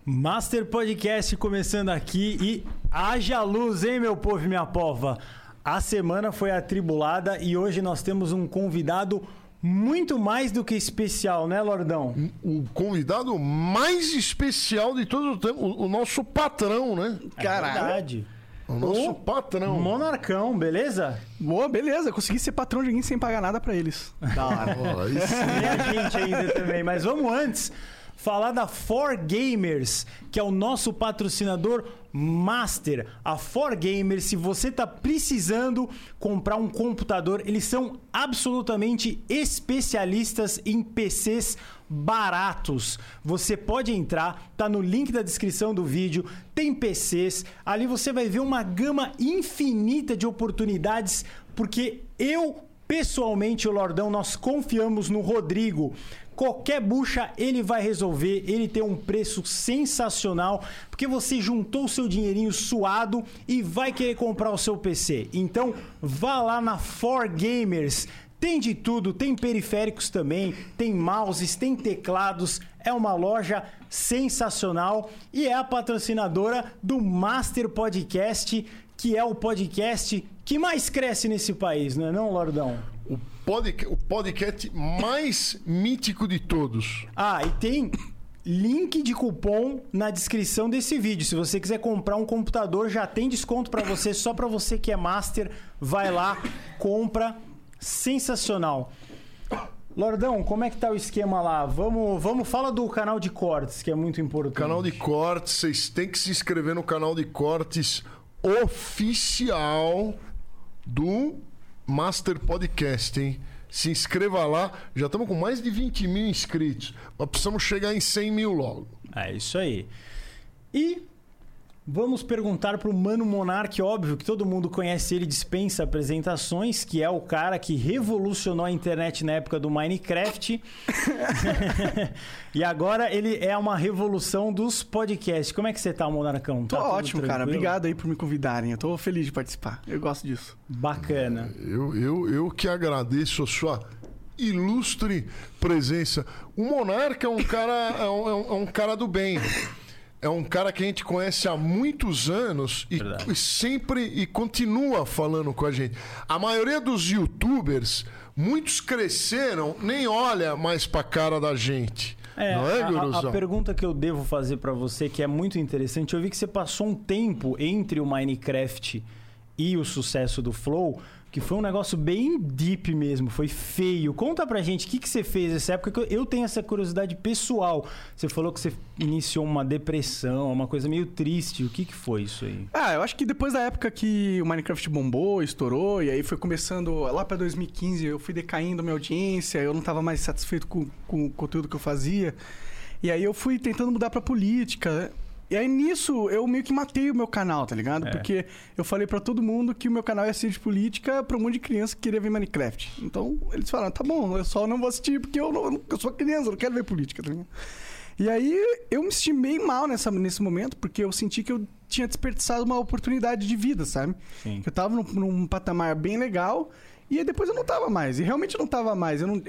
Master Podcast começando aqui e haja luz, hein, meu povo e minha pova? A semana foi atribulada e hoje nós temos um convidado muito mais do que especial, né, Lordão? O convidado mais especial de todo o tempo, o nosso patrão, né? Caralho. É verdade. O nosso patrão. Monarcão, beleza? Boa, beleza. Consegui ser patrão de alguém sem pagar nada pra eles. Da hora. E a gente ainda também. Mas vamos antes falar da 4Gamers, que é o nosso patrocinador master. A 4Gamers, se você tá precisando comprar um computador, eles são absolutamente especialistas em PCs baratos. Você pode entrar, tá no link da descrição do vídeo, tem PCs, ali você vai ver uma gama infinita de oportunidades, porque pessoalmente, o Lordão, nós confiamos no Rodrigo. Qualquer bucha ele vai resolver, ele tem um preço sensacional, porque você juntou o seu dinheirinho suado e vai querer comprar o seu PC. Então, vá lá na 4Gamers. Tem de tudo, tem periféricos também, tem mouses, tem teclados. É uma loja sensacional e é a patrocinadora do Master Podcast, que é o podcast que mais cresce nesse país, não é não, Lordão? O podcast mais mítico de todos. Ah, e tem link de cupom na descrição desse vídeo. Se você quiser comprar um computador, já tem desconto para você, só para você que é master. Vai lá, compra. Sensacional. Lordão, como é que tá o esquema lá? Vamos fala do canal de cortes, que é muito importante. Canal de cortes, vocês têm que se inscrever no canal de cortes oficial do Master Podcast, hein? Se inscreva lá. Já estamos com mais de 20 mil inscritos, mas precisamos chegar em 100 mil logo. É isso aí. E vamos perguntar pro Mano Monark, óbvio que todo mundo conhece ele, dispensa apresentações, que é o cara que revolucionou a internet na época do Minecraft. E agora ele é uma revolução dos podcasts. Como é que você tá, Monarcão? Tô ótimo, cara. Obrigado aí por me convidarem. Eu tô feliz de participar. Eu gosto disso. Bacana. Eu que agradeço a sua ilustre presença. O Monarca é um cara, é um cara do bem. É um cara que a gente conhece há muitos anos e sempre continua falando com a gente. A maioria dos youtubers, muitos cresceram, nem olha mais pra cara da gente. Não é, Guruzão? A pergunta que eu devo fazer pra você, que é muito interessante, eu vi que você passou um tempo entre o Minecraft e o sucesso do Flow, que foi um negócio bem deep mesmo, foi feio. Conta pra gente o que você fez nessa época, que eu tenho essa curiosidade pessoal. Você falou que você iniciou uma depressão, uma coisa meio triste. O que foi isso aí? Eu acho que depois da época que o Minecraft bombou, estourou, e aí foi começando, lá pra 2015, eu fui decaindo minha audiência, eu não tava mais satisfeito com o conteúdo que eu fazia. E aí eu fui tentando mudar pra política. E aí, nisso, eu meio que matei o meu canal, tá ligado? Porque eu falei pra todo mundo que o meu canal ia ser de política pra um monte de criança que queria ver Minecraft. Então, eles falaram, tá bom, eu só não vou assistir porque eu sou criança, eu não quero ver política, tá ligado? E aí, eu me senti bem mal nesse momento, porque eu senti que eu tinha desperdiçado uma oportunidade de vida, sabe? Sim. Que eu tava num patamar bem legal, e aí depois eu não tava mais. E realmente eu não tava mais. Eu não,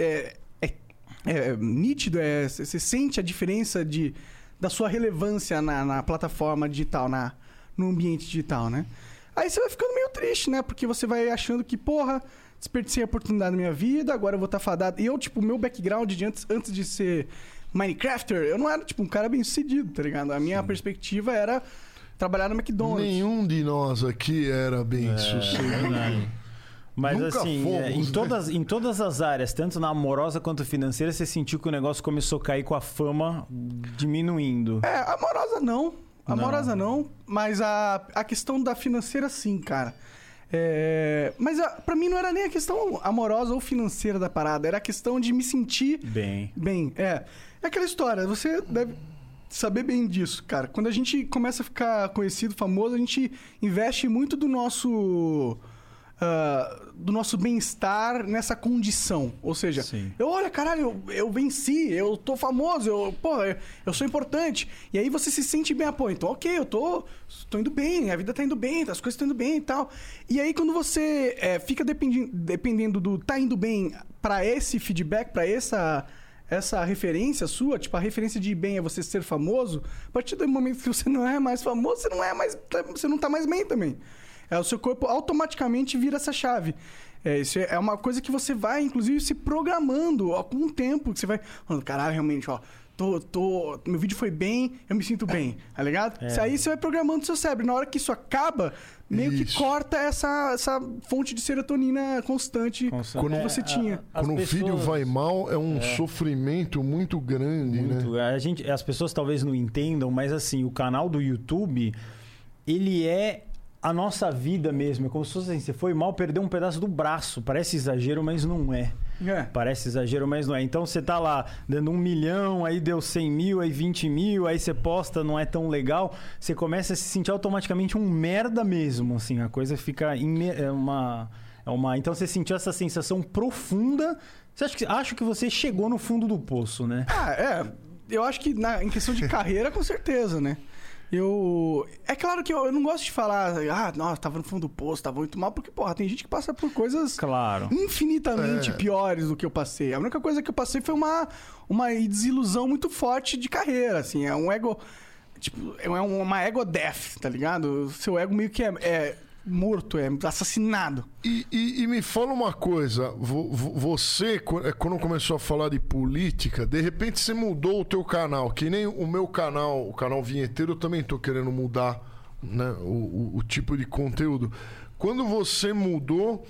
é nítido, você sente a diferença da sua relevância na plataforma digital, no ambiente digital, né? Aí você vai ficando meio triste, né? Porque você vai achando que, porra, desperdicei a oportunidade na minha vida, agora eu vou estar fadado. E eu, tipo, meu background antes de ser Minecrafter, eu não era, tipo, um cara bem sucedido, tá ligado? A minha perspectiva era trabalhar no McDonald's. Nenhum de nós aqui era bem sucedido. Mas Nunca assim, fomos, em todas as áreas, tanto na amorosa quanto financeira, você sentiu que o negócio começou a cair com a fama diminuindo. Amorosa não. Amorosa não, mas a questão da financeira sim, cara. Mas pra mim não era nem a questão amorosa ou financeira da parada, era a questão de me sentir bem. É aquela história, você deve saber bem disso, cara. Quando a gente começa a ficar conhecido, famoso, a gente investe muito do nosso bem-estar nessa condição. Ou seja, olha, caralho, eu venci, eu tô famoso, eu sou importante. E aí você se sente bem, então ok, eu tô indo bem, a vida tá indo bem, as coisas estão indo bem e tal. E aí quando você fica dependendo do tá indo bem pra esse feedback, pra essa essa referência sua, tipo, a referência de bem é você ser famoso, a partir do momento que você não é mais famoso, você não tá mais bem também. O seu corpo automaticamente vira essa chave. Isso é uma coisa que você vai, inclusive, se programando com o tempo, que você vai falando, caralho, realmente, ó, meu vídeo foi bem, eu me sinto bem, tá ligado? Aí você vai programando o seu cérebro. Na hora que isso acaba, meio que corta essa fonte de serotonina constante que você tinha. Quando o filho vai mal, é um sofrimento muito grande, né? As pessoas talvez não entendam, mas assim, o canal do YouTube, ele é a nossa vida mesmo. É como se fosse assim, você foi mal, perdeu um pedaço do braço. Parece exagero, mas não é. Parece exagero, mas não é. Então você tá lá dando 1 milhão, aí deu 100 mil, aí 20 mil, aí você posta, não é tão legal. Você começa a se sentir automaticamente um merda mesmo, assim. A coisa fica... Então você sentiu essa sensação profunda. Acho que você chegou no fundo do poço, né? Eu acho que em questão de carreira, com certeza, né? É claro que eu não gosto de falar, nossa, tava no fundo do poço, tava muito mal, porque, porra, tem gente que passa por coisas infinitamente piores do que eu passei. A única coisa que eu passei foi uma desilusão muito forte de carreira, assim, é um ego, tipo, é uma ego death, tá ligado? O seu ego meio que é morto, é assassinado. E me fala uma coisa, você, quando começou a falar de política, de repente você mudou o teu canal, que nem o meu canal, o canal Vinheteiro, eu também tô querendo mudar, né, o tipo de conteúdo. Quando você mudou,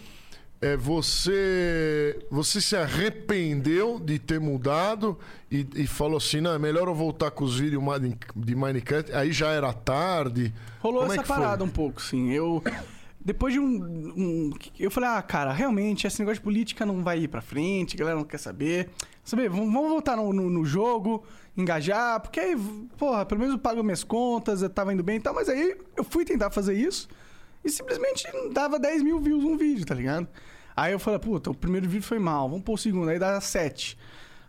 você se arrependeu de ter mudado e falou assim, não, é melhor eu voltar com os vídeos de Minecraft, aí já era tarde. Rolou essa parada um pouco, sim. Depois de eu falei, cara, realmente esse negócio de política não vai ir pra frente, a galera não quer saber. Vamos voltar no jogo, engajar, porque aí, porra, pelo menos eu pago minhas contas, eu tava indo bem e tal, mas aí eu fui tentar fazer isso e simplesmente dava 10 mil views um vídeo, tá ligado? Aí eu falei, puta, o primeiro vídeo foi mal, vamos pôr o segundo, aí dá 7.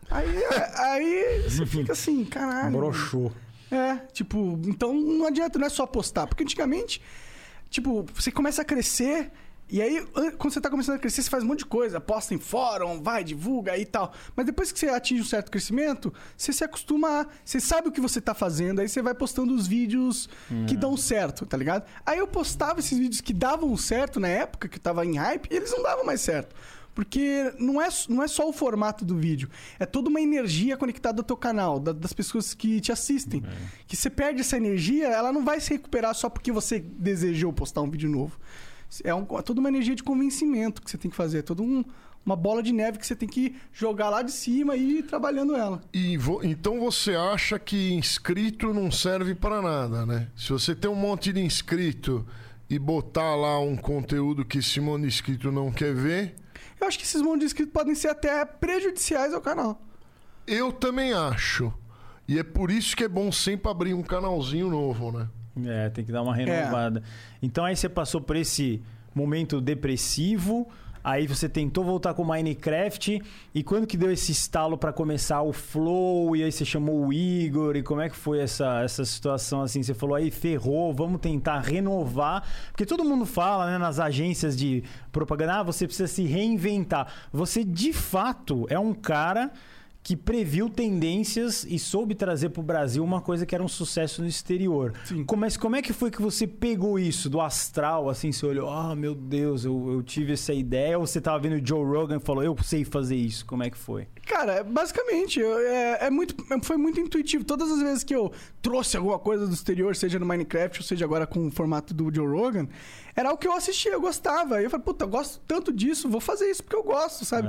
Aí você fica assim, caralho. Broxou. Tipo, então não adianta, não é só postar, porque antigamente, tipo, você começa a crescer. E aí, quando você tá começando a crescer, você faz um monte de coisa. Posta em fórum, vai, divulga e tal. Mas depois que você atinge um certo crescimento, você se acostuma, você sabe o que você tá fazendo, aí você vai postando os vídeos que dão certo, tá ligado? Aí eu postava esses vídeos que davam certo na época, que eu tava em hype, e eles não davam mais certo. Porque não é só o formato do vídeo, é toda uma energia conectada ao teu canal, das pessoas que te assistem. Que você perde essa energia, ela não vai se recuperar só porque você desejou postar um vídeo novo. É toda uma energia de convencimento que você tem que fazer. É toda uma bola de neve que você tem que jogar lá de cima e ir trabalhando ela. Então você acha que inscrito não serve para nada, né? Se você tem um monte de inscrito e botar lá um conteúdo que esse monte de inscrito não quer ver... Eu acho que esses monte de inscritos podem ser até prejudiciais ao canal. Eu também acho. E é por isso que é bom sempre abrir um canalzinho novo, né? Tem que dar uma renovada. Então aí você passou por esse momento depressivo, aí você tentou voltar com o Minecraft, e quando que deu esse estalo para começar o Flow, e aí você chamou o Igor, e como é que foi essa situação assim? Você falou aí, ferrou, vamos tentar renovar, porque todo mundo fala, né, nas agências de propaganda, você precisa se reinventar. Você de fato é um cara que previu tendências e soube trazer para o Brasil uma coisa que era um sucesso no exterior. Sim. Mas como é que foi que você pegou isso do astral, assim, você olhou, meu Deus, eu tive essa ideia, ou você tava vendo o Joe Rogan e falou, eu sei fazer isso, como é que foi? Cara, basicamente, foi muito intuitivo. Todas as vezes que eu trouxe alguma coisa do exterior, seja no Minecraft, ou seja agora com o formato do Joe Rogan, era o que eu assistia, eu gostava. E eu falei, puta, eu gosto tanto disso, vou fazer isso porque eu gosto, sabe?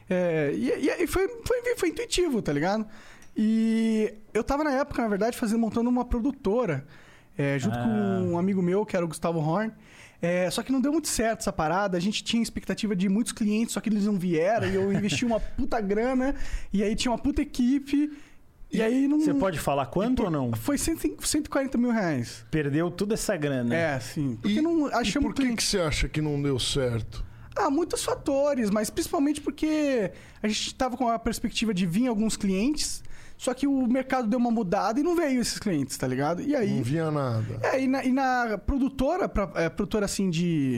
E foi intuitivo, tá ligado? E eu tava na época, na verdade, montando uma produtora, junto com um amigo meu, que era o Gustavo Horn. Só que não deu muito certo essa parada. A gente tinha expectativa de muitos clientes, só que eles não vieram. E eu investi uma puta grana. E aí tinha uma puta equipe. E aí não... Você pode falar quanto ou não? Foi 140 mil reais. Perdeu toda essa grana. Sim. Porque não achamos... E por que você acha que não deu certo? Muitos fatores, mas principalmente porque a gente tava com a perspectiva de vir alguns clientes, só que o mercado deu uma mudada e não veio esses clientes, tá ligado? E aí... Não via nada. E na produtora, produtora assim de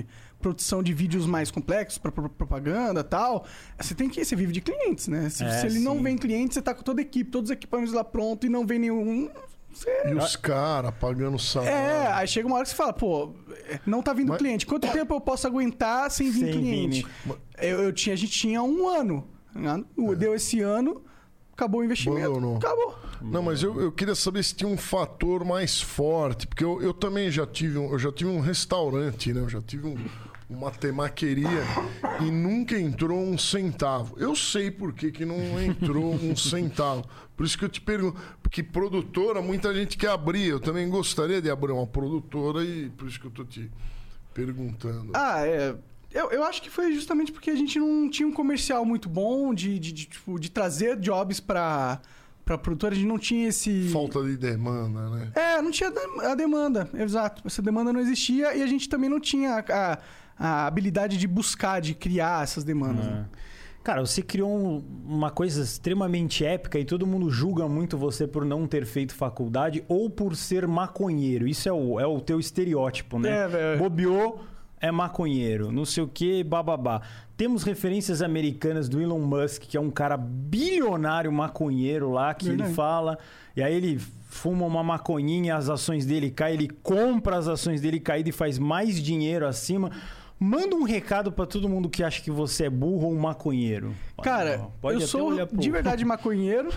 produção de vídeos mais complexos pra propaganda e tal, você vive de clientes, né? Se ele não vem cliente, você tá com toda a equipe, todos os equipamentos lá pronto e não vem nenhum... E os caras pagando salário. Aí chega uma hora que você fala, pô, não tá vindo cliente. Quanto tempo eu posso aguentar sem vir cliente? A gente tinha 1 ano. Deu esse ano, acabou o investimento. Acabou. Não, mas eu queria saber se tinha um fator mais forte. Porque eu também já tive um restaurante, né? Eu já tive uma temaqueria e nunca entrou um centavo. Eu sei por que não entrou um centavo. Por isso que eu te pergunto. Porque produtora, muita gente quer abrir. Eu também gostaria de abrir uma produtora e por isso que eu tô te perguntando. Eu acho que foi justamente porque a gente não tinha um comercial muito bom de trazer jobs pra produtora. A gente não tinha esse... Falta de demanda, né? Não tinha a demanda, exato. Essa demanda não existia e a gente também não tinha a habilidade de buscar, de criar essas demandas. Né? Cara, você criou uma coisa extremamente épica e todo mundo julga muito você por não ter feito faculdade ou por ser maconheiro. Isso é o teu estereótipo, né? Bobeou, é maconheiro, não sei o que, bababá. Temos referências americanas do Elon Musk, que é um cara bilionário maconheiro lá, que ele fala... E aí ele fuma uma maconhinha, as ações dele caem, ele compra as ações dele caídas e faz mais dinheiro acima... Manda um recado pra todo mundo que acha que você é burro ou um maconheiro. Cara, eu sou de verdade maconheiro.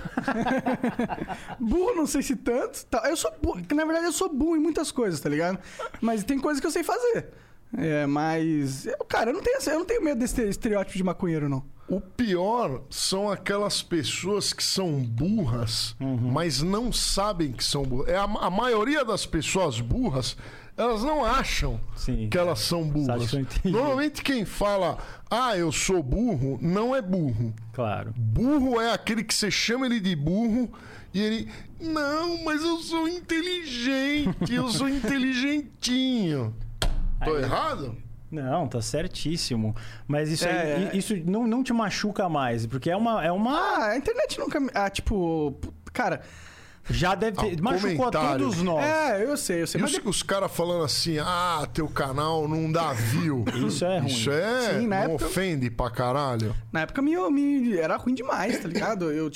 Burro não sei se tanto. Eu sou burro. Na verdade, eu sou burro em muitas coisas, tá ligado? Mas tem coisas que eu sei fazer. Mas... Cara, eu não tenho medo desse estereótipo de maconheiro, não. O pior são aquelas pessoas que são burras, mas não sabem que são burras. A maioria das pessoas burras... Elas não acham que elas são burras. Normalmente quem fala, eu sou burro, não é burro. Claro. Burro é aquele que você chama ele de burro e ele... Não, mas eu sou inteligente, eu sou inteligentinho. Tô errado? Não, tá certíssimo. Mas isso aí, isso não te machuca mais, porque é uma... a internet nunca... Cara... Já deve ter... Machucou a todos nós. Eu sei. Mas... os caras falando assim, teu canal não dá view. Isso é ruim. Isso Sim, não época... ofende pra caralho. Na época era ruim demais, tá ligado? Eu,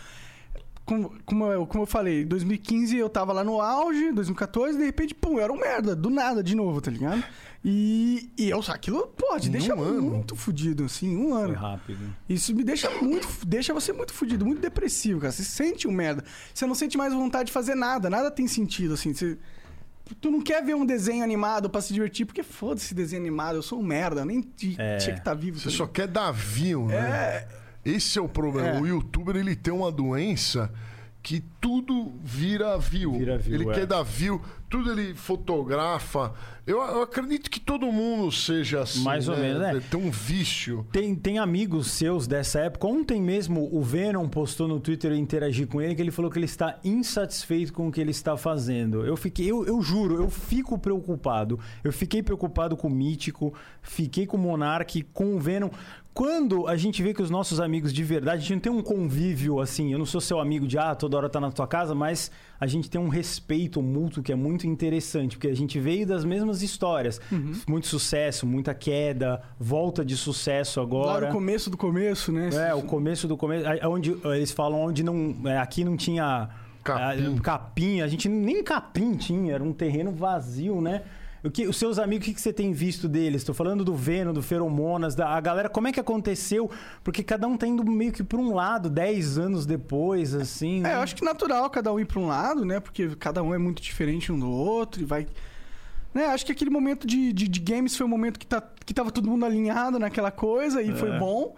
como eu falei, em 2015 eu tava lá no auge, 2014, de repente, eu era um merda, do nada, de novo, tá ligado? E aquilo, te deixa muito fudido, assim, 1 ano. Foi rápido. Isso me deixa você muito fudido, muito depressivo, cara. Você sente um merda. Você não sente mais vontade de fazer nada tem sentido, assim. Tu não quer ver um desenho animado pra se divertir, porque foda-se desenho animado, eu sou um merda, eu nem tinha que estar vivo. Você só quer dar view, né? Esse é o problema. O youtuber, ele tem uma doença que tudo vira view. Ele quer dar view, tudo ele fotografa. Eu acredito que todo mundo seja assim. Mais ou menos, né? Tem um vício. Tem amigos seus dessa época. Ontem mesmo o Venom postou no Twitter, eu interagi com ele, que ele falou que ele está insatisfeito com o que ele está fazendo. Eu juro, eu fico preocupado. Eu fiquei preocupado com o Mítico, fiquei com o Monark, com o Venom. Quando a gente vê que os nossos amigos de verdade, a gente não tem um convívio assim, eu não sou seu amigo de toda hora tá na tua casa, mas a gente tem um respeito mútuo que é muito interessante, porque a gente veio das mesmas histórias. Muito sucesso, muita queda, volta de sucesso agora. Claro, o começo do começo, né? O começo do começo. Onde eles falam onde não. Aqui não tinha capim. A gente nem capim tinha, era um terreno vazio, né? Os seus amigos, o que você tem visto deles? Estou falando do Venom, do Feromonas, a galera, como é que aconteceu? Porque cada um tá indo meio que para um lado, 10 anos depois, assim. Eu acho que natural cada um ir para um lado, né? Porque cada um é muito diferente um do outro e vai... Acho que aquele momento de games foi um momento que tava todo mundo alinhado naquela coisa e foi bom.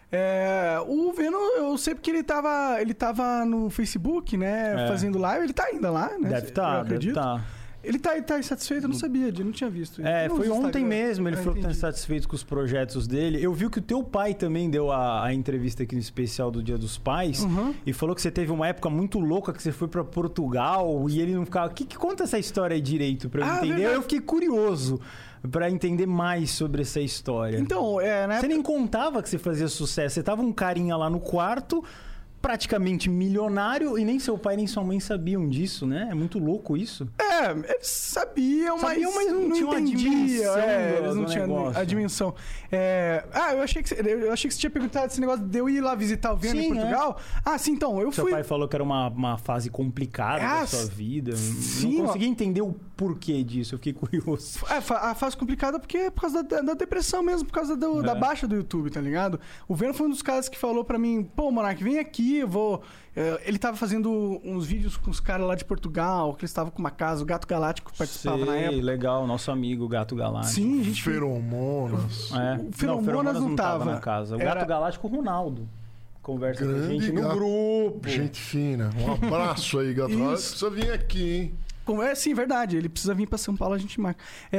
O Venom, eu sei porque ele tava no Facebook, né? Fazendo live, ele tá ainda lá, né? Deve estar. Ele tá insatisfeito, eu não sabia, eu não tinha visto. Foi ontem mesmo, ele falou que tá insatisfeito com os projetos dele. Eu vi que o teu pai também deu a entrevista aqui no especial do Dia dos Pais e falou que você teve uma época muito louca que você foi pra Portugal e ele não ficava... Que conta essa história aí direito pra eu entender? Verdade. Eu fiquei curioso pra entender mais sobre essa história. Então, né? Você nem contava que você fazia sucesso, você tava um carinha lá no quarto... praticamente milionário e nem seu pai nem sua mãe sabiam disso, né? É muito louco isso. Eles sabiam, mas não tinha uma entendiam. dimensão Eles não do tinham negócio. a dimensão. Eu achei que você tinha perguntado esse negócio de eu ir lá visitar o Veno em Portugal. Sim, então, eu Seu fui... pai falou que era uma fase complicada da sua vida. sim, não consegui entender o porquê disso, eu fiquei curioso. A fase complicada porque é por causa da depressão mesmo, por causa da baixa do YouTube, tá ligado? O Veno foi um dos caras que falou pra mim, pô, Monark, vem aqui, eu vou... Ele tava fazendo uns vídeos com os caras lá de Portugal, que eles estavam com uma casa, o Gato Galáctico participava na época. Legal, nosso amigo Gato Galáctico. Sim, a gente... Feromonas. O Feromonas não tava na casa. O Gato Galáctico, o Ronaldo. Conversa com a gente no grupo. Gente fina. Um abraço aí, Gato Galáctico. Precisa vir aqui, hein? Sim, verdade. Ele precisa vir pra São Paulo, a gente marca.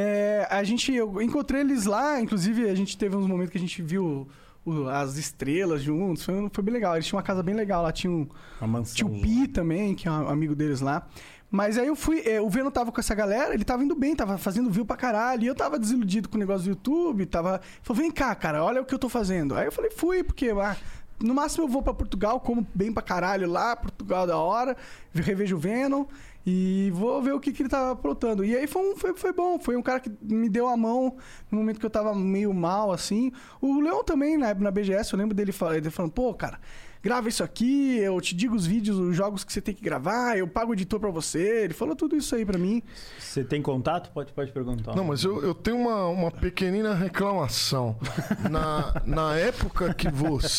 Eu encontrei eles lá, inclusive a gente teve uns momentos que a gente viu as estrelas juntos, foi bem legal. Eles tinham uma casa bem legal lá, tinha o Pi também, que é um amigo deles lá. Mas aí eu fui, o Veno tava com essa galera, ele tava indo bem, tava fazendo view pra caralho, e eu tava desiludido com o negócio do YouTube, falou, vem cá, cara, olha o que eu tô fazendo. Aí eu falei, fui, porque no máximo eu vou pra Portugal, como bem pra caralho lá, Portugal é da hora, revejo o Veno, e vou ver o que ele tava aprontando. E aí foi bom, foi um cara que me deu a mão no momento que eu tava meio mal, assim. O Leon também, na BGS, eu lembro dele falando, pô, cara, grava isso aqui, eu te digo os vídeos, os jogos que você tem que gravar, eu pago o editor pra você. Ele falou tudo isso aí pra mim. Você tem contato? Pode perguntar. Não, mas eu tenho uma pequenina reclamação. Na época que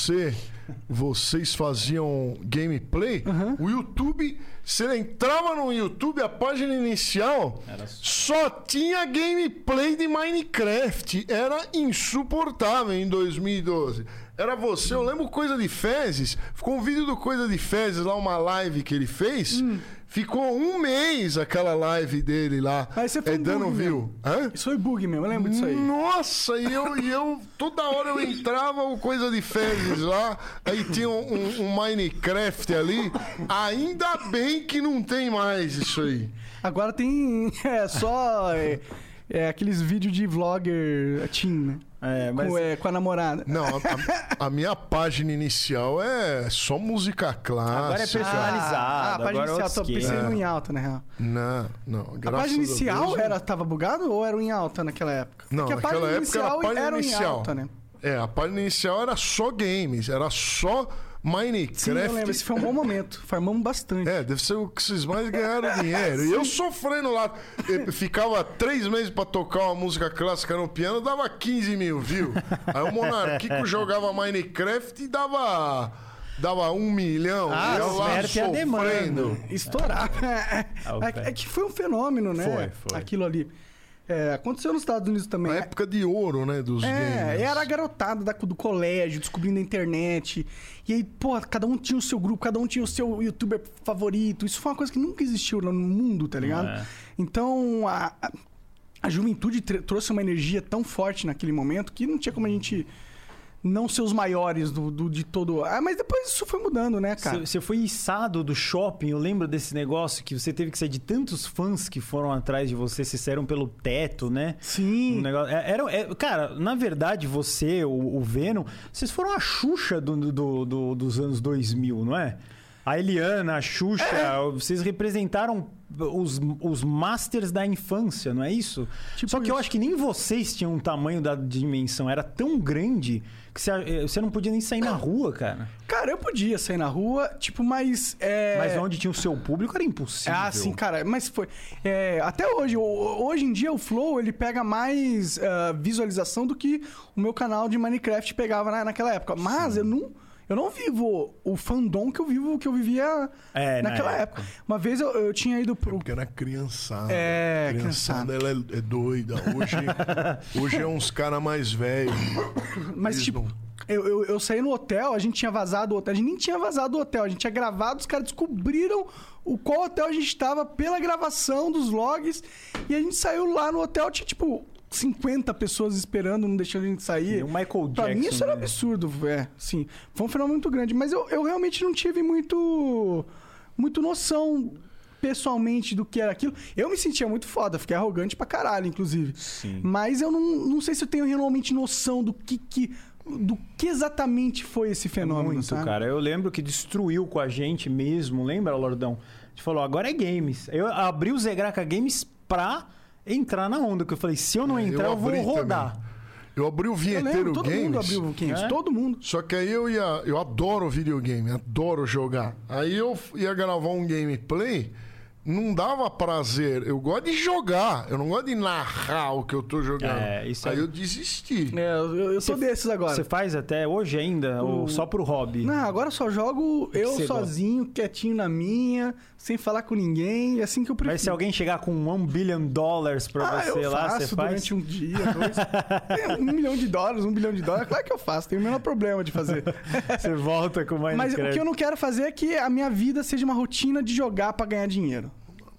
vocês faziam gameplay, o YouTube... Você entrava no YouTube, a página inicial só tinha gameplay de Minecraft. Era insuportável em 2012. Era você, eu lembro Coisa de Fezes. Ficou um vídeo do Coisa de Fezes lá, uma live que ele fez. Ficou um mês aquela live dele lá. Mas você foi dando view. Isso foi bug mesmo, eu lembro disso aí. Nossa, e eu toda hora eu entrava o Coisa de Fezes lá, aí tinha um Minecraft ali. Ainda bem que não tem mais isso aí. Agora tem só aqueles vídeos de vlogger teen, né? Com a namorada. Não, a minha página inicial é só música clássica. Agora é personalizada. A página inicial, tô pensando em alta, na real. Não. A página inicial tava bugado ou era em alta naquela época? Não, porque naquela época era a página inicial. Em alta, né? A página inicial era só games, era só Minecraft. Sim, eu lembro, esse foi um bom momento. Farmamos bastante. Deve ser o que vocês mais ganharam dinheiro. E eu sofrendo lá. Eu ficava 3 meses pra tocar uma música clássica no piano, dava 15 mil, viu? Aí o Monarquico jogava Minecraft e dava 1 milhão. E eu lá sofrendo. Estourar. É que foi um fenômeno, né? Foi. Aquilo ali. Aconteceu nos Estados Unidos também. Na época de ouro, né, dos games. Era a garotada do colégio, descobrindo a internet. E aí, pô, cada um tinha o seu grupo, cada um tinha o seu youtuber favorito. Isso foi uma coisa que nunca existiu no mundo, tá ligado? Então, a juventude trouxe uma energia tão forte naquele momento que não tinha como a gente... não ser os maiores de todo... mas depois isso foi mudando, né, cara? Você foi içado do shopping, eu lembro desse negócio que você teve que sair de tantos fãs que foram atrás de você, se saíram pelo teto, né? Sim. Um negócio, cara, na verdade, você, o Venom, vocês foram a Xuxa dos anos 2000, não é? A Eliana, a Xuxa, vocês representaram os masters da infância, não é isso? Só que eu acho que nem vocês tinham um tamanho da dimensão, era tão grande que você não podia nem sair na rua, cara. Cara, eu podia sair na rua, mas... Mas onde tinha o seu público era impossível. Sim, cara, mas foi... até hoje em dia o Flow, ele pega mais visualização do que o meu canal de Minecraft pegava naquela época. Mas eu não vivo o fandom que eu vivia naquela época. Uma vez eu tinha ido pro... Porque era criançada. Criançada. Ela é doida. Hoje é uns caras mais velhos. Mas, eu saí no hotel, a gente tinha vazado do hotel. A gente nem tinha vazado do hotel. A gente tinha gravado, os caras descobriram qual hotel a gente estava pela gravação dos vlogs. E a gente saiu lá no hotel, tinha 50 pessoas esperando, não deixando a gente sair. O Michael Jackson. Pra mim isso era absurdo, sim. Foi um fenômeno muito grande. Mas eu realmente não tive muito noção pessoalmente do que era aquilo. Eu me sentia muito foda, fiquei arrogante pra caralho, inclusive. Sim. Mas eu não sei se eu tenho realmente noção do que exatamente foi esse fenômeno, Muito, sabe? cara. Eu lembro que destruiu com a gente mesmo, lembra, Lordão? gente falou, agora é games. Eu abri o Zegraca Games pra entrar na onda, que eu falei, se eu não entrar, eu vou rodar. Também. Eu abri o Vinheteiro todo Games. Mundo abriu o Games, todo mundo. Só que aí eu adoro videogame, adoro jogar. Aí eu ia gravar um gameplay, não dava prazer. Eu gosto de jogar, eu não gosto de narrar o que eu tô jogando. Aí eu desisti. Eu sou desses agora. Você faz até hoje ainda? Ou só pro hobby? Não, agora eu só jogo eu sozinho, quietinho na minha, sem falar com ninguém. É assim que eu prefiro. Mas se alguém chegar com $1 bilhon pra você lá, você faz? Durante um dia, 2. $1 milhão, $1 bilhão. Claro que eu faço, tem o menor problema de fazer. Você volta com mais. Mas o que eu não quero fazer é que a minha vida seja uma rotina de jogar pra ganhar dinheiro.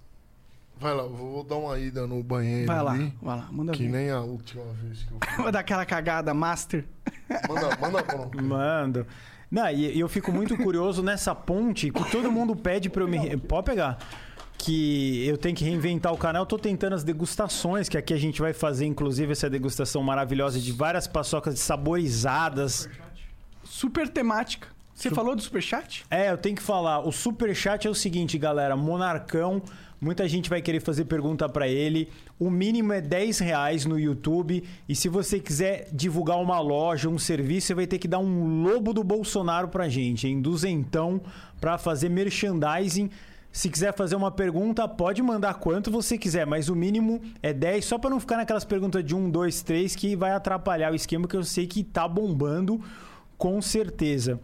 Vai lá, vou dar uma ida no banheiro. Vai lá, manda que ver. Nem a última vez que eu fui. Vai dar aquela cagada master. Manda bronca. Mando. Não, e eu fico muito curioso nessa ponte que todo mundo pede pra eu me... Pode pegar. Que eu tenho que reinventar o canal. Eu tô tentando as degustações, que aqui a gente vai fazer, inclusive, essa degustação maravilhosa de várias paçocas saborizadas. Super temática. Você falou do superchat? Eu tenho que falar. O superchat é o seguinte, galera. Monarcão... Muita gente vai querer fazer pergunta pra ele. O mínimo é R$10 no YouTube. E se você quiser divulgar uma loja, um serviço, você vai ter que dar um lobo do Bolsonaro pra gente, hein? Duzentão pra fazer merchandising. Se quiser fazer uma pergunta, pode mandar quanto você quiser, mas o mínimo é 10, só pra não ficar naquelas perguntas de 1, 2, 3 que vai atrapalhar o esquema, que eu sei que tá bombando com certeza.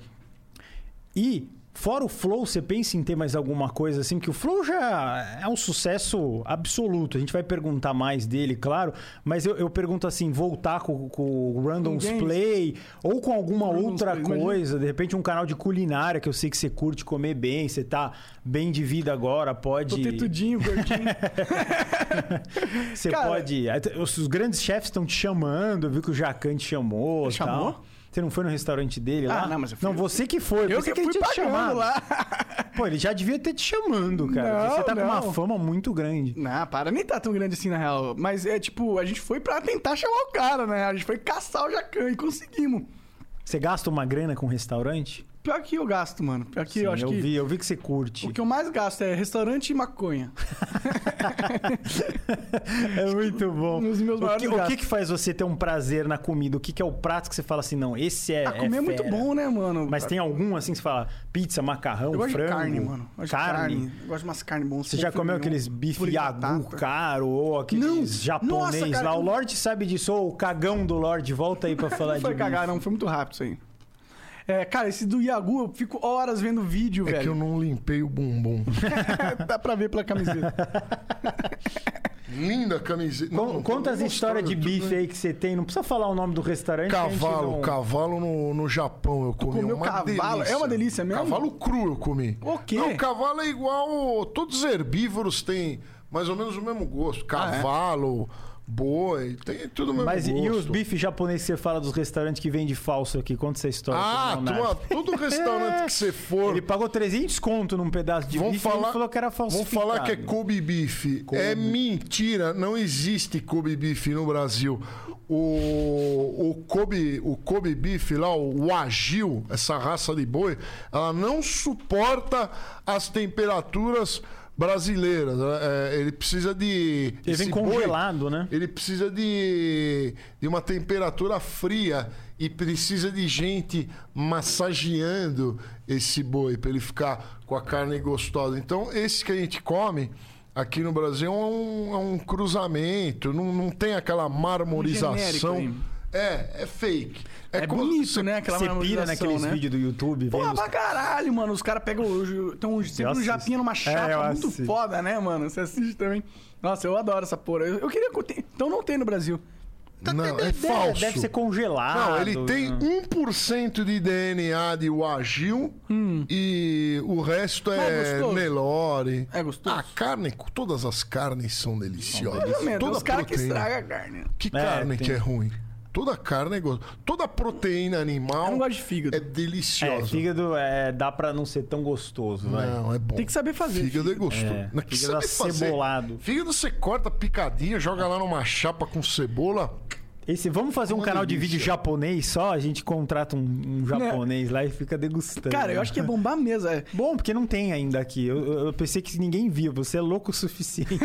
E... fora o Flow, você pensa em ter mais alguma coisa assim? Porque o Flow já é um sucesso absoluto. A gente vai perguntar mais dele, claro. Mas eu pergunto assim, voltar com o Randoms Play ou com alguma outra coisa. De repente um canal de culinária, que eu sei que você curte comer bem. Você tá bem de vida agora, pode... Tô tetudinho, gordinho. Você pode... Os grandes chefes estão te chamando. Eu vi que o Jacan te chamou. Chamou? Tal. Você não foi no restaurante dele lá? Não, mas eu fui. Não, você que foi. Eu que fui pagando lá. Pô, ele já devia ter te chamando, cara. Você tá com uma fama muito grande. Não, nem tá tão grande assim, na real. Mas é tipo, a gente foi pra tentar chamar o cara, né? A gente foi caçar o Jacan e conseguimos. Você gasta uma grana com restaurante? Pior que eu gasto, mano. Pior que Sim, eu acho que... Eu vi que você curte. O que eu mais gasto é restaurante e maconha. É muito bom. Nos meus maiores o que faz você ter um prazer na comida? O que é o prato que você fala assim, não, esse é comer é muito bom, né, mano? Mas tem algum assim que você fala, pizza, macarrão, eu gosto frango? De carne, mano. Eu gosto de carne. Eu gosto de umas carnes bons. Você já comeu aqueles bife Yagu caro ou aqueles japonês lá? Cara, o Lorde sabe disso. Ou o cagão do Lorde, volta aí pra falar de Não foi cagar, não. Foi muito rápido isso aí. Cara, esse do Yagu, eu fico horas vendo vídeo, velho. É que eu não limpei o bumbum. Dá pra ver pela camiseta. Linda camiseta. Conta as histórias de bife aí que você tem. Não precisa falar o nome do restaurante. Cavalo no Japão eu comi. Tu comeu cavalo? Delícia. É uma delícia mesmo? Cavalo cru eu comi. O quê? Não, cavalo é igual... Todos os herbívoros têm mais ou menos o mesmo gosto. Cavalo... Boi, tem tudo mesmo gosto. E os bifes japoneses que você fala dos restaurantes que vende falso aqui? Conta essa história. Todo restaurante que você for... Ele pagou 300 conto num pedaço de bife e ele falou que era falsificado. Vamos falar que é Kobe Beef. É mentira, não existe Kobe Beef no Brasil. O Kobe Beef lá, o Wagyu, essa raça de boi, ela não suporta as temperaturas brasileiras. Ele precisa de... Ele vem congelado, né? Ele precisa de uma temperatura fria e precisa de gente massageando esse boi para ele ficar com a carne gostosa. Então, esse que a gente come aqui no Brasil é um cruzamento, não tem aquela marmorização. É fake. É bonito, né? Aquela você pira naqueles vídeos do YouTube. Pô, pra caralho, mano. Os caras pegam... sempre um japinha numa chapa muito foda, né, mano? Você assiste também. Nossa, eu adoro essa porra. Eu queria... Então não tem no Brasil. Não, é falso. Deve ser congelado. Não, ele tem 1% de DNA de Wagyu e o resto é Nelore. É gostoso. A carne, todas as carnes são deliciosas. Toda os caras que estragam a carne. Que carne que é ruim? Toda carne é gostosa. Toda proteína animal. Eu não gosto de fígado. É deliciosa. Fígado dá pra não ser tão gostoso, vai. Não, é bom. Tem que saber fazer. Fígado é gostoso. Fígado acebolado. Fígado você corta picadinho, joga lá numa chapa com cebola. Vamos fazer um Uma canal de delícia. vídeo japonês só? A gente contrata um japonês lá e fica degustando. Cara, eu acho que é bombar mesmo. É. Bom, porque não tem ainda aqui. Eu pensei que ninguém via. Você é louco o suficiente.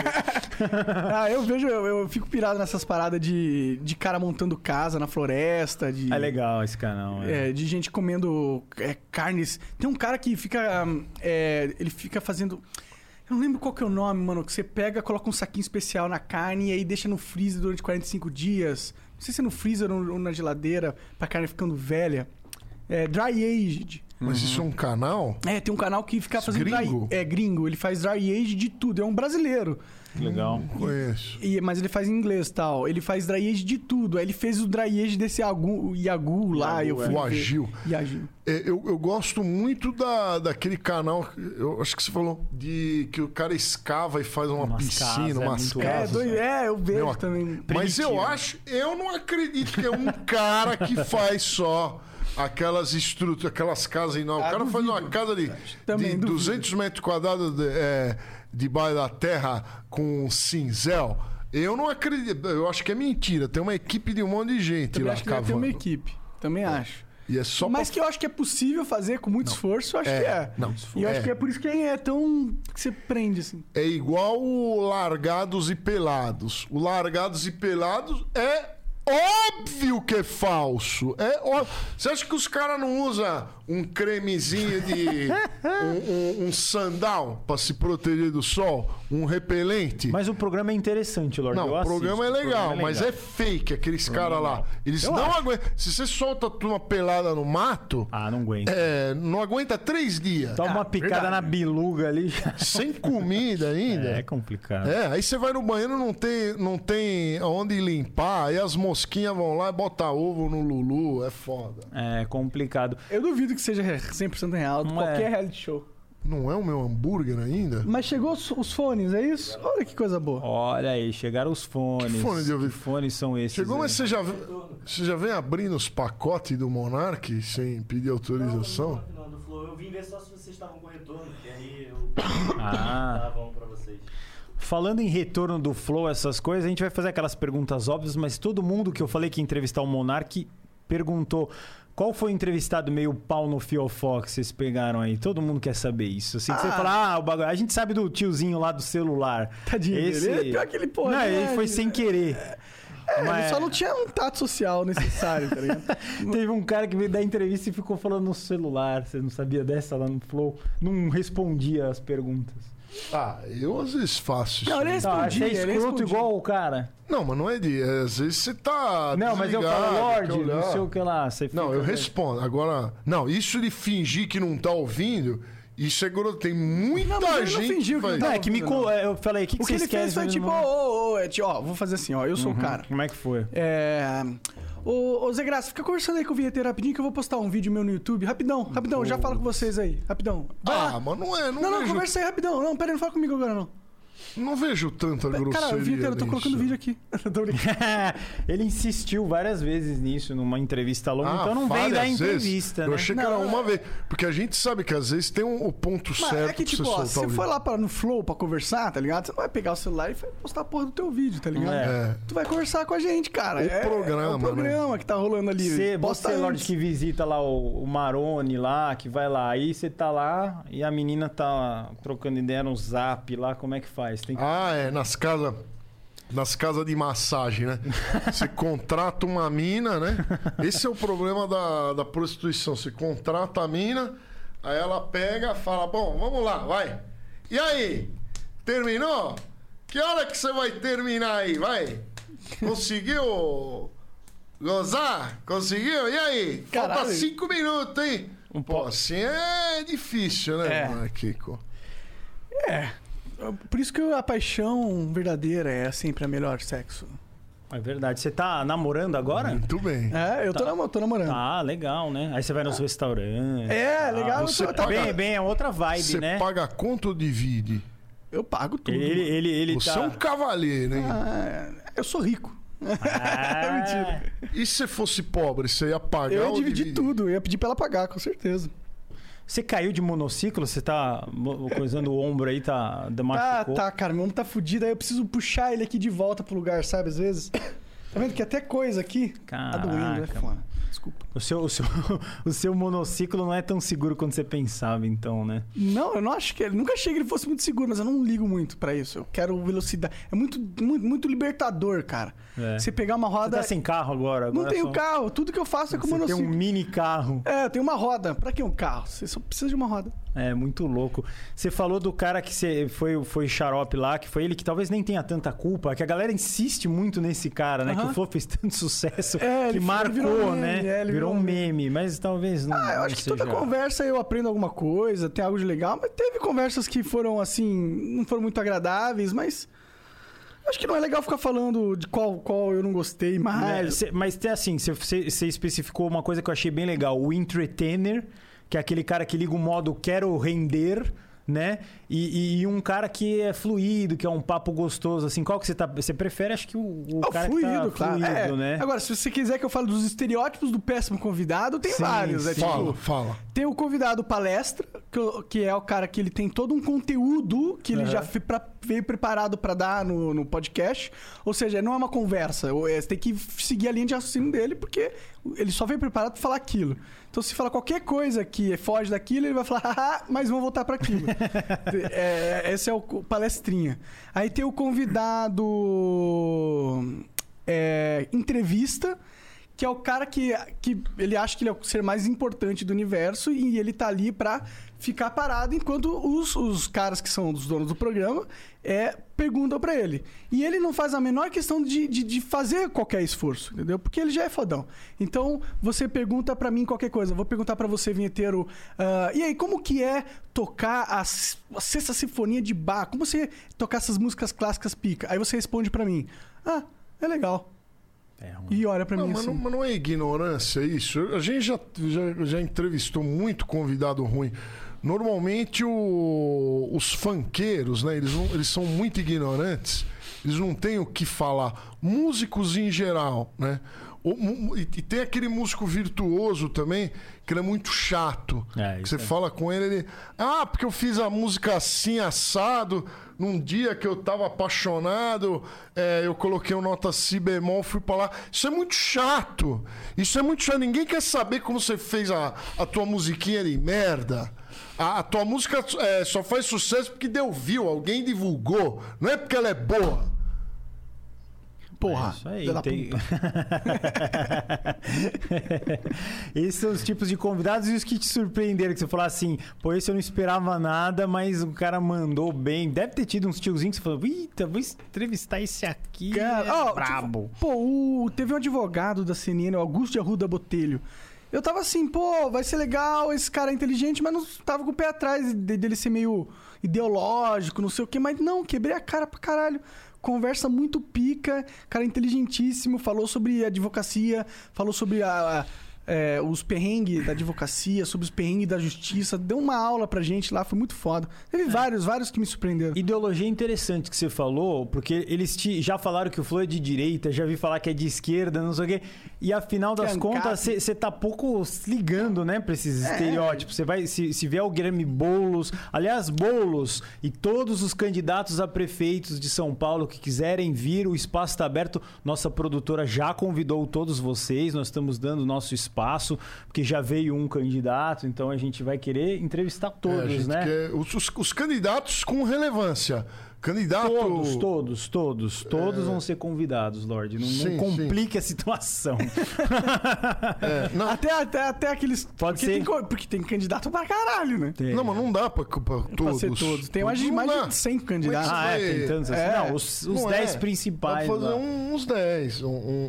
Eu vejo, eu fico pirado nessas paradas de cara montando casa na floresta. É legal esse canal. De gente comendo carnes. Tem um cara que fica. Ele fica fazendo. Eu não lembro qual que é o nome, mano. Que você pega, coloca um saquinho especial na carne e aí deixa no freezer durante 45 dias. Não sei se é no freezer ou na geladeira, pra carne ficando velha. Dry aged. Mas isso é um canal? Tem um canal que fica fazendo gringo? Gringo. Ele faz dry aged de tudo. É um brasileiro. Legal. Não conheço. Mas ele faz em inglês e tal. Ele faz dry aged de tudo. Aí ele fez o dry aged desse Yagu lá. Eu fui O Agil. Yagil. Eu gosto muito daquele canal, eu acho que você falou, que o cara escava e faz uma Umas piscina, casas, umas muito casas. Eu vejo Meu, também. Mas eu não acredito que é um cara que faz só aquelas estruturas, aquelas casas enormes. O cara faz uma casa de Também 200 metros quadrados debaixo da terra com cinzel. Eu não acredito, eu acho que é mentira. Tem uma equipe de um monte de gente Também lá acho que deve ter cavando. uma equipe. Também acho. E é só Mas que eu acho que é possível fazer com muito esforço, eu acho que é. Não, E eu acho que é por isso que é tão... que você prende, assim. É igual o Largados e Pelados. O Largados e Pelados é óbvio que é falso. Você acha que os caras não usam um cremezinho de... um sandal pra se proteger do sol? Um repelente? Mas o programa é interessante, Lorde. Não, Eu o programa é assisto, legal, mas é fake aqueles caras lá. Eles não aguentam. Se você solta uma pelada no mato, não aguento. não aguenta 3 dias. Toma uma picada verdade. na biluga ali. Sem comida ainda. É complicado. Aí você vai no banheiro, não tem onde limpar, aí as mosquinhas vão lá e botam ovo no Lulu, é foda. É complicado. Eu duvido que seja 100% real de Não qualquer é. reality show. Não é o meu hambúrguer ainda? Mas chegou os fones, é isso? Olha que coisa boa. Olha aí, chegaram os fones. Que fone de ouvido? Que fones são esses? Chegou, aí? mas você já vem abrindo os pacotes do Monark sem pedir autorização? Não, do Flow. Eu vim ver só se vocês estavam com retorno, que aí eu Ah. bom pra vocês. Falando em retorno do Flow, essas coisas, a gente vai fazer aquelas perguntas óbvias, mas todo mundo que eu falei que ia entrevistar o Monark perguntou qual foi o entrevistado meio pau no fiofó que vocês pegaram aí. Todo mundo quer saber isso. Assim que você fala, o bagulho. A gente sabe do tiozinho lá do celular. Tadinho dele. Ele é pior que ele, porra. Não, ele né? foi sem querer. Ele só não tinha um tato social necessário, tá ligado? Teve um cara que veio dar entrevista e ficou falando no celular. Você não sabia dessa lá no Flow? Não respondia as perguntas. Eu às vezes faço isso. Não, ele Tá, respondia, achei ele escroto respondia. igual o cara. Não, mas não é de. Às vezes você tá. Não, mas eu desligado, falo, Lorde, quer olhar. não sei o que lá. Você Não, fica- eu respondo. Agora, não, isso de fingir que não tá ouvindo, isso é grosso. Tem muita Não, mas ele não gente fingiu que faz. não Não, é que eu falei, o que O que vocês ele querem? fez foi Ele tipo, não- vou fazer assim, ó, eu sou o cara. Como é que foi? Ô Zé Graça, fica conversando aí com o vinheteiro rapidinho que eu vou postar um vídeo meu no YouTube. Rapidão, já falo com vocês aí. Rapidão. Vai lá. Mas não é. Não, vejo, conversa aí rapidão. Não, pera aí, não fala comigo agora, não. não vejo tanta grosseria. Cara, o vinheteiro, eu tô nisso. colocando vídeo aqui. Tô brincando. Ele insistiu várias vezes nisso, numa entrevista longa, então não vem várias da vezes. entrevista, Eu né? achei que era uma vez. Porque a gente sabe que às vezes tem o ponto Mas certo é que, tipo, pra ó, você se soltar você o for vídeo. lá no Flow pra conversar, tá ligado? Você não vai pegar o celular e vai postar a porra do teu vídeo, tá ligado? É. Tu vai conversar com a gente, cara. O programa, é o programa que tá rolando ali. Você, Lorde, antes. que visita lá o Maroni lá, que vai lá, aí você tá lá e a menina tá trocando ideia no Zap lá, como é que faz? Tem que... Nas casas de massagem, né? Você contrata uma mina, né? Esse é o problema da prostituição. Você contrata a mina, aí ela pega, fala, bom, vamos lá, vai. E aí? Terminou? Que hora que você vai terminar aí? Vai? Conseguiu gozar? Conseguiu? E aí? Falta Caralho. 5 minutos, hein? Pô, assim é difícil, né, mano, Kiko? Por isso que a paixão verdadeira é sempre a melhor sexo. É verdade. Você tá namorando agora? Muito bem. É, eu tô namorando. Ah, legal, né? Aí você vai nos restaurantes. É, legal. Você eu, tô- paga- Bem, é outra vibe, Você né? paga conta ou divide? eu pago tudo. Ele Você tá... é um cavalheiro, hein? Eu sou rico. Ah, Mentira. E se fosse pobre, você ia pagar Eu ia ou dividir dividir? tudo. Eu ia pedir pra ela pagar, com certeza. Você caiu de monociclo? Você tá coisando o ombro aí, tá... machucou? Tá, cara. Meu ombro tá fudido. Aí eu preciso puxar ele aqui de volta pro lugar, sabe? Às vezes. Tá vendo que até coisa aqui tá doendo, é foda. Desculpa. O seu monociclo não é tão seguro quanto você pensava, então, né? Não, eu não acho que ele... Nunca achei que ele fosse muito seguro, mas eu não ligo muito pra isso. Eu quero velocidade. É muito libertador, cara. Você pegar uma roda... Você tá sem carro agora? Não tenho carro. Tudo que eu faço é com monociclo. Você tem um mini carro. Eu tenho uma roda. Pra que um carro? Você só precisa de uma roda. É, muito louco. Você falou do cara que foi xarope lá, que foi ele que talvez nem tenha tanta culpa, que a galera insiste muito nesse cara, né? Que o Flow fez tanto sucesso que marcou, né? Ele virou um meme, mas talvez não. Eu acho que toda conversa eu aprendo alguma coisa, tem algo de legal, mas teve conversas que foram assim, não foram muito agradáveis, mas acho que não é legal ficar falando de qual eu não gostei mais. Mas assim, você especificou uma coisa que eu achei bem legal, o entertainer, que é aquele cara que liga o modo quero render, né? E um cara que é fluido, que é um papo gostoso, assim. Qual que você prefere? Acho que o cara fluido, que tá fluido, né? Agora, se você quiser que eu fale dos estereótipos do péssimo convidado, tem vários. Fala. Tem o convidado palestra, que é o cara que ele tem todo um conteúdo que ele já veio preparado pra dar no podcast. Ou seja, não é uma conversa. Você tem que seguir a linha de raciocínio dele, porque ele só veio preparado pra falar aquilo. Então, se falar qualquer coisa que foge daquilo, ele vai falar, haha, mas vamos voltar pra aquilo. Esse é o palestrinha. Aí tem o convidado entrevista, que é o cara que ele acha que ele é o ser mais importante do universo e ele tá ali pra ficar parado enquanto os caras que são os donos do programa perguntam pra ele. E ele não faz a menor questão de fazer qualquer esforço, entendeu? Porque ele já é fodão. Então, você pergunta pra mim qualquer coisa. Eu vou perguntar pra você, vinheteiro, e aí, como que é tocar a Sexta Sinfonia de Bach? Como você tocar essas músicas clássicas pica? Aí você responde pra mim, é legal. E olha pra mim assim. Mas não é ignorância isso? A gente já entrevistou muito convidado ruim. Normalmente os funkeiros, né? Eles são muito ignorantes. Eles não têm o que falar. Músicos em geral, né? E tem aquele músico virtuoso também, que ele é muito chato. Que você fala com ele, porque eu fiz a música assim, assado, num dia que eu tava apaixonado, eu coloquei uma nota si bemol, fui pra lá. Isso é muito chato. Ninguém quer saber como você fez a tua musiquinha de merda. A tua música só faz sucesso porque deu view, alguém divulgou. Não é porque ela é boa. Porra, isso aí, Esses são os tipos de convidados e os que te surpreenderam, que você falou assim, pô, esse eu não esperava nada, mas o cara mandou bem. Deve ter tido uns tiozinhos que você falou, eita, vou entrevistar esse aqui, cara, brabo. Teve um advogado da CNN, o Augusto de Arruda Botelho. Eu tava assim, vai ser legal, esse cara é inteligente, mas não tava com o pé atrás dele ser meio ideológico, não sei o quê, mas não, quebrei a cara pra caralho. Conversa muito pica, cara inteligentíssimo, falou sobre advocacia, falou sobre os perrengues da advocacia, sobre os perrengues da justiça, deu uma aula pra gente lá, foi muito foda. Teve vários que me surpreenderam. Ideologia interessante que você falou, porque eles já falaram que o Flow é de direita, já vi falar que é de esquerda, não sei o quê, e afinal das contas você tá pouco ligando, né, pra esses estereótipos. Você vai, se vier o Guilherme Boulos, aliás, Boulos e todos os candidatos a prefeitos de São Paulo que quiserem vir, o espaço tá aberto, nossa produtora já convidou todos vocês, nós estamos dando nosso espaço, porque já veio um candidato, então a gente vai querer entrevistar todos, né? Os candidatos com relevância. Todos vão ser convidados, Lorde. Não complique a situação. Não. Até aqueles... Pode ser. Porque tem candidato pra caralho, né? Não, mas não dá pra todos. Pra ser todos. Tem mais de 100 candidatos. Tem tantos assim. Não, os 10 principais. Dá pra fazer uns 10.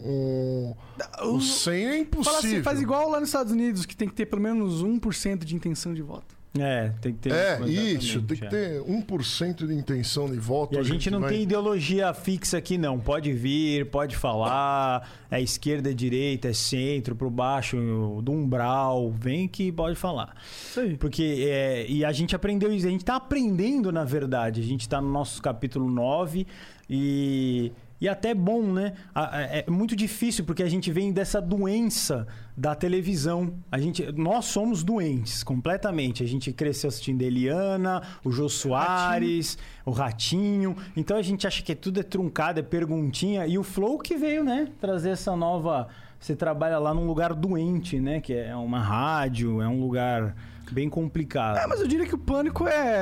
Os 100 é impossível. Fala assim, faz igual lá nos Estados Unidos, que tem que ter pelo menos 1% de intenção de voto. Tem que ter. Isso, tem que ter 1% de intenção de voto. E a gente não tem ideologia fixa aqui, não. Pode vir, pode falar, é esquerda, é direita, é centro, pro baixo, do umbral, vem que pode falar. Isso aí. Porque, e a gente aprendeu isso, a gente tá aprendendo, na verdade. A gente tá no nosso capítulo 9 e E até bom, né? É muito difícil porque a gente vem dessa doença da televisão. Nós somos doentes completamente. A gente cresceu assistindo Eliana, o Jô Soares, o Ratinho. Então a gente acha que tudo é truncado, é perguntinha. E o Flow que veio, né? Trazer essa nova... Você trabalha lá num lugar doente, né? Que é uma rádio, é um lugar bem complicado. Mas eu diria que o Pânico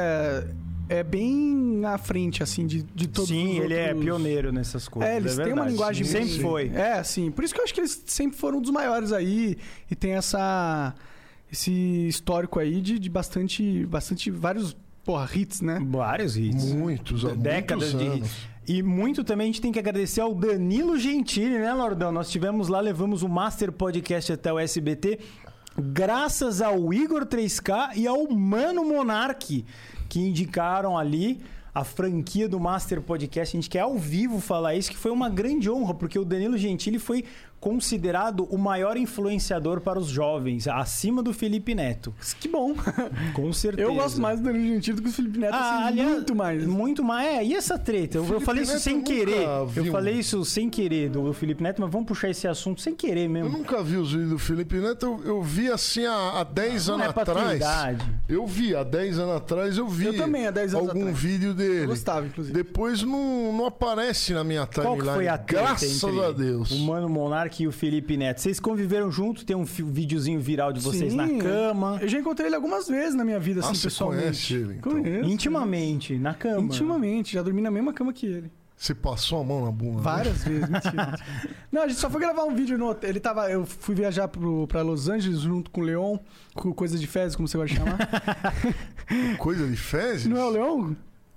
é bem à frente, assim, de todos os outros... Sim, ele é pioneiro nessas coisas. Eles têm uma linguagem sempre bem... foi. Sim. Por isso que eu acho que eles sempre foram um dos maiores aí. E tem esse histórico aí de bastante vários, hits, né? Vários hits. Muitos, há décadas muitos de anos. hits. E muito também a gente tem que agradecer ao Danilo Gentili, né, Lordão? Nós tivemos lá, levamos o Master Podcast até o SBT, graças ao Igor 3K e ao Mano Monark, que indicaram ali a franquia do Master Podcast. A gente quer ao vivo falar isso, que foi uma grande honra, porque o Danilo Gentili foi considerado o maior influenciador para os jovens, acima do Felipe Neto. Que bom. Com certeza. Eu gosto mais do Danilo Gentili do que o Felipe Neto, aliás, muito mais. Muito mais. E essa treta? Eu falei isso sem querer. Eu falei isso sem querer do Felipe Neto, mas vamos puxar esse assunto sem querer mesmo. Eu nunca vi os vídeos do Felipe Neto. Eu vi assim há 10 anos atrás. Eu vi há 10 anos atrás. Eu também há 10 anos algum atrás. vídeo dele. Eu gostava, inclusive. Depois não aparece na minha timeline. Qual que foi a treta Graças a Deus. O Mano Monark e o Felipe Neto? Vocês conviveram juntos? Tem um videozinho viral de vocês na cama? Eu já encontrei ele algumas vezes na minha vida, assim, você pessoalmente. Conhece ele, então? Conheço. Intimamente, na cama. Intimamente, já dormi na mesma cama que ele. Você passou a mão na bunda? Várias vezes, mentira. Não, a gente só foi gravar um vídeo no hotel. Eu fui viajar pra Los Angeles junto com o Leon, com Coisa de Fezes, como você vai chamar. Coisa de Fezes? Não é o Leon?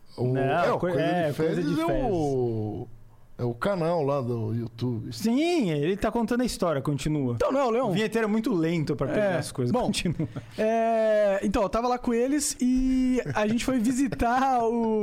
Coisa de Fezes é o canal lá do YouTube. Sim, ele tá contando a história, continua. Então, não é o Leon? O vinheteiro é muito lento pra pegar as coisas. Bom, continua. Então, eu tava lá com eles e a gente foi visitar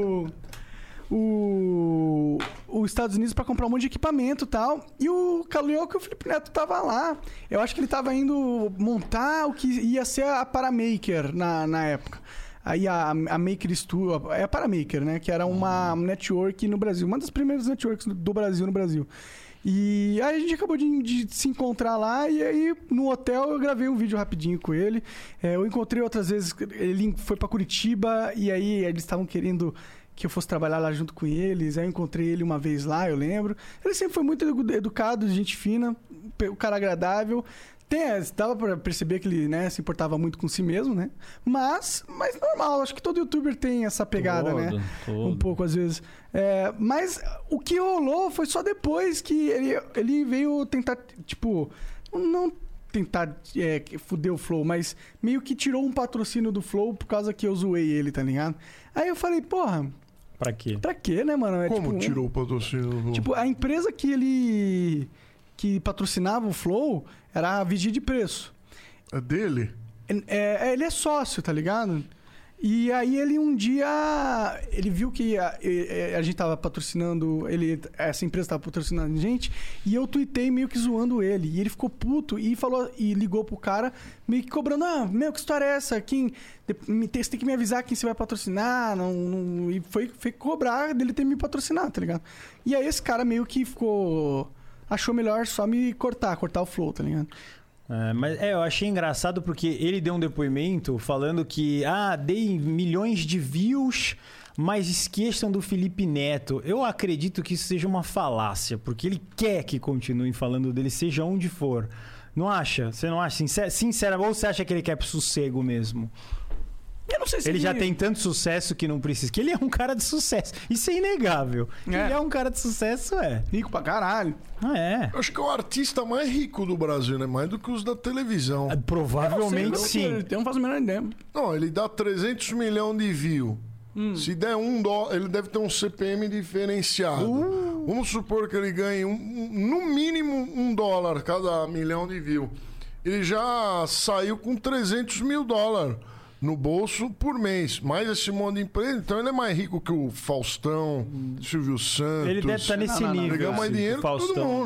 os Estados Unidos pra comprar um monte de equipamento e tal. E o Leon e o Felipe Neto tava lá. Eu acho que ele tava indo montar o que ia ser a Paramaker na época. Aí a Maker Studio, é a Paramaker, né? Que era uma network no Brasil. Uma das primeiras networks do Brasil no Brasil. E aí a gente acabou de se encontrar lá. E aí no hotel eu gravei um vídeo rapidinho com ele. Eu encontrei outras vezes, ele foi pra Curitiba. E aí eles estavam querendo que eu fosse trabalhar lá junto com eles. Aí eu encontrei ele uma vez lá, eu lembro. Ele sempre foi muito educado, gente fina, um cara agradável. Dava pra perceber que ele, né, se importava muito com si mesmo, né? Mas normal, acho que todo youtuber tem essa pegada, né? Um pouco, às vezes. Mas o que rolou foi só depois que ele veio tentar, tipo... Não tentar fuder o Flow, mas meio que tirou um patrocínio do Flow por causa que eu zoei ele, tá ligado? Aí eu falei, porra... Pra quê? Pra quê, né, mano? Como tirou o patrocínio do Flow? Tipo, a empresa que patrocinava o Flow era a Vigia de Preço. É dele? Ele é sócio, tá ligado? E aí ele um dia... Ele viu que a gente tava patrocinando... Essa empresa tava patrocinando a gente. E eu tuitei meio que zoando ele. E ele ficou puto e falou... E ligou pro cara meio que cobrando... que história é essa? Você tem que me avisar quem você vai patrocinar. E foi cobrar dele ter me patrocinado, tá ligado? E aí esse cara meio que ficou... Achou melhor só me cortar o Flow, tá ligado? Mas eu achei engraçado porque ele deu um depoimento falando que dei milhões de views, mas esqueçam do Felipe Neto. Eu acredito que isso seja uma falácia, porque ele quer que continuem falando dele, seja onde for. Não acha? Você não acha? Sinceramente, ou você acha que ele quer pro sossego mesmo? Eu não sei se ele já tem tanto sucesso que não precisa. Que ele é um cara de sucesso. Isso é inegável. Ele é um cara de sucesso, rico pra caralho. Eu acho que é o artista mais rico do Brasil, né? Mais do que os da televisão. Provavelmente sim. Eu não faço a menor ideia. Não, ele dá 300 milhões de views. Se der $1, ele deve ter um CPM diferenciado. Vamos supor que ele ganhe no mínimo $1 cada milhão de views. Ele já saiu com $300 mil no bolso por mês. Mais esse monte de empresa. Então ele é mais rico que o Faustão, Silvio Santos. Ele deve estar nesse nível. Ele ganha mais dinheiro que todo mundo.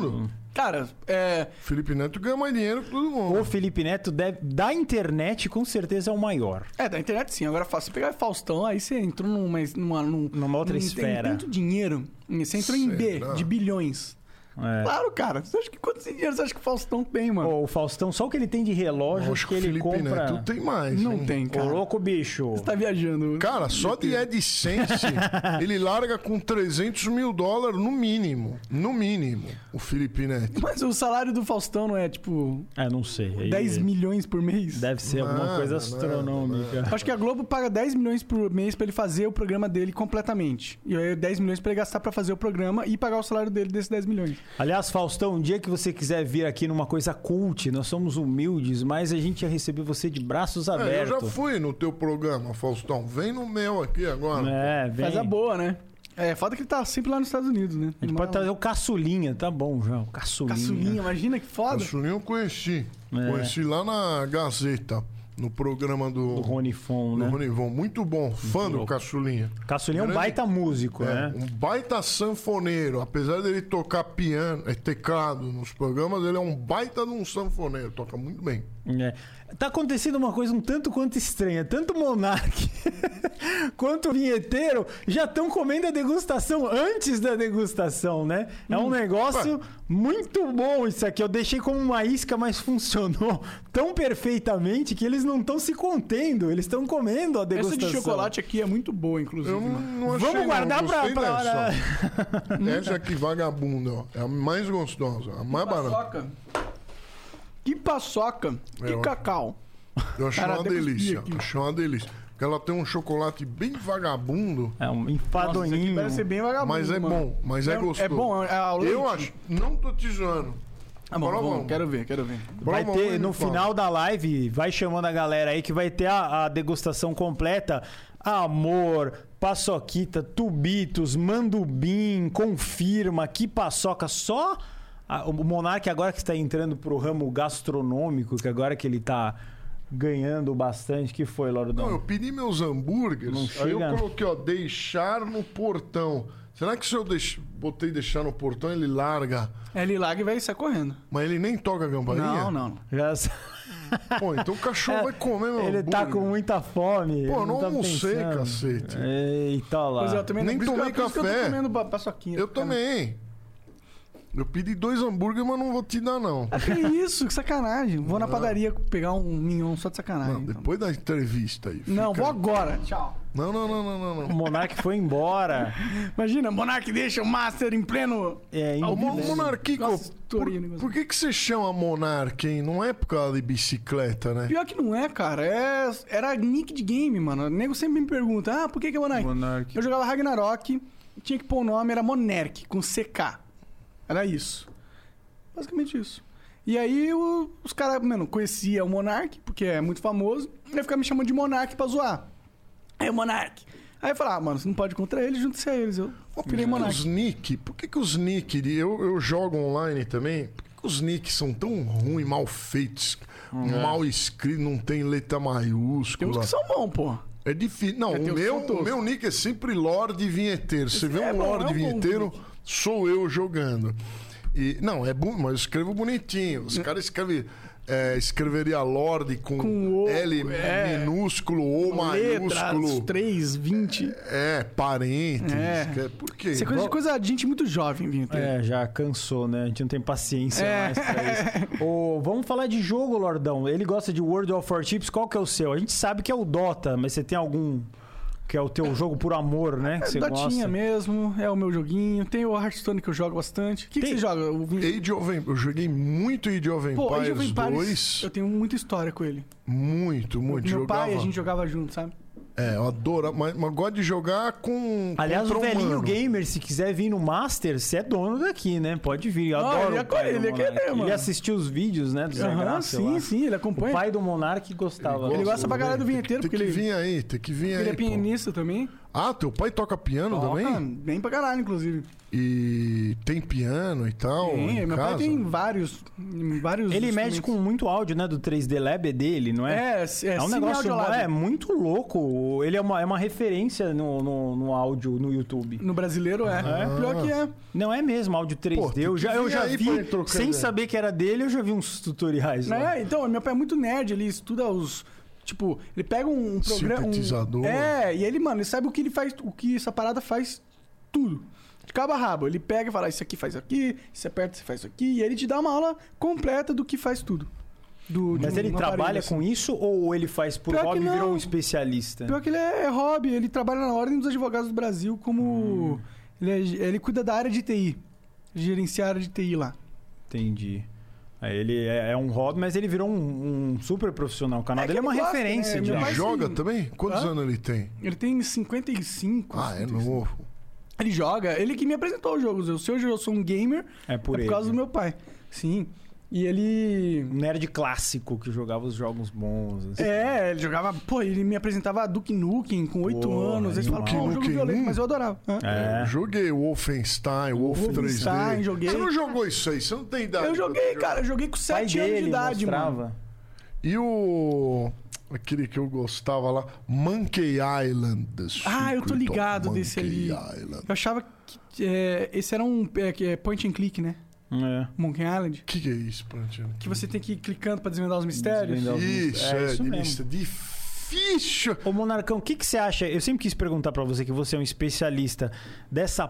Cara, Felipe Neto ganha mais dinheiro que todo mundo. O Felipe Neto da internet com certeza é o maior. da internet sim. Agora, se pegar Faustão, aí você entrou numa outra esfera. Tem tanto dinheiro. Você entrou em B, Será? de bilhões. É. Claro, cara. Você acha que quanto dinheiro você acha que o Faustão tem, mano? O Faustão, só o que ele tem de relógio Acho que ele Felipe compra. Neto tem mais. Não hein? tem, Ô, cara. louco, bicho. Você tá viajando. Cara, só de AdSense, ele larga com $300 mil no mínimo. No mínimo, o Felipe Neto. Mas o salário do Faustão não é, tipo, Não sei. Aí 10 milhões por mês? Deve ser alguma Nada, coisa nada, astronômica. Acho que a Globo paga 10 milhões por mês pra ele fazer o programa dele completamente. E aí 10 milhões pra ele gastar pra fazer o programa e pagar o salário dele desses 10 milhões. Aliás, Faustão, um dia que você quiser vir aqui numa coisa cult, nós somos humildes, mas a gente ia receber você de braços Eu abertos. já fui no teu programa, Faustão. Vem no meu aqui agora. Vem. Faz a boa, né? Foda que ele tá sempre lá nos Estados Unidos, né? A gente pode trazer o Caçulinha, tá bom já. O Caçulinha, imagina que foda. Caçulinha eu conheci. É. Conheci lá na Gazeta, no programa do Rony Fon, do né? Ronivon. Muito bom. Fã do Caçulinha. Caçulinha é um Grande- baita músico, É, né? um baita sanfoneiro. Apesar dele tocar piano, teclado nos programas, ele é um baita de um sanfoneiro. Toca muito bem. É. Tá acontecendo uma coisa um tanto quanto estranha. Tanto o Monark quanto o vinheteiro já estão comendo a degustação antes da degustação, né? É um negócio muito bom isso aqui. Eu deixei como uma isca, mas funcionou tão perfeitamente que eles não estão se contendo. Eles estão comendo a Essa degustação. de chocolate aqui é muito boa, inclusive. Eu não achei. Vamos guardar não, pra... gostei dessa. Essa aqui, vagabunda, ó. É a mais gostosa, a mais barata. Paçoca. Que paçoca. Que ó. cacau. Eu achei Cara, uma até cuspi delícia. aqui. Achei uma delícia. Porque ela tem um chocolate bem vagabundo, É um Nossa, isso aqui enfadoninho. parece ser bem vagabundo, mas é mano. bom. Mas é gostoso. É bom, é ao leite. Eu acho. Não tô te zoando. Ah, bom, Prova bom, uma. quero ver. Vai Prova uma ter, e no me fala. final da live, vai chamando a galera aí que vai ter a degustação completa. Amor, paçoquita, tubitos, mandubim, confirma, que paçoca. Só o Monark agora que está entrando pro ramo gastronômico, que agora que ele tá ganhando bastante. Que foi, Lordão? Não, eu pedi meus hambúrgueres. Não Aí eu chega. coloquei, ó, deixar no portão. Será que se eu botei deixar no portão, ele larga, Ele larga e vai sair correndo. mas ele nem toca a campainha? Não. Já... Pô, então o cachorro vai comer meu Ele hambúrguer. tá com muita fome. Pô, ele não tá almocei, pensando. cacete. Eita lá. Pois é, eu também Nem por isso que tomei por isso que eu café. tô comendo paçoquinha. Eu também. Eu pedi 2 hambúrgueres, mas não vou te dar, não. Que isso, que sacanagem. Vou na padaria pegar um mignon só de sacanagem. Não, então. depois da entrevista aí. Não, fica- vou agora. Tchau. Não. O Monark foi embora. Imagina, Monark deixa o Master em pleno... É, Ô, em- Monarquico, Nossa, tourinho, negócio. por que você chama Monark, hein? Não é por causa de bicicleta, né? Pior que não é, cara. Era nick de game, mano. O nego sempre me pergunta, por que é Monark? Monark. Eu jogava Ragnarok, tinha que pôr o nome, era Monark, com CK. Era isso. Basicamente isso. E aí os caras, mano, conheciam o Monark, porque é muito famoso, e aí ficava me chamando de Monark pra zoar. Aí o Monark. Aí eu falava, mano, você não pode ir contra eles, junte-se a eles. Eu virei Monark. Os nick, por que os nick, eu jogo online também, por que os nicks são tão ruins, mal feitos, mal escritos, não tem letra Tem uns maiúscula? que são bons, pô. É difícil. Não, tem o uns que são meu, toscos. o meu nick é sempre Lorde Vinheteiro. Você vê é um bom, Lorde é um bom Vinheteiro, nick. sou eu jogando. E, não, é bom, mas eu escrevo bonitinho. Os caras escrevem. Escreveria Lorde com Com O, L minúsculo, O Letras, maiúsculo. 3, 20. Parênteses. É. Por quê? Isso é coisa de gente muito jovem, Vinho. Já cansou, né? A gente não tem paciência É. mais pra isso. Vamos falar de jogo, Lordão. Ele gosta de World of Warships. Qual que é o seu? A gente sabe que é o Dota, mas você tem algum que é o teu jogo por amor, né? Que você Dotinha gosta. mesmo, é o meu joguinho. Tem o Hearthstone que eu jogo bastante. O que você joga? O Vinho? Age of Empires. Eu joguei muito Age of Empires, Pô, Age of Empires, 2. eu tenho muita história com ele. Muito. Meu Jogava. pai, a gente jogava junto, sabe? Eu adoro, mas gosto de jogar com. Aliás, contra o velhinho humano. gamer, se quiser vir no Master, você é dono daqui, né? Pode vir. Eu adoro ele ia o pai querer, do ele ia Monark. querer, mano. Ele assistiu os vídeos, né? Do Zé Graça, eu acho. sim, ele O acompanha. pai do Monark gostava. Ele gosta pra caralho do vinheteiro, Tem porque que ele- vir aí, tem que vir Ele aí. é pianista também. Ah, teu pai toca piano também? Bem pra caralho, inclusive. E tem piano e tal? Tem, meu pai tem vários Ele mexe com muito áudio, né? Do 3D Lab é dele, não é? É um negócio muito louco. Ele é uma referência no áudio no YouTube. No brasileiro pior que é. Não é mesmo, áudio 3D. Pô, eu já vi, sem saber que era dele, eu já vi uns tutoriais lá. Então, meu pai é muito nerd, ele estuda os... Tipo, ele pega um programa... Sintetizador. E ele, mano, ele sabe o que ele faz, o que essa parada faz tudo. De cabo a rabo. Ele pega e fala, isso aqui faz aqui, isso aperta, você faz isso aqui. E ele te dá uma aula completa do que faz tudo. Mas ele trabalha assim. com isso ou ele faz por Pior hobby e que virou não. um especialista? Pior que ele é hobby, ele trabalha na Ordem dos Advogados do Brasil como... Ele cuida da área de TI. Gerenciar a área de TI lá. Entendi. Ele é um hobby, mas ele virou um super profissional. O canal dele é uma ele gosta, referência. né? de Meu pai Ele joga sim. também? Quantos anos ele tem? Ele tem 55. Ah, é 55. novo. Ele joga. Ele que me apresentou os jogos. Se hoje eu sou um gamer, É por ele. causa do meu pai. Sim. E ele... Um nerd clássico que jogava os jogos bons. Assim. Ele jogava... Pô, ele me apresentava Duke Nukem com 8 Pô, anos. Eles falavam, Duke um jogo Nukem violento, 1? mas eu adorava. Eu joguei Wolfenstein, Wolf 3D. Wolfenstein, joguei. Você não jogou isso aí? Você não tem idade. Eu joguei, cara. Eu joguei com O pai 7 anos de dele idade, mostrava. mano. E aquele que eu gostava lá, Monkey Island. Eu tô ligado desse ali. Island. Eu achava que esse era um point and click, né? Monkey Island. O que é isso, Plantino? Que você tem que ir clicando pra desvendar os mistérios. Desvendar os Isso, isso mesmo. isso difícil. Ô, Monarcão, o que você acha? Eu sempre quis perguntar pra você, que você é um especialista dessa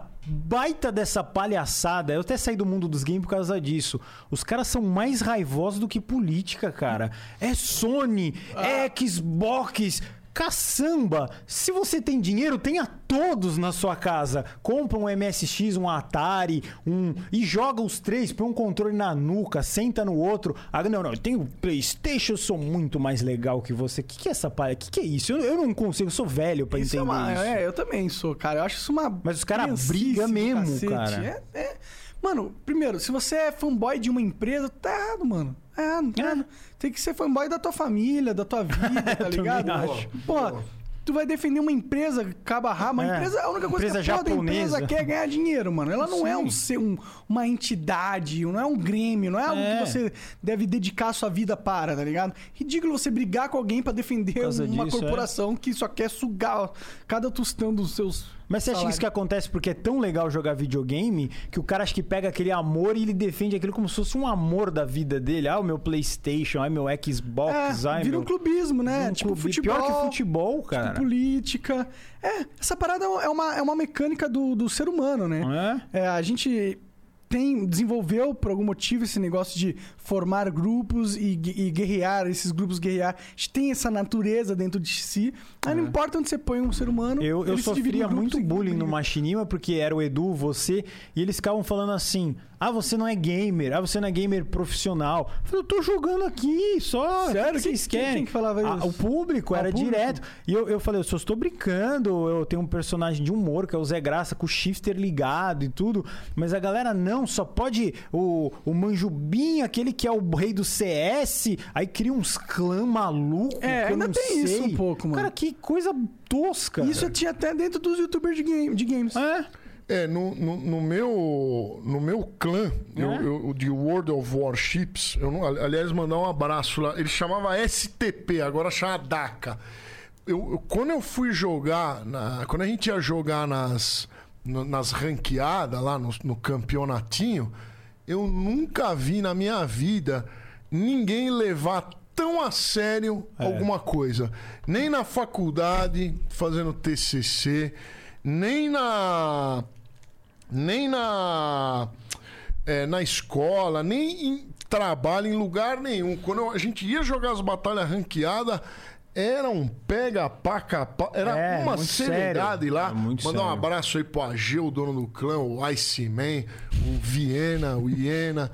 palhaçada. Eu até saí do mundo dos games por causa disso. Os caras são mais raivosos do que política, cara. É Sony, é Xbox... Caçamba! Se você tem dinheiro, tenha todos na sua casa. Compra um MSX, um Atari, e joga os três, põe um controle na nuca, senta no outro. Não, eu tenho PlayStation, eu sou muito mais legal que você. O que é essa palha? O que é isso? Eu não consigo, eu sou velho pra entender isso. Eu também sou, cara. Eu acho isso uma... Mas os caras criancice brigam do mesmo, cacete. cara. Mano, primeiro, se você é fanboy de uma empresa, tá errado, mano. Tem que ser fanboy da tua família, da tua vida, tá ligado? acho. Pô, tu vai defender uma empresa cabo a rabo. Uma empresa, a única coisa Empresa que a japonesa. empresa quer é ganhar dinheiro, mano. Ela não é uma entidade, não é um grêmio, não é algo que você deve dedicar a sua vida para, tá ligado? Ridículo você brigar com alguém pra defender uma corporação que só quer sugar cada tostão dos seus... Mas você acha que isso que acontece porque é tão legal jogar videogame que o cara acha que pega aquele amor e ele defende aquilo como se fosse um amor da vida dele? O meu PlayStation, meu Xbox, vira um clubismo, né? Tipo futebol. Pior que futebol, cara. Tipo política. Essa parada é uma mecânica do ser humano, né? A gente desenvolveu por algum motivo esse negócio de formar grupos e guerrear, esses grupos guerrear. A gente tem essa natureza dentro de si. Aí não importa onde você põe um ser humano. Eu sofria muito bullying no Machinima, porque era o Edu, você, e eles ficavam falando assim: você não é gamer, você não é gamer profissional. Eu falei, eu tô jogando aqui, só. Sério? O que vocês querem? Quem que falava isso? O público, era público? direto. E eu falei, eu só estou brincando, eu tenho um personagem de humor, que é o Zé Graça, com o shifter ligado e tudo. Mas a galera não, só pode o Manjubinho, aquele que é o rei do CS, aí cria uns clã maluco. que eu ainda não tem sei. isso um pouco, mano. Cara, que coisa tosca. Isso tinha até dentro dos youtubers de games. No meu clã, eu de World of Warships, aliás, mandar um abraço lá. Ele chamava STP, agora chama DACA. Quando eu fui jogar, quando a gente ia jogar nas ranqueadas lá no campeonatinho, eu nunca vi na minha vida ninguém levar tão a sério alguma coisa. Nem na faculdade, fazendo TCC, nem na escola, nem em trabalho, em lugar nenhum. Quando a gente ia jogar as batalhas ranqueadas, era um pega-paca-pá. Era uma seriedade lá. Mandar um abraço aí pro Ageu, o dono do clã, o Iceman, o Viena, o Iena.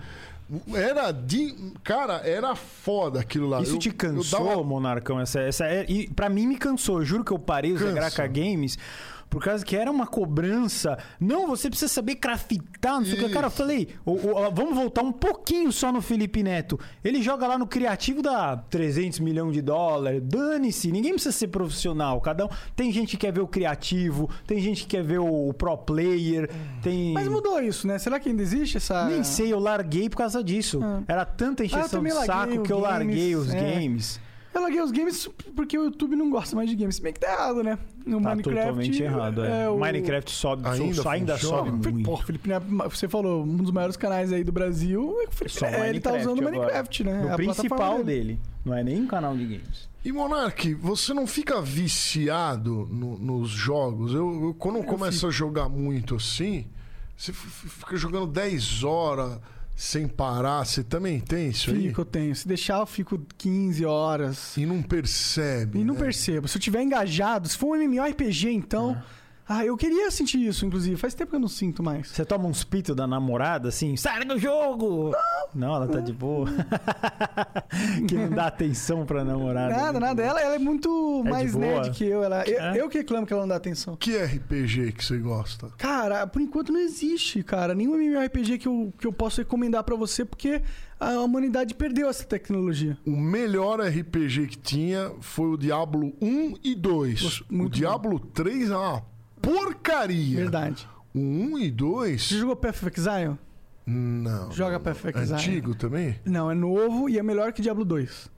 Cara, era foda aquilo lá. Isso te cansou, Monarcão? E pra mim me cansou. Eu juro que eu parei o Zé Graca Games por causa que era uma cobrança. Não, você precisa saber craftar, não sei o que. Cara, eu falei, vamos voltar um pouquinho só no Felipe Neto. Ele joga lá no criativo, dá 300 milhões de dólares. Dane-se, ninguém precisa ser profissional. Cada um. Tem gente que quer ver o criativo, tem gente que quer ver o pro player. Tem... Mas mudou isso, né? Será que ainda existe essa... Nem sei, eu larguei por causa disso. Era tanta encheção de saco que eu larguei os games. Eu larguei os games porque o YouTube não gosta mais de games. Se bem que tá errado, né? No Tá Minecraft, totalmente errado, é. O Minecraft ainda sobe muito. Pô, Felipe Neto, você falou, um dos maiores canais aí do Brasil, o Felipe Neto, ele tá usando o Minecraft, né? O principal dele. Não é nem um canal de games. E, Monark, você não fica viciado nos jogos? Quando eu começo a jogar muito assim, você fica jogando 10 horas sem parar. Você também tem isso aí? Eu tenho. Se deixar, eu fico 15 horas. E não percebe. E não percebo. Se eu tiver engajado, se for um MMORPG, então... eu queria sentir isso, inclusive. Faz tempo que eu não sinto mais. Você toma uns pitos da namorada, assim, sai do jogo! Não, ela tá de boa. Que não dá atenção pra namorada. Nada. Ela é muito mais nerd que eu. Eu que reclamo que ela não dá atenção. Que RPG que você gosta? Cara, por enquanto não existe, cara. Nenhum MMORPG que eu posso recomendar pra você, porque a humanidade perdeu essa tecnologia. O melhor RPG que tinha foi o Diablo 1 e 2. O Diablo 3 é uma porcaria. Verdade. O 1 e 2... Você jogou Path of Exile? Não. Joga Path of Exile. Antigo também? Não, é novo e é melhor que Diablo 2.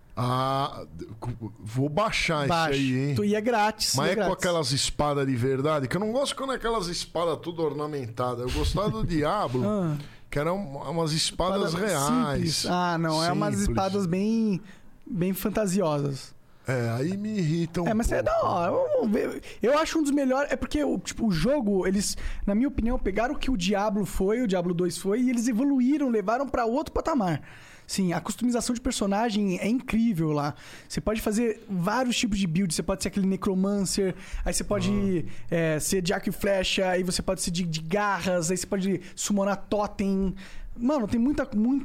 Vou baixar esse aí, hein? E é grátis. Mas grátis. Com aquelas espadas de verdade, que eu não gosto quando é aquelas espadas tudo ornamentadas. Eu gostava do Diablo, que eram umas espadas reais. Simples. Não, é umas espadas bem fantasiosas. Aí me irritam. Mas é da hora. Vamos ver. Eu acho um dos melhores. É porque o jogo, eles, na minha opinião, pegaram o que o Diablo foi, o Diablo 2 foi, e eles evoluíram, levaram pra outro patamar. Sim, a customização de personagem é incrível lá. Você pode fazer vários tipos de builds. Você pode ser aquele necromancer, aí você pode ser de arco e flecha, aí você pode ser de garras, aí você pode summonar totem. Mano, tem muita.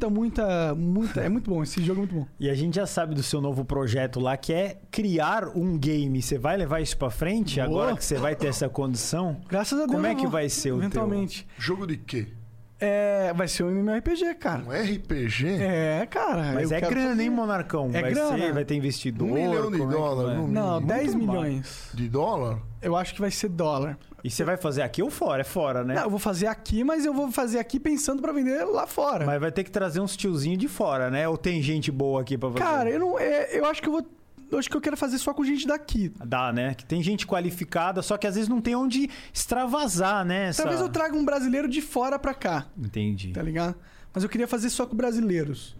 É muito bom, esse jogo é muito bom. E a gente já sabe do seu novo projeto lá, que é criar um game. Você vai levar isso pra frente agora que você vai ter essa condição? Graças a Deus. Como é que vai ser eventualmente. O teu? Jogo de quê? Vai ser um MMORPG, cara. Um RPG? Cara. Mas é grana, hein, Monarcão? Vai ter investidor. $1 milhão de dólares. Não, 10 milhões. De dólar? Eu acho que vai ser dólar. E você vai fazer aqui ou fora? É fora, né? Não, eu vou fazer aqui, mas eu vou fazer aqui pensando pra vender lá fora. Mas vai ter que trazer uns tiozinhos de fora, né? Ou tem gente boa aqui pra fazer? Cara, eu acho que eu quero fazer só com gente daqui. Dá, né? Que tem gente qualificada, só que às vezes não tem onde extravasar, né? Talvez eu traga um brasileiro de fora pra cá. Entendi. Tá ligado? Mas eu queria fazer só com brasileiros.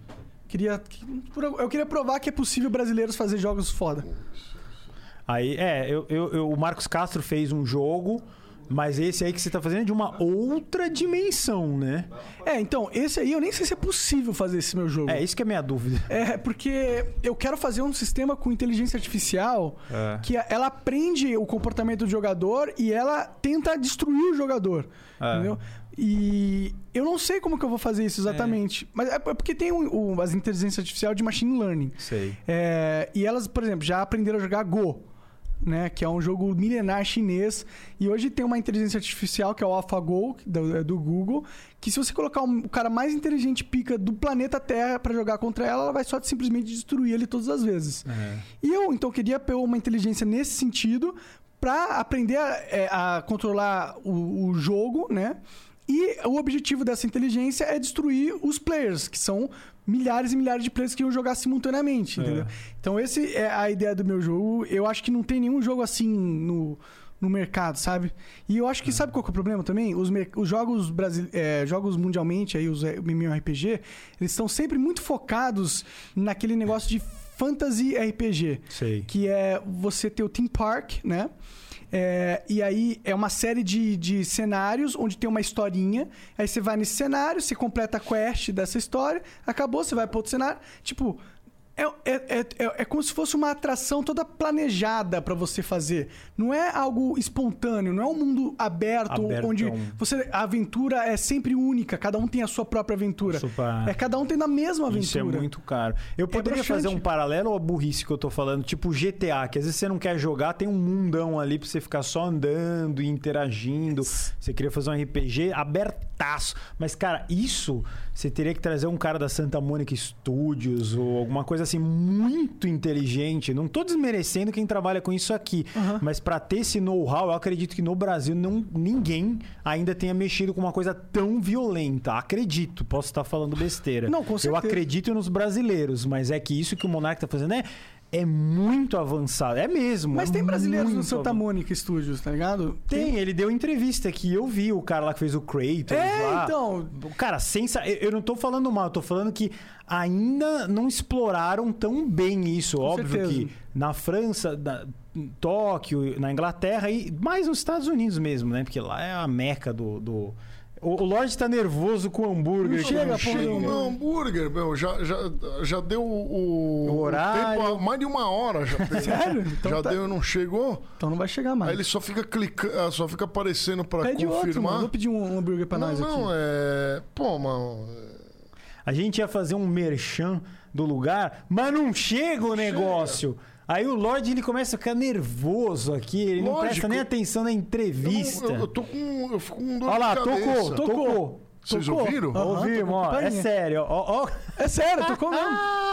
Eu queria provar que é possível brasileiros fazer jogos foda. Aí, o Marcos Castro fez um jogo, mas esse aí que você tá fazendo é de uma outra dimensão, né? Então, esse aí eu nem sei se é possível fazer esse meu jogo. Isso que é a minha dúvida. Porque eu quero fazer um sistema com inteligência artificial que ela aprende o comportamento do jogador e ela tenta destruir o jogador, entendeu? E eu não sei como que eu vou fazer isso exatamente. Mas é porque tem as inteligências artificiais de machine learning. Sei. E elas, por exemplo, já aprenderam a jogar Go. Né, que é um jogo milenar chinês, e hoje tem uma inteligência artificial que é o AlphaGo do Google, que se você colocar o cara mais inteligente pica do planeta Terra pra jogar contra ela vai só simplesmente destruir ele todas as vezes. E eu então queria ter uma inteligência nesse sentido pra aprender a controlar o jogo, né? E o objetivo dessa inteligência é destruir os players, que são milhares e milhares de players que iam jogar simultaneamente, entendeu? Então, essa é a ideia do meu jogo. Eu acho que não tem nenhum jogo assim no mercado, sabe? E eu acho que, sabe qual que é o problema também? Os jogos jogos mundialmente, aí, os MMORPG, eles estão sempre muito focados naquele negócio de fantasy RPG. Sei. Que é você ter o Theme Park, né? E aí é uma série de cenários onde tem uma historinha. Aí você vai nesse cenário, você completa a quest dessa história, acabou, você vai para outro cenário. Tipo, É como se fosse uma atração toda planejada pra você fazer. Não é algo espontâneo, não é um mundo aberto onde a aventura é sempre única, cada um tem a sua própria aventura. Cada um tem a mesma aventura. Isso é muito caro. Eu poderia fazer um paralelo à burrice que eu tô falando, tipo GTA, que às vezes você não quer jogar, tem um mundão ali pra você ficar só andando e interagindo. Você queria fazer um RPG abertaço. Mas, cara, isso você teria que trazer um cara da Santa Mônica Studios ou alguma coisa assim muito inteligente. Não tô desmerecendo quem trabalha com isso aqui, mas pra ter esse know-how, eu acredito que no Brasil ninguém ainda tenha mexido com uma coisa tão violenta. Acredito, posso estar falando besteira. Não, com certeza. Eu acredito nos brasileiros, mas é que isso que o Monark tá fazendo é muito avançado. É mesmo. Mas tem brasileiros no Santa Mônica Studios, tá ligado? Tem, ele deu entrevista aqui. Eu vi o cara lá que fez o Kratos lá. Então... Cara, eu não tô falando mal, eu tô falando que ainda não exploraram tão bem isso. Com Óbvio certeza. que na França, em Tóquio, na Inglaterra e mais nos Estados Unidos mesmo, né? Porque lá é a meca do... O Lorde tá nervoso com o hambúrguer. Não chega, Chega o meu hambúrguer, meu. Já deu o horário. tempo, mais de 1 hora já tem. Sério? Então já tá. deu, não chegou? Então não vai chegar mais. Aí ele só fica clicando, só fica aparecendo pra Pede outro, mano. confirmar. Vou pedir um hambúrguer pra nós aqui. Pô, mano. A gente ia fazer um merchan do lugar, mas não chega o negócio. Aí o Lorde, ele começa a ficar nervoso aqui, ele não presta nem atenção na entrevista. Eu fico com dor Olha lá, de cabeça. tocou. Vocês ouviram? Ouvimos, ó. É sério, ó. É sério, tô comendo.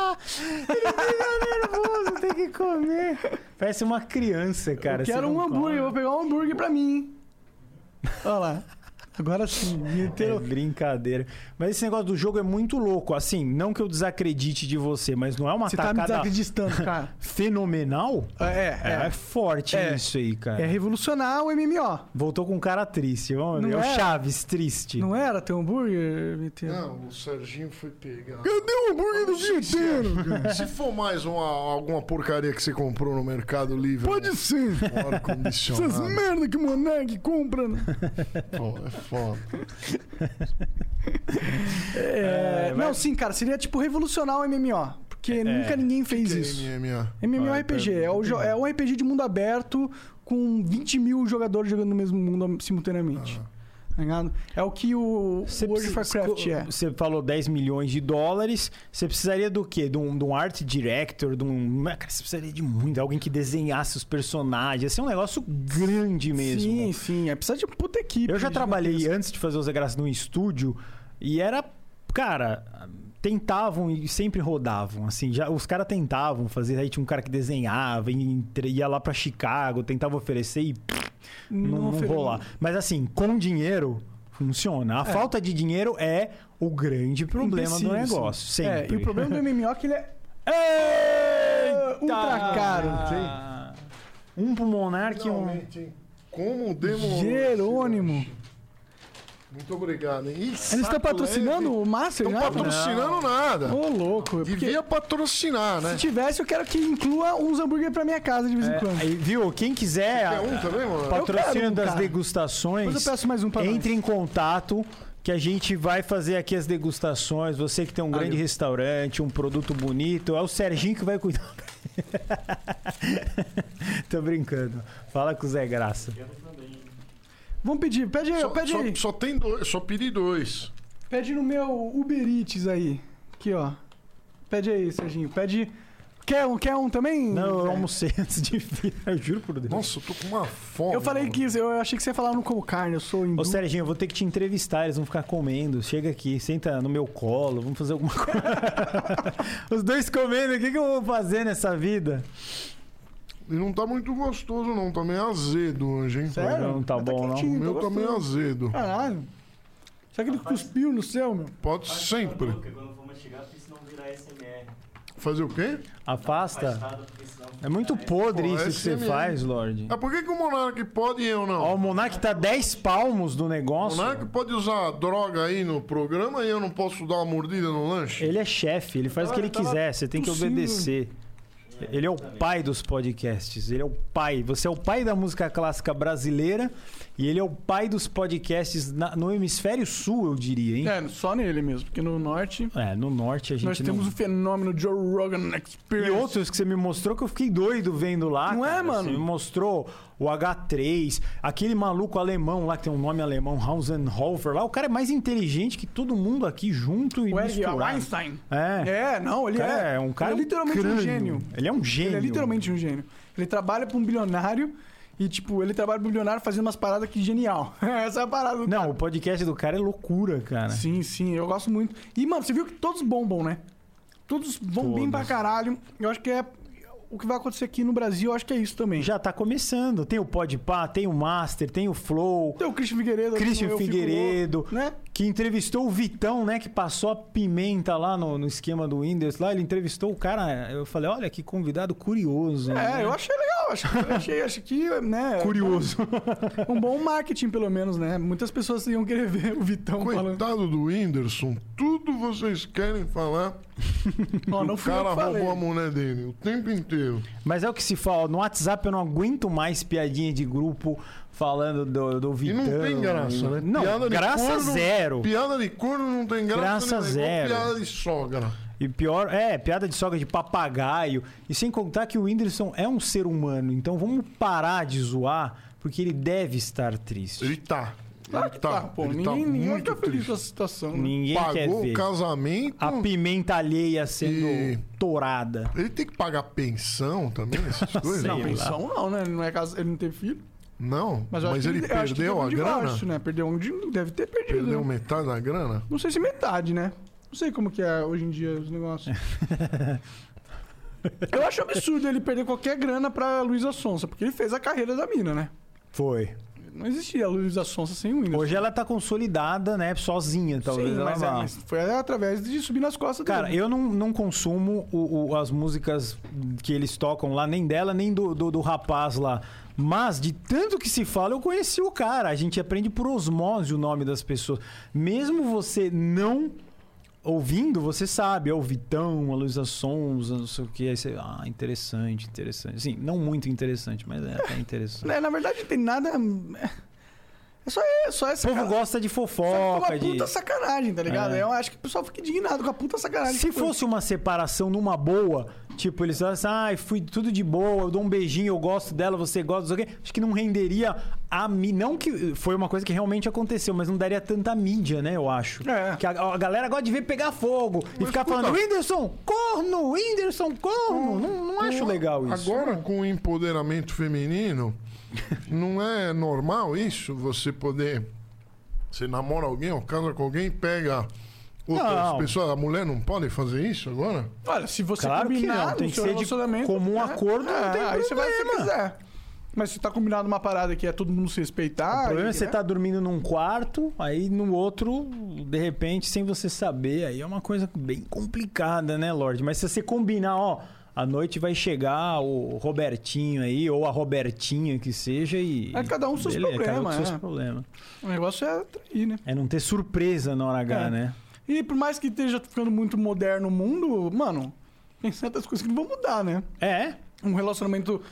Ele fica nervoso, tem que comer. Parece uma criança, cara. Eu quero um hambúrguer, eu vou pegar um hambúrguer pra mim, hein? Olha lá. Agora sim, me É inteiro. brincadeira. Mas esse negócio do jogo é muito louco. Assim, não que eu desacredite de você, mas não é uma Você tá me tacada desacreditando, cara. fenomenal? É forte isso aí, cara. É revolucionar o MMO. Voltou com um cara triste, vamos ver. Não É o é? Chaves triste. Não era teu hambúrguer, Viteiro? Não, o Serginho foi pegar. Cadê o hambúrguer do Viteiro? Se for mais alguma porcaria que você comprou no Mercado Livre. Pode ser. Um ar-condicionado. Essas merda que o Monark compra. Né? Pô, é foda. Não, sim, cara, seria tipo revolucionar o MMO. Porque nunca ninguém fez isso. MMORPG. É um RPG de mundo aberto com 20 mil jogadores jogando no mesmo mundo simultaneamente. Tá ligado? É o que o World of Warcraft é. Você falou 10 milhões de dólares. Você precisaria do quê? De um art director? Cara, você precisaria de muito. Alguém que desenhasse os personagens. Esse é um negócio grande mesmo. Sim, sim. É precisar de puta equipe. Eu já trabalhei antes de fazer os Graças num estúdio e era... Cara, tentavam e sempre rodavam. Assim, os caras tentavam fazer. Aí tinha um cara que desenhava, ia lá pra Chicago, tentava oferecer e... Não rolar. Mas assim, com dinheiro, funciona. A falta de dinheiro é o grande problema do negócio. Sempre. E o problema do MMO é que ele ultra caro. Um pro Monark e um... Como demorou. Jerônimo. Muito obrigado, hein? Eles estão patrocinando o Master já? Não patrocinando nada. Ô, louco. Devia patrocinar, né? Se tivesse, eu quero que inclua uns hambúrguer pra minha casa de vez em quando. Aí, viu? Quem quiser Quer um também, mano? patrocínio das cara. degustações, Depois eu peço mais um pra nós. entre em contato que a gente vai fazer aqui as degustações. Você que tem um grande restaurante, um produto bonito, é o Serginho que vai cuidar. Tô brincando. Fala com o Zé Graça. Vamos pedir. Pede aí. Só tem dois, só pedi 2. Pede no meu Uber Eats aí. Aqui, ó. Pede aí, Serginho. Pede... Quer um também? Não, eu Zé? almocei antes de vir. Eu juro por Deus. Nossa, eu tô com uma fome. Eu falei mano. que... Eu achei que você ia falar no como carne. Eu sou hindu. Ô, Serginho, eu vou ter que te entrevistar, eles vão ficar comendo. Chega aqui, senta no meu colo, vamos fazer alguma coisa. Os dois comendo, o que eu vou fazer nessa vida? E não tá muito gostoso, não. Tá meio azedo hoje, hein? Sério? Não tá Mas bom, não. O quentinho, meu tá tá meio gostoso. azedo. Caralho. Será que ele cuspiu no céu, meu? Pode sempre. Quando for mastigar, porque senão virar SMR. Fazer o quê? Afasta. Afastado, porque senão É muito podre Pô, isso que você SMR. faz, Lorde. Ah, por que o Monark pode e eu não? Ó, o Monark tá 10 palmos do O negócio. Monark pode usar droga aí no programa e eu não posso dar uma mordida no lanche? Ele é chefe, ele faz o que ele quiser, você tem que tossindo. obedecer. Ele é o pai dos podcasts. Ele é o pai. Você é o pai da música clássica brasileira e ele é o pai dos podcasts no hemisfério sul, eu diria, hein? É, só nele mesmo, porque no norte... No norte a gente nós temos o fenômeno Joe Rogan Experience. E outros que você me mostrou que eu fiquei doido vendo lá. Não é, mano? Você me mostrou o H3, aquele maluco alemão lá que tem um nome alemão, Hausenhofer lá. O cara é mais inteligente que todo mundo aqui junto e O Eric misturado. Einstein. É. Não, ele É um cara ele é literalmente um crânio. gênio. Ele é um gênio. Ele é literalmente um gênio. Ele trabalha pra um bilionário e, tipo, ele trabalha pra um bilionário fazendo umas paradas que genial. Essa é a parada do Não, o podcast do cara é loucura, cara. Sim, eu gosto muito. E, mano, você viu que todos bombam, né? Todos vão bem pra caralho. Eu acho que é o que vai acontecer aqui no Brasil, eu acho que é isso também. Já tá começando. Tem o Podpah, tem o Master, tem o Flow. Tem o Christian Figueiredo. Né? Que entrevistou o Vitão, né? Que passou a pimenta lá no esquema do Whindersson lá. Ele entrevistou o cara. Eu falei, olha que convidado curioso. Né? Eu achei legal. Acho que, né? Curioso. Um bom marketing, pelo menos, né? Muitas pessoas iam querer ver o Vitão falando. Coitado do Whindersson, tudo vocês querem falar. Não O fui eu cara que falei. roubou a mulher dele o tempo inteiro. Mas é o que se fala. No WhatsApp eu não aguento mais piadinha de grupo falando do E Vitão. não tem graça, né? Não, Piada de graça corno, zero. Piada de corno não tem graça. Graça nenhuma, é igual zero. Piada de sogra. E pior, piada de sogra de papagaio. E sem contar que o Whindersson é um ser humano. Então vamos parar de zoar, porque ele deve estar triste. Ele tá. Claro que tá, pô. Ele tá Ninguém vai muito ficar feliz triste. com essa situação. Né? Ninguém quer Pagou ver o casamento. a pimenta alheia sendo E- torada. Ele tem que pagar pensão também, essas coisas? Não, Sei lá. pensão não, né? Ele não é caso, ele não teve filho. Não, Mas, eu acho mas que ele eu acho que perdeu teve um a grana? divórcio, né? Deve ter perdido. Perdeu né? metade da grana? Não sei se metade, né? Não sei como que é hoje em dia os negócios. Eu acho absurdo ele perder qualquer grana pra Luísa Sonza, porque ele fez a carreira da mina, né? Foi. Não existia a Luísa Sonza sem o Whindersson. Hoje ela tá consolidada, né? Sozinha, talvez. Sim, ela vá. mas foi através de subir nas costas Cara, dele. eu não consumo as músicas que eles tocam lá, nem dela, nem do rapaz lá. Mas, de tanto que se fala, eu conheci o cara. A gente aprende por osmose o nome das pessoas. Mesmo você não ouvindo, você sabe. É o Vitão, a Luísa Sonza, não sei o que. Aí você, interessante. Sim, não muito interessante, mas é até interessante. Na verdade, não tem nada... É só essa... O povo gosta de Sabe, fofoca, uma puta sacanagem, tá ligado? É. Eu acho que o pessoal fica indignado com a puta sacanagem. Se fosse uma separação numa boa, tipo, eles falam assim, fui tudo de boa, eu dou um beijinho, eu gosto dela, você gosta, não sei o quê. Acho que não renderia a mídia. Não que foi uma coisa que realmente aconteceu, mas não daria tanta mídia, né, eu acho. É. Que a galera gosta de ver pegar fogo e ficar escuta- falando, Whindersson, corno. Não acho legal isso. Agora, com o empoderamento feminino, não é normal isso? Você poder... Você namora alguém ou casa com alguém, pega outras Não. pessoas. A mulher não pode fazer isso agora? Olha, se você Claro que combinar não, tem no que seu ser de relacionamento... comum acordo, não tem aí você vai se problema. quiser. Mas se tá combinado uma parada que é todo mundo se respeitar... O problema é e, você né? tá dormindo num quarto, aí no outro, de repente, sem você saber, aí é uma coisa bem complicada, né, Lorde? Mas se você combinar, à noite vai chegar o Robertinho aí, ou a Robertinha que seja, e. É cada um com seus beleza, cada um com problemas, seus problemas. O negócio é atrair, né? É não ter surpresa na hora H, É. né? E por mais que esteja ficando muito moderno o mundo, mano, tem certas coisas que não vão mudar, né? É. Um relacionamento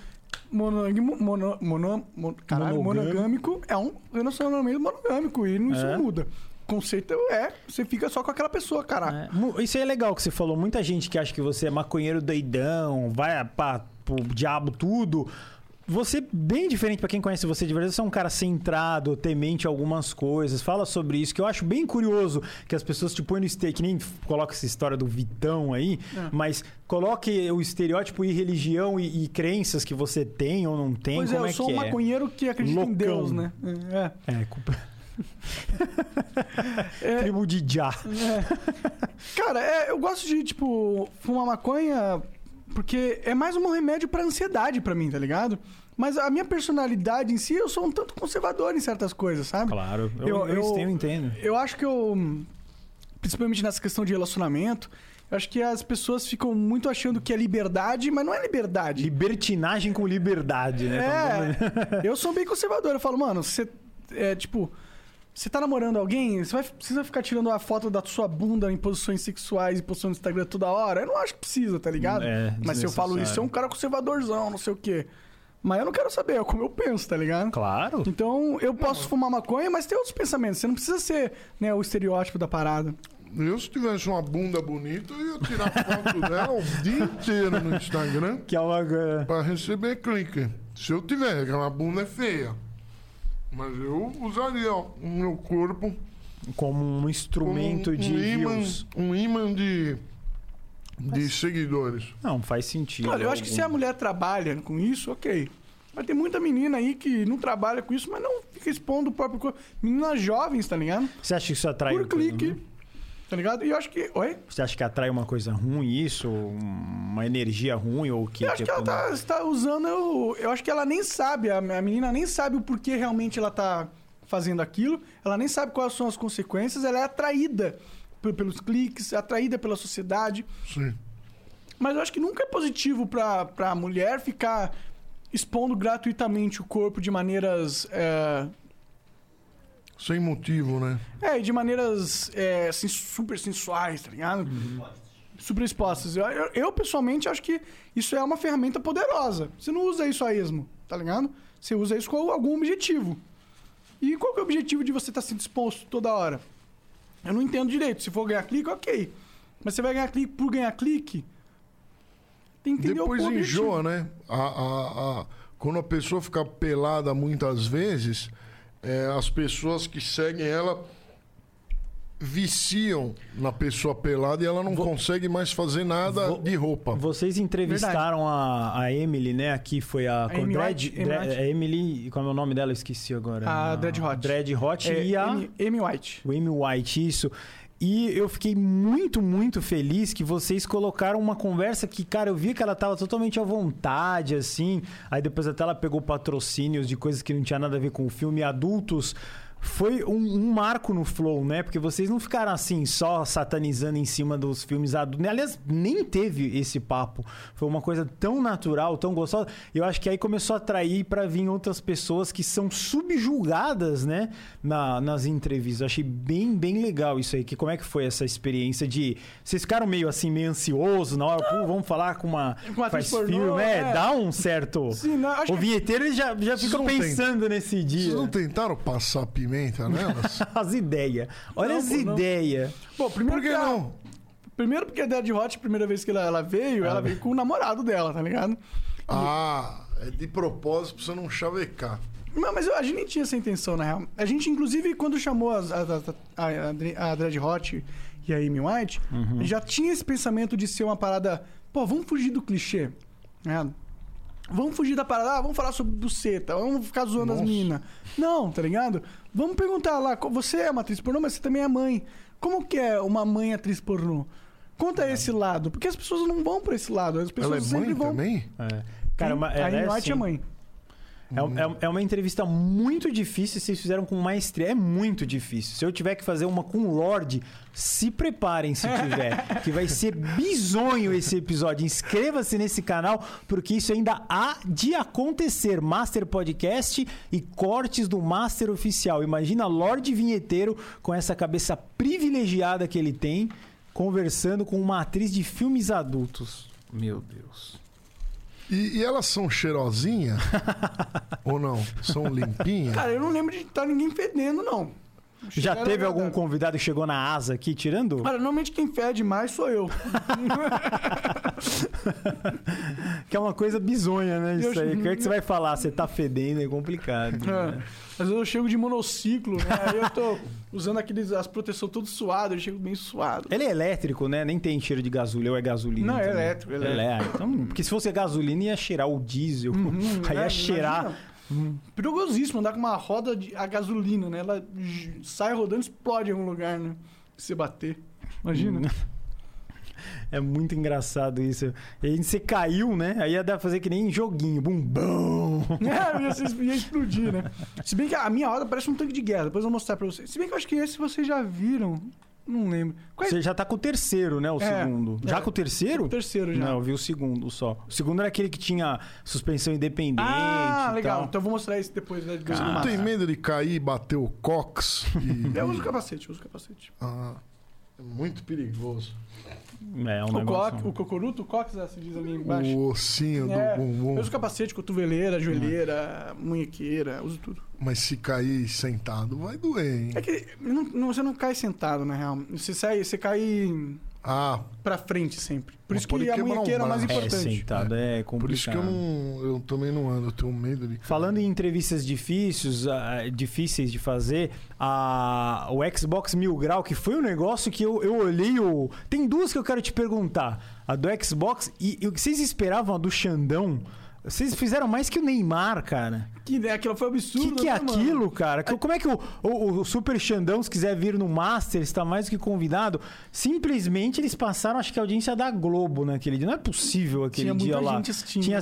monogâmico é um relacionamento monogâmico e isso É. não muda. O conceito você fica só com aquela pessoa, caralho. Isso aí é legal que você falou. Muita gente que acha que você é maconheiro doidão, vai pro diabo tudo. Você, bem diferente pra quem conhece você de verdade, você é um cara centrado, temente a algumas coisas. Fala sobre isso, que eu acho bem curioso que as pessoas te põem no estereótipo, que nem coloca essa história do Vitão aí, mas coloque o estereótipo e religião e crenças que você tem ou não tem, Pois como eu é sou que um é. maconheiro que acredita em Loucão. Deus, né? Culpa... Tribo de Já. Cara, eu gosto de, tipo, fumar maconha porque é mais um remédio pra ansiedade pra mim, tá ligado? Mas a minha personalidade em si, eu sou um tanto conservador em certas coisas, sabe? Claro, eu entendo. Eu acho que principalmente nessa questão de relacionamento, eu acho que as pessoas ficam muito achando que é liberdade, mas não é liberdade. Libertinagem com liberdade, né? Eu sou bem conservador. Eu falo, mano, você Você tá namorando alguém, precisa ficar tirando a foto da sua bunda em posições sexuais e postando no Instagram toda hora? Eu não acho que precisa, tá ligado? Mas se eu falo isso, é um cara conservadorzão, não sei o quê. Mas eu não quero saber, é como eu penso, tá ligado? Claro. Então, eu posso fumar maconha, mas tem outros pensamentos. Você não precisa ser, né, o estereótipo da parada. Eu, se tivesse uma bunda bonita, eu ia tirar foto dela o dia inteiro no Instagram Que é uma... pra receber clique. Se eu tiver, que a bunda é feia. Mas eu usaria o meu corpo Como um instrumento de views. um imã de seguidores. Não, faz sentido. Olha, eu acho que se a mulher trabalha com isso, ok. Mas tem muita menina aí que não trabalha com isso, mas não fica expondo o próprio corpo. Meninas jovens, tá ligado? Você acha que isso atrai... Por clique. Tá ligado? E eu acho que... Oi? Você acha que atrai uma coisa ruim isso? Uma energia ruim ou o que? Eu acho que ela tá usando... Eu acho que ela nem sabe, a menina nem sabe o porquê realmente ela tá fazendo aquilo. Ela nem sabe quais são as consequências. Ela é atraída pelos cliques, atraída pela sociedade. Sim. Mas eu acho que nunca é positivo pra mulher ficar expondo gratuitamente o corpo de maneiras... Sem motivo, né? de maneiras assim, super sensuais, tá ligado? Super expostas. Eu, pessoalmente, acho que isso é uma ferramenta poderosa. Você não usa isso a esmo, tá ligado? Você usa isso com algum objetivo. E qual que é o objetivo de você estar sendo exposto toda hora? Eu não entendo direito. Se for ganhar clique, ok. Mas você vai ganhar clique por ganhar clique? Tem que entender Depois o objetivo. enjoa, né? Quando a pessoa fica pelada muitas vezes... as pessoas que seguem ela viciam na pessoa pelada e ela não consegue mais fazer nada de roupa. Vocês entrevistaram a Emily, né? Aqui foi a Amy White. Emily, como é o nome dela? Eu esqueci agora. A Dread Hot. Dread Hot e a... Amy White. O Amy White, isso. E eu fiquei muito, muito feliz que vocês colocaram uma conversa que, cara, eu vi que ela tava totalmente à vontade, assim. Aí depois até ela pegou patrocínios de coisas que não tinha nada a ver com o filme. Adultos foi um marco no Flow, né? Porque vocês não ficaram assim, só satanizando em cima dos filmes adultos. Aliás, nem teve esse papo. Foi uma coisa tão natural, tão gostosa. Eu acho que aí começou a atrair pra vir outras pessoas que são subjugadas, né? Nas entrevistas. Eu achei bem, bem legal isso aí. Que como é que foi essa experiência de... Vocês ficaram meio assim, meio ansiosos na hora? Pô, vamos falar com uma faz pornô, filme. Dá um certo... Sim, não, acho o vinheteiro ele já fica não pensando nesse dia. Vocês não tentaram passar pimenta nelas? As ideias. Olha as ideias. Bom, primeiro Por que não? Primeiro porque a Dead Hot, a primeira vez que ela veio com o namorado dela, tá ligado? É de propósito pra você não chavecar. Não, mas a gente nem tinha essa intenção, na real. A gente, inclusive, quando chamou a Dread Hot e a Amy White, já tinha esse pensamento de ser uma parada... Pô, vamos fugir do clichê, né? Vamos fugir da parada, vamos falar sobre buceta, vamos ficar zoando as minas. Não, tá ligado? Vamos perguntar lá, você é uma atriz pornô, mas você também é mãe. Como que é uma mãe atriz pornô? Conta esse lado, porque as pessoas não vão pra esse lado. As pessoas Ela é sempre mãe vão... também? Cara, a Amy White é mãe. É uma entrevista muito difícil, vocês fizeram com maestria. É muito difícil. Se eu tiver que fazer uma com o Lorde, se preparem se tiver. Que vai ser bizonho esse episódio. Inscreva-se nesse canal, porque isso ainda há de acontecer. Master Podcast e cortes do Master Oficial. Imagina Lorde Vinheteiro com essa cabeça privilegiada que ele tem, conversando com uma atriz de filmes adultos. Meu Deus. E elas são cheirosinhas? Ou não? São limpinhas? Cara, eu não lembro de estar ninguém fedendo, não. Já teve algum convidado que chegou na asa aqui tirando? Cara, normalmente quem fede mais sou eu. Que é uma coisa bizonha, né? Isso aí. O que é que você vai falar? Você tá fedendo, é complicado. Né? Às vezes eu chego de monociclo, né? Aí eu tô usando as proteções tudo suado, eu chego bem suado. Ele é elétrico, né? Nem tem cheiro de gasolina, ou é gasolina? Não, também. é elétrico. Então, porque se fosse gasolina, ia cheirar o diesel. Aí ia cheirar... Imagina. Perigosíssimo andar com uma roda a gasolina, né? Ela sai rodando e explode em algum lugar, né? Se você bater. Imagina. É muito engraçado isso. E aí você caiu, né? Aí ia dar pra fazer que nem joguinho. Bum, bum. Ia explodir, né? Se bem que a minha roda parece um tanque de guerra. Depois eu vou mostrar pra vocês. Se bem que eu acho que esse vocês já viram. Não lembro. Você já tá com o terceiro, né? O segundo. Já com o terceiro? O terceiro já. Não, eu vi o segundo só. O segundo era aquele que tinha suspensão independente. Ah, legal. Tal. Então eu vou mostrar esse depois. Né, Você não tem medo de cair e bater o cox? Eu uso capacete, Ah, é muito perigoso. É um negócio. O cocoruto, o cox, se diz ali embaixo. O ossinho do bumbum. Eu uso capacete, cotoveleira, joelheira, munhequeira, uso tudo. Mas se cair sentado, vai doer, hein? É que você não cai sentado, na real. Você cai pra frente sempre. Por Mas isso pode que a quebrar um munhequeira é mais braço. importante. Sentado é complicado. Por isso que eu também não ando, eu tenho medo de... Falando em entrevistas difíceis de fazer, o Xbox Mil Grau, que foi um negócio que eu olhei. Tem duas que eu quero te perguntar. A do Xbox e o que vocês esperavam, a do Xandão? Vocês fizeram mais que o Neymar, cara. Aquilo foi absurdo. Que é né, aquilo, mano? cara? Como é que o Super Xandão, se quiser vir no Master, está mais do que convidado? Simplesmente eles passaram, acho que a audiência da Globo naquele dia. Não é possível aquele dia lá. Tinha muita gente assistindo, Tinha né?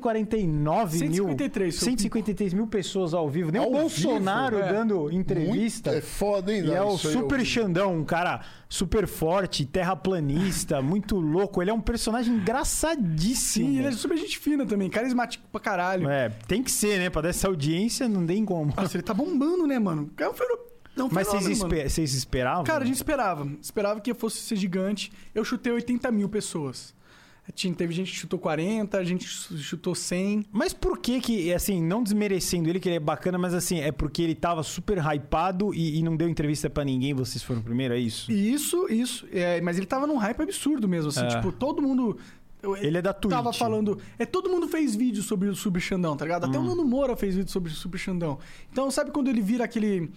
153 mil pessoas ao vivo. Nem Ao o Bolsonaro vivo, dando entrevista. É foda, hein? E é o isso aí eu Super vi. Xandão, um cara super forte, terraplanista, muito louco. Ele é um personagem engraçadíssimo. Sim, ele é super gente fina também, carismático pra caralho. É, tem que ser, né? Pra dar essa audiência, não tem como. Nossa, ele tá bombando, né, mano? É um Mas fenômeno, mano. vocês esperavam? Cara, a gente esperava. Esperava que fosse ser gigante. Eu chutei 80 mil pessoas. Teve gente que chutou 40, a gente chutou 100. Mas por que, assim, não desmerecendo ele, que ele é bacana, mas assim, é porque ele tava super hypado e não deu entrevista pra ninguém, vocês foram primeiro, é isso? Isso. Mas ele tava num hype absurdo mesmo, assim. Tipo, todo mundo... Ele é da Twitch. Tava falando... todo mundo fez vídeo sobre o Super Xandão, tá ligado? Até o Nando Moura fez vídeo sobre o Super Xandão. Então, sabe quando ele vira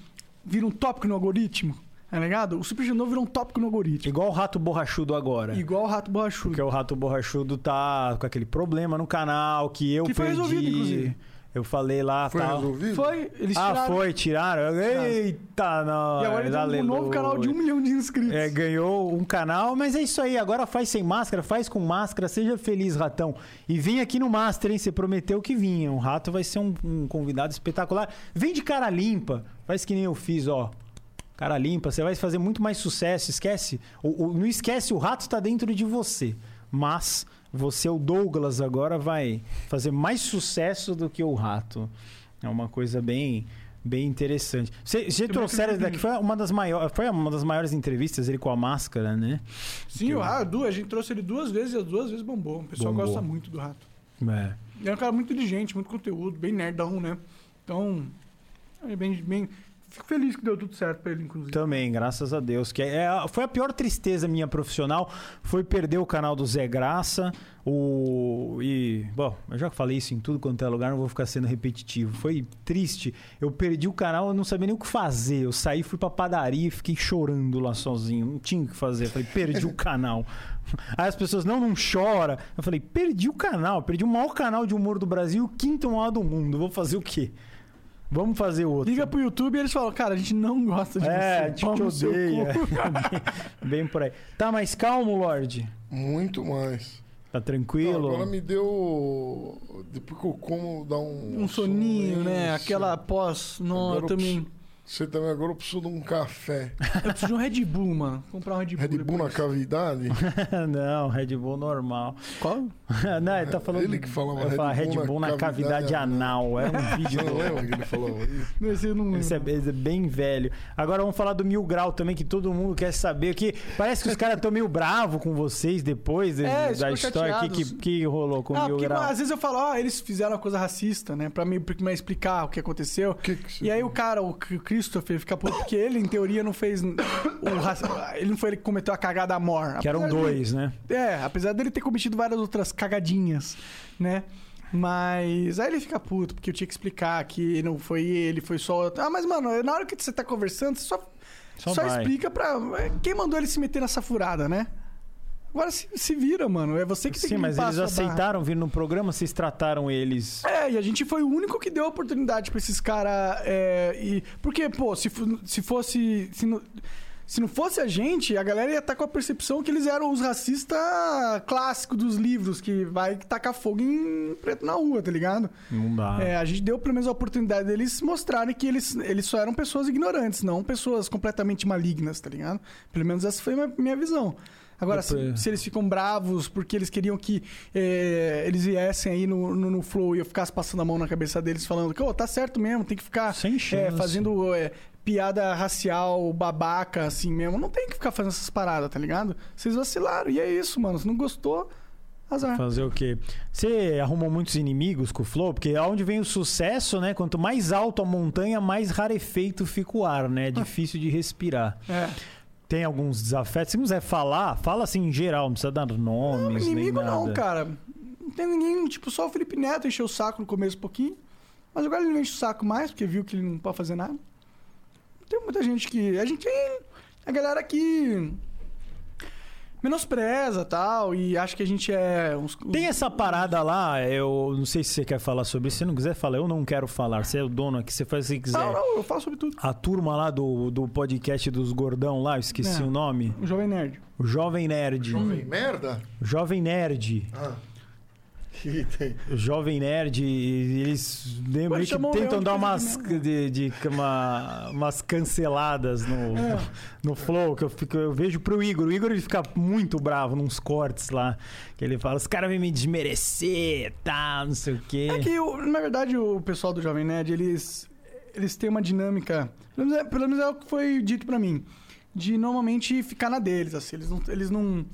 um tópico no algoritmo? Tá ligado? O Super Xandão virou um tópico no algoritmo. Igual o Rato Borrachudo agora. Igual o Rato Borrachudo. Porque o Rato Borrachudo tá com aquele problema no canal que eu perdi. Foi resolvido, inclusive. Eu falei lá, Foi tal. resolvido? Foi, eles tiraram. Tiraram. Eita, não. E agora ele tem um novo canal de 1 milhão de inscritos. Ganhou um canal, mas é isso aí. Agora faz sem máscara, faz com máscara. Seja feliz, Ratão. E vem aqui no Master, hein? Você prometeu que vinha. O Rato vai ser um convidado espetacular. Vem de cara limpa. Faz que nem eu fiz, ó. Cara limpa. Você vai fazer muito mais sucesso. Esquece. Não esquece, o Rato tá dentro de você. Mas... você, o Douglas, agora vai fazer mais sucesso do que o Rato. É uma coisa bem interessante. Você trouxeram daqui, foi uma das maiores entrevistas, ele com a máscara, né? Sim, a gente trouxe ele 2 vezes e as 2 vezes bombou. O pessoal gosta muito do Rato. É. Ele é um cara muito inteligente, muito conteúdo, bem nerdão, né? Então, é bem... Fico feliz que deu tudo certo pra ele, inclusive. Também, graças a Deus. Foi a pior tristeza minha profissional, foi perder o canal do Zé Graça. Bom, eu já falei isso em tudo quanto é lugar, não vou ficar sendo repetitivo. Foi triste. Eu perdi o canal, eu não sabia nem o que fazer. Eu saí, fui pra padaria e fiquei chorando lá sozinho. Não tinha o que fazer. Eu falei, perdi o canal. Aí as pessoas, não chora. Eu falei, perdi o canal. Perdi o maior canal de humor do Brasil, o 5º maior do mundo. Vou fazer o quê? Vamos fazer outro. Liga pro YouTube e eles falam, cara, a gente não gosta de você. A gente te odeia. bem por aí. Tá mais calmo, Lorde? Muito mais. Tá tranquilo? Agora me deu... Depois que eu como, dá um soninho, né? Aquela pós... Não, eu também... Você também agora eu preciso de um café. Eu preciso de um Red Bull, mano. Comprar um Red Bull. Red Bull na cavidade? Não, Red Bull normal. Qual? Não, ele tá falando... Ele que falava Red Bull na cavidade anal. É um vídeo... Você não lembra que ele falou isso? Esse eu não lembro. Esse é bem velho. Agora vamos falar do Mil Grau também, que todo mundo quer saber. Que parece que os caras estão meio bravos com vocês depois da história. O que rolou com o Mil Grau? Às vezes eu falo, eles fizeram uma coisa racista, né? Pra me explicar o que aconteceu. E aí o cara, o Christopher, fica puto porque ele, em teoria, não fez ele não foi ele que cometeu a cagada mor. Que eram 2, né? Apesar dele ter cometido várias outras cagadinhas, né? Mas aí ele fica puto, porque eu tinha que explicar que não foi ele, foi só... mas mano, na hora que você tá conversando, você só explica pra... Quem mandou ele se meter nessa furada, né? Agora se vira, mano. É você que tem que limpar. Sim, mas eles aceitaram vir no programa, vocês trataram eles... E a gente foi o único que deu a oportunidade pra esses caras... Porque, pô, se fosse... Se não fosse a gente, a galera ia estar com a percepção que eles eram os racistas clássicos dos livros, que vai tacar fogo em preto na rua, tá ligado? Não dá. A gente deu pelo menos a oportunidade deles mostrarem que eles só eram pessoas ignorantes, não pessoas completamente malignas, tá ligado? Pelo menos essa foi a minha visão. Agora, se eles ficam bravos porque eles queriam que eles viessem aí no Flow e eu ficasse passando a mão na cabeça deles falando que tá certo mesmo, tem que ficar sem chance. Fazendo piada racial, babaca, assim mesmo. Não tem que ficar fazendo essas paradas, tá ligado? Vocês vacilaram e é isso, mano. Se não gostou, azar. Fazer o quê? Você arrumou muitos inimigos com o Flow? Porque aonde vem o sucesso, né? Quanto mais alto a montanha, mais rarefeito fica o ar, né? É difícil de respirar. Tem alguns desafios. Se quiser falar, fala assim em geral, não precisa dar nomes, não, inimigo nem nada. não, cara. Não tem ninguém, tipo, só o Felipe Neto encheu o saco no começo um pouquinho. Mas agora ele não enche o saco mais, porque viu que ele não pode fazer nada. Tem muita gente que... A gente tem a galera que menospreza e tal, e acha que a gente é... Tem essa parada lá, eu não sei se você quer falar sobre isso. Se não quiser falar, eu não quero falar. Você é o dono aqui, você faz o que quiser. Não, eu falo sobre tudo. A turma lá do podcast dos gordão lá, eu esqueci o nome. O Jovem Nerd. O Jovem Nerd. Jovem Merda? Jovem Nerd. Tem. O Jovem Nerd, eles meio que tentam dar umas canceladas no Flow, que eu vejo pro Igor. O Igor ele fica muito bravo nos cortes lá, que ele fala, os caras vêm me desmerecer, tá, não sei o quê. É que, na verdade, o pessoal do Jovem Nerd, eles têm uma dinâmica, pelo menos é o que foi dito pra mim, de normalmente ficar na deles, assim, eles não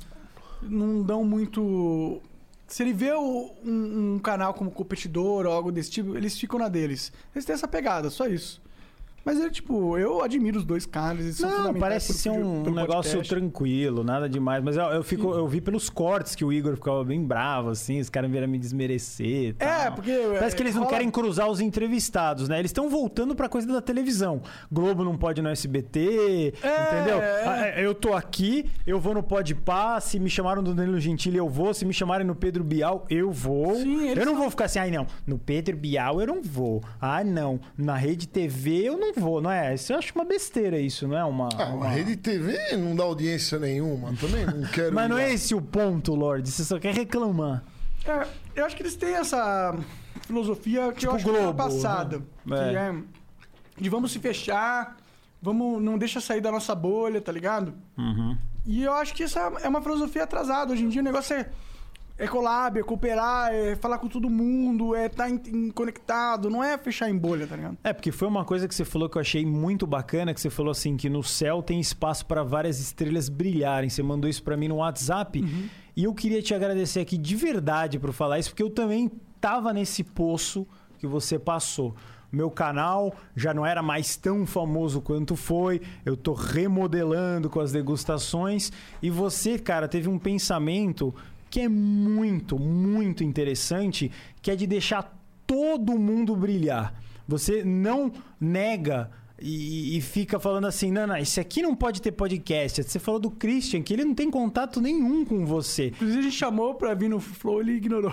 dão muito... Se ele vê um canal como competidor ou algo desse tipo, eles ficam na deles. Eles têm essa pegada, só isso. Mas eu admiro os dois caras. Eles são fundamentais. Parece ser um negócio podcast tranquilo, nada demais. Mas eu vi pelos cortes que o Igor ficava bem bravo, assim, os caras vieram me desmerecer. Tal. Porque. Parece que eles não querem cruzar os entrevistados, né? Eles estão voltando pra coisa da televisão. Globo não pode no SBT, entendeu? Eu tô aqui, eu vou no Podpah, se me chamaram do Danilo Gentili, eu vou. Se me chamarem no Pedro Bial, eu vou. Sim, eu não vou ficar assim, não, no Pedro Bial eu não vou. Não, na Rede TV eu não vou, não é? Eu acho uma besteira isso, não é uma... A Rede TV não dá audiência nenhuma, também não quero... Mas não é esse o ponto, Lorde, você só quer reclamar. Eu acho que eles têm essa filosofia que tipo eu acho Globo, que é passada. né? De vamos se fechar, não deixa sair da nossa bolha, tá ligado? Uhum. E eu acho que essa é uma filosofia atrasada. Hoje em dia o negócio é collab, é cooperar, é falar com todo mundo, é estar conectado, não é fechar em bolha, tá ligado? Porque foi uma coisa que você falou que eu achei muito bacana, que você falou assim, que no céu tem espaço para várias estrelas brilharem. Você mandou isso para mim no WhatsApp. E eu queria te agradecer aqui de verdade por falar isso, porque eu também tava nesse poço que você passou. Meu canal já não era mais tão famoso quanto foi. Eu tô remodelando com as degustações. E você, cara, teve um pensamento que é muito, muito interessante, que é de deixar todo mundo brilhar. Você não nega e fica falando assim, não, esse aqui não pode ter podcast. Você falou do Christian, que ele não tem contato nenhum com você. Inclusive a gente chamou pra vir no Flow, ele ignorou.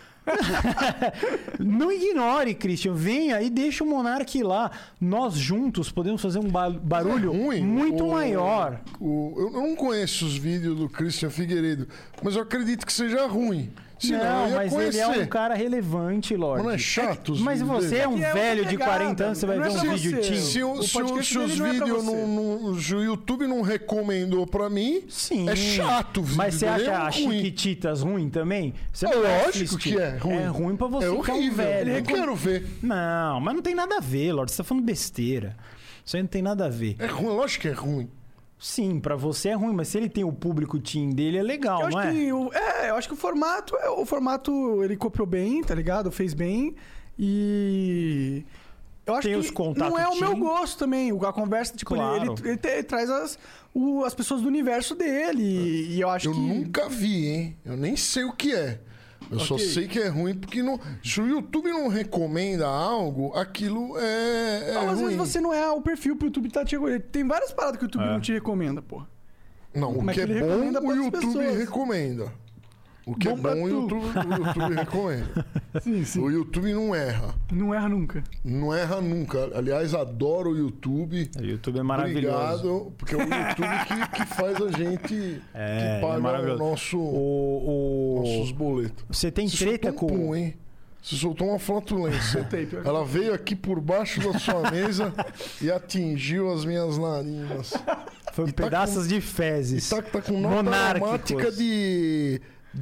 Não ignore, Christian. Venha e deixa o Monark lá. Nós juntos podemos fazer um barulho muito maior. Eu não conheço os vídeos do Christian Figueiredo, mas eu acredito que seja ruim. Senão eu ia mas conhecer. ele é um cara relevante, Lorde. Mas não é chato os Mas vídeos você dele. é um velho de pegada, 40 anos, você vai não ver é um pra vídeo você. tinho. Se podcast os dele não é pra vídeos você. o YouTube não recomendou pra mim, Sim. é chato o vídeo. Mas você dele, acha é a ruim. Chiquititas ruim também? Você não vai Lógico assistir. que é ruim. É ruim pra você, É que é um horrível. velho. Eu quero ver. Não, mas não tem nada a ver, Lorde. Você tá falando besteira. Isso aí não tem nada a ver. É ruim, lógico que é ruim. Sim, pra você é ruim, mas se ele tem o público team dele, é legal, Eu não acho é? eu acho que o formato ele copiou bem, tá ligado? Fez bem e eu acho Tem que os contatos não é o meu team. gosto também. A conversa, tipo, Claro. ele traz as pessoas do universo dele e eu acho Eu que nunca vi, hein? Eu nem sei o que é. Eu só Ok. sei que é ruim porque se o YouTube não recomenda algo, aquilo é às ruim. vezes você não é o perfil pro YouTube tá te recomendando. Tem várias paradas que o YouTube não te recomenda, pô. Não, o Mas que é que ele bom, recomenda o pra outras YouTube pessoas. recomenda. O que Bom é pra bom, o tu. YouTube recomenda. Sim, sim. O YouTube não erra. Não erra nunca. Não erra nunca. Aliás, adoro o YouTube. O YouTube é maravilhoso. Obrigado, porque é o YouTube que faz a gente que paga nossos boletos. Você tem Você treta soltou com... hein? Você soltou uma flatulência. Ela veio aqui por baixo da sua mesa e atingiu as minhas narinas. Foi E tá pedaços de fezes. Tá com nota Monárquicos. aromática de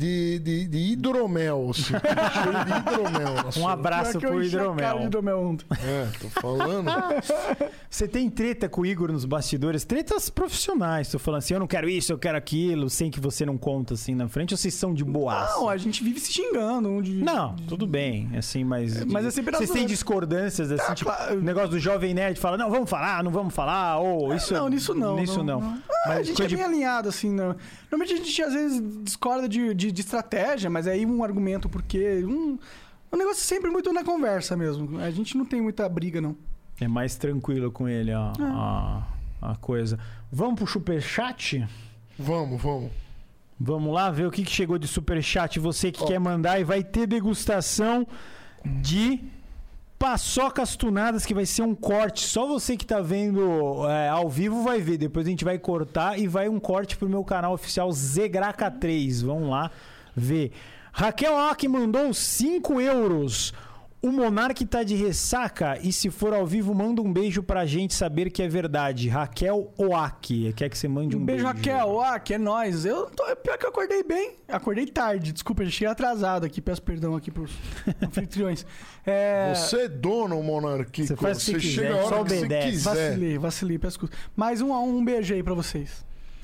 hidromel, assim. Cheio de hidromel. na Um sua- abraço pro Cara de hidromel. hidromel ontem. Tô falando. Você tem treta com o Igor nos bastidores? Tretas profissionais. Tô falando assim, eu não quero isso, eu quero aquilo, sem que você não conta assim na frente, ou vocês são de boaça? Não, a gente vive se xingando. Não, tudo bem, assim, mas... Mas é sempre Vocês têm discordâncias, assim, tipo, claro. o negócio do Jovem Nerd fala, não, vamos falar, ou isso... Não, nisso não. Nisso não. Ah, a Mas gente coisa é bem de... alinhado, assim. Não. Normalmente a gente às vezes discorda de estratégia, mas aí um argumento, porque. O negócio é sempre muito na conversa mesmo. A gente não tem muita briga, não. É mais tranquilo com ele a coisa. Vamos pro superchat? Vamos. Vamos lá ver o que chegou de superchat. Você que quer mandar, e vai ter degustação de paçocas tunadas, que vai ser um corte. Só você que tá vendo ao vivo vai ver. Depois a gente vai cortar e vai um corte pro meu canal oficial Zegraca3. Vamos lá ver. Raquel Ock mandou 5 euros. O Monark tá de ressaca e se for ao vivo, manda um beijo pra gente saber que é verdade. Raquel Oak. Quer que você mande um beijo? Raquel. Oak, é nóis. Pior que eu acordei bem. Acordei tarde. Desculpa, eu cheguei atrasado aqui. Peço perdão aqui pros anfitriões. Você é dono, Monarquico. Você faz o que quiser, chega a hora só que você obedece. quiser. Vacilei. Peço desculpa. Mais um beijo aí pra vocês.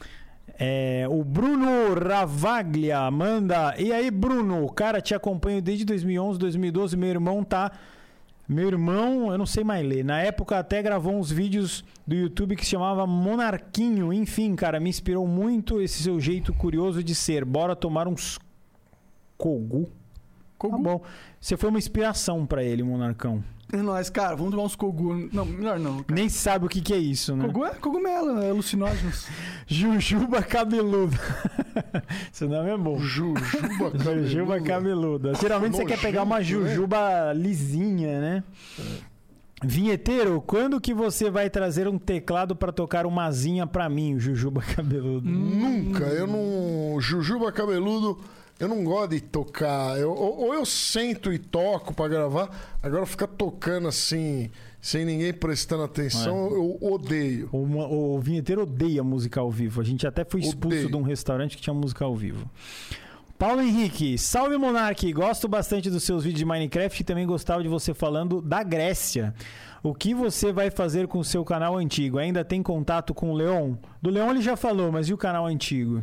O Bruno Ravaglia manda. E aí, Bruno? Cara, te acompanho desde 2011, 2012. Meu irmão, eu não sei mais ler. Na época até gravou uns vídeos do YouTube que se chamava Monarquinho. Enfim, cara, me inspirou muito esse seu jeito curioso de ser. Bora tomar uns Kogu? Tá bom. Você foi uma inspiração pra ele, Monarcão. É nóis, cara. Vamos tomar uns Kogu. Não, melhor não. Cara. Nem sabe o que é isso, né? Kogu é cogumelo, é alucinógenos. Jujuba cabeluda. Esse nome é bom. Jujuba cabeluda. Jujuba cabeluda. Geralmente você quer pegar uma jujuba lisinha, né? Vinheteiro, quando que você vai trazer um teclado pra tocar uma asinha pra mim, o Jujuba cabeludo? Nunca. Eu não... Jujuba cabeludo... Eu não gosto de tocar. Ou eu sento e toco pra gravar. Agora ficar tocando assim, sem ninguém prestando atenção, eu odeio. O vinheteiro odeia música ao vivo. A gente até foi expulso Odeio. de um restaurante que tinha música ao vivo. Paulo Henrique, salve Monark. Gosto bastante dos seus vídeos de Minecraft e também gostava de você falando da Grécia. O que você vai fazer com o seu canal antigo? Ainda tem contato com o Leon? Do Leon ele já falou, mas e o canal antigo?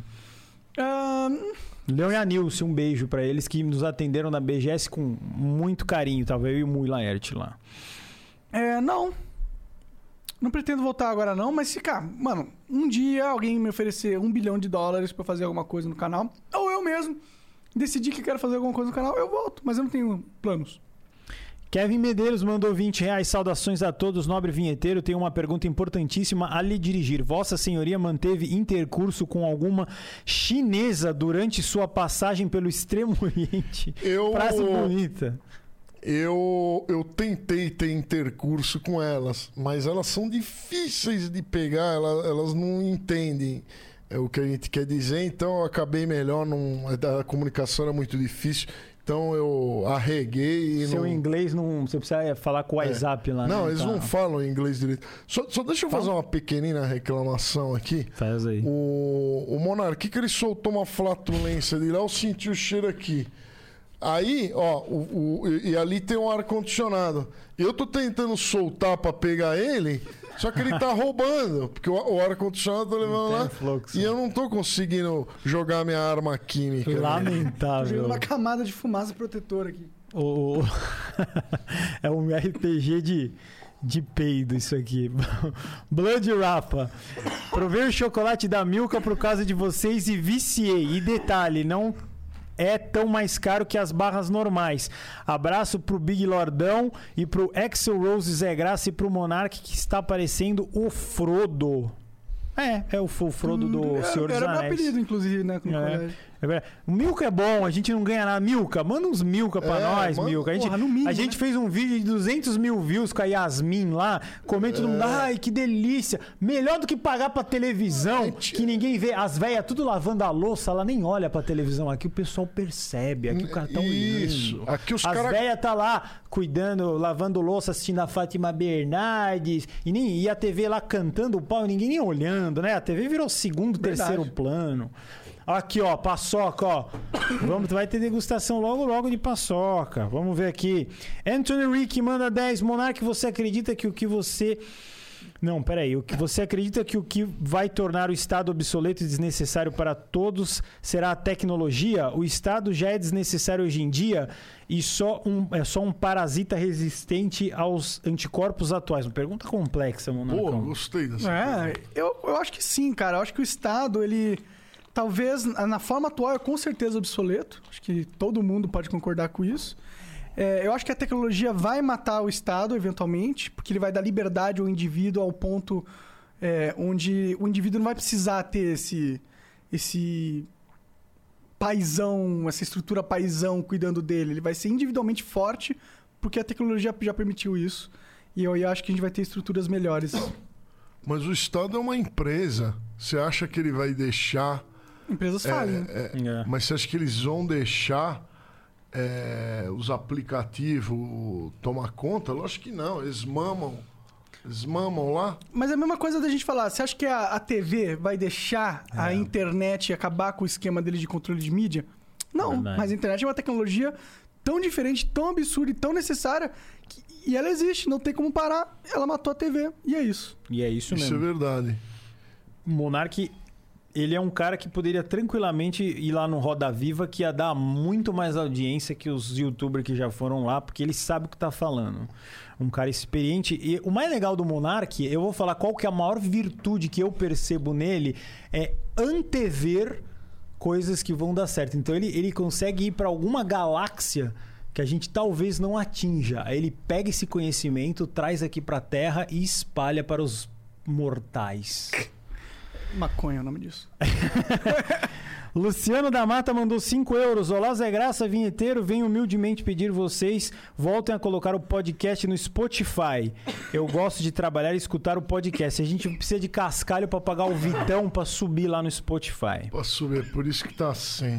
Leon e a Nilce, um beijo pra eles que nos atenderam na BGS com muito carinho. Tava eu e o Mui Laerte lá. Não pretendo voltar agora não, mas ficar, mano, um dia alguém me oferecer $1 bilhão pra fazer alguma coisa no canal, ou eu mesmo decidir que quero fazer alguma coisa no canal, eu volto, mas eu não tenho planos. Kevin Medeiros mandou R$20. Saudações a todos, nobre vinheteiro. Tenho uma pergunta importantíssima a lhe dirigir. Vossa Senhoria manteve intercurso com alguma chinesa durante sua passagem pelo Extremo Oriente? Frase bonita. Eu tentei ter intercurso com elas, mas elas são difíceis de pegar, elas não entendem o que a gente quer dizer, então eu acabei melhor, a comunicação era muito difícil. Então eu arreguei e Seu inglês não... Você precisa falar com o WhatsApp lá. Não, né? eles não falam inglês direito. Só deixa eu fazer uma pequenina reclamação aqui. Faz aí. O Monark, que ele soltou uma flatulência de lá, eu senti o cheiro aqui. Aí, ó, e ali tem um ar-condicionado. Eu tô tentando soltar pra pegar ele, só que ele tá roubando, porque o ar-condicionado tá levando lá. Fluxo. E eu não tô conseguindo jogar minha arma química. Lamentável. Uma camada de fumaça protetora aqui. É um RPG de peido isso aqui. Blood Rapa. Provei o chocolate da Milka por causa de vocês e viciei. E detalhe, não é tão mais caro que as barras normais. Abraço pro Big Lordão e pro Axel Rose Zé Graça e pro Monark que está parecendo o Frodo. É o Frodo do Senhor dos Era meu Anéis. apelido, inclusive, né? No É. colégio. O Milka é bom, a gente não ganha nada. Milka, manda uns Milka pra nós, manda, Milka. porra, no mínimo, a gente né? fez um vídeo de 200 mil views com a Yasmin lá, comendo todo mundo, ai, que delícia. Melhor do que pagar pra televisão, que ninguém vê. As velhas tudo lavando a louça, ela nem olha pra televisão. Aqui o pessoal percebe, aqui o cara tá olhando. Isso. Aqui os As caras... velhas tá lá cuidando, lavando louça, assistindo a Fátima Bernardes. E a TV lá cantando o pau, ninguém nem olhando, né? A TV virou segundo, terceiro plano. Aqui, ó, paçoca, ó. Vai ter degustação logo de paçoca. Vamos ver aqui. Anthony Rick manda 10. Monark, você acredita que o que você... Não, peraí. Você acredita que o que vai tornar o Estado obsoleto e desnecessário para todos será a tecnologia? O Estado já é desnecessário hoje em dia e é só um parasita resistente aos anticorpos atuais. Uma pergunta complexa, Monark. Pô, gostei dessa. Eu acho que sim, cara. Eu acho que o Estado, ele... Talvez, na forma atual, é com certeza obsoleto. Acho que todo mundo pode concordar com isso. Eu acho que a tecnologia vai matar o Estado, eventualmente, porque ele vai dar liberdade ao indivíduo ao ponto onde o indivíduo não vai precisar ter esse paizão, essa estrutura paizão cuidando dele. Ele vai ser individualmente forte, porque a tecnologia já permitiu isso. E eu acho que a gente vai ter estruturas melhores. Mas o Estado é uma empresa. Você acha que ele vai deixar... Empresas falem. Mas você acha que eles vão deixar os aplicativos tomar conta? Lógico que não. Eles mamam lá. Mas é a mesma coisa da gente falar. Você acha que a TV vai deixar a internet acabar com o esquema dele de controle de mídia? Não, Verdade. mas a internet é uma tecnologia tão diferente, tão absurda e tão necessária e ela existe, não tem como parar. Ela matou a TV e é isso. E é isso mesmo. Isso é verdade. O Monark, ele é um cara que poderia tranquilamente ir lá no Roda Viva, que ia dar muito mais audiência que os youtubers que já foram lá, porque ele sabe o que tá falando. Um cara experiente. E o mais legal do Monark, eu vou falar qual que é a maior virtude que eu percebo nele, é antever coisas que vão dar certo. Então ele consegue ir para alguma galáxia que a gente talvez não atinja. Aí ele pega esse conhecimento, traz aqui pra Terra e espalha para os mortais. Maconha é o nome disso. Luciano da Mata mandou 5 euros. Olá, Zé Graça, vinheteiro. Venho humildemente pedir vocês voltem a colocar o podcast no Spotify. Eu gosto de trabalhar e escutar o podcast. A gente precisa de cascalho pra pagar o Vitão pra subir lá no Spotify. Posso ver, por isso que tá assim.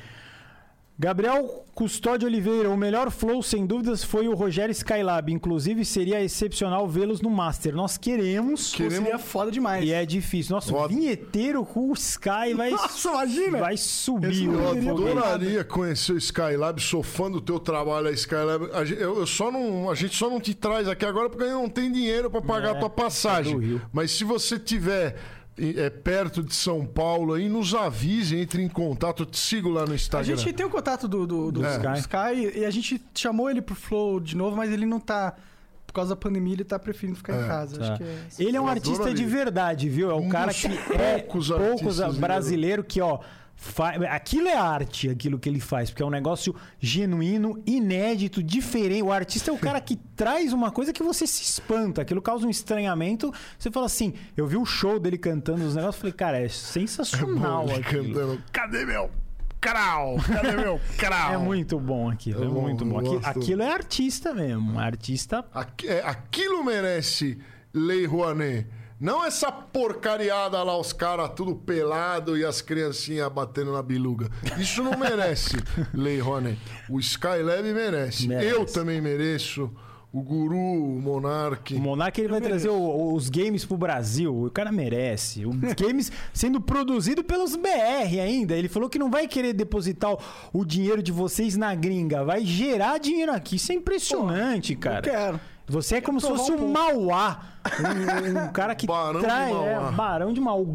Gabriel Custódio Oliveira, o melhor flow sem dúvidas foi o Rogério Skylab, inclusive seria excepcional vê-los no Master. Nós queremos. Seria foda demais. E é difícil. Nossa, o vinheteiro com o Sky vai, Nossa, imagina! vai subir. Eu o foguete. adoraria conhecer o Skylab, sou fã do teu trabalho, a Skylab. A gente só não te traz aqui agora porque não tem dinheiro pra pagar a tua do passagem. Rio. Mas se você tiver perto de São Paulo aí, nos avise, entre em contato, eu te sigo lá no A Instagram. gente tem o contato do Sky e a gente chamou ele pro Flow de novo, mas ele não tá... Por causa da pandemia, ele tá preferindo ficar em casa. Tá. Acho que é... Ele é um Eu artista adoraria. de verdade, viu? É um cara dos que poucos artistas brasileiro que, ó... Aquilo é arte, aquilo que ele faz, porque é um negócio genuíno, inédito, diferente. O artista é o cara que traz uma coisa que você se espanta, aquilo causa um estranhamento. Você fala assim, eu vi o show dele cantando os negócios, falei, cara, é sensacional Ele aquilo. cantando, cadê meu crau? Cadê meu crau? É muito bom aquilo, é muito bom. gosto. Aquilo é artista mesmo, artista... Aquilo merece Lei Rouanet. Não essa porcariada lá, os caras tudo pelado e as criancinhas batendo na biluga. Isso não merece Lei Rouanet. O Skylab merece. Eu também mereço. O Guru, o Monark. O Monark ele vai trazer os games pro Brasil. O cara merece. Os games sendo produzido pelos BR ainda. Ele falou que não vai querer depositar o dinheiro de vocês na gringa. Vai gerar dinheiro aqui. Isso é impressionante, cara. Eu quero. Você é como se fosse um Mauá. Um cara que Barão de traz... Mauá. Barão de Mauá.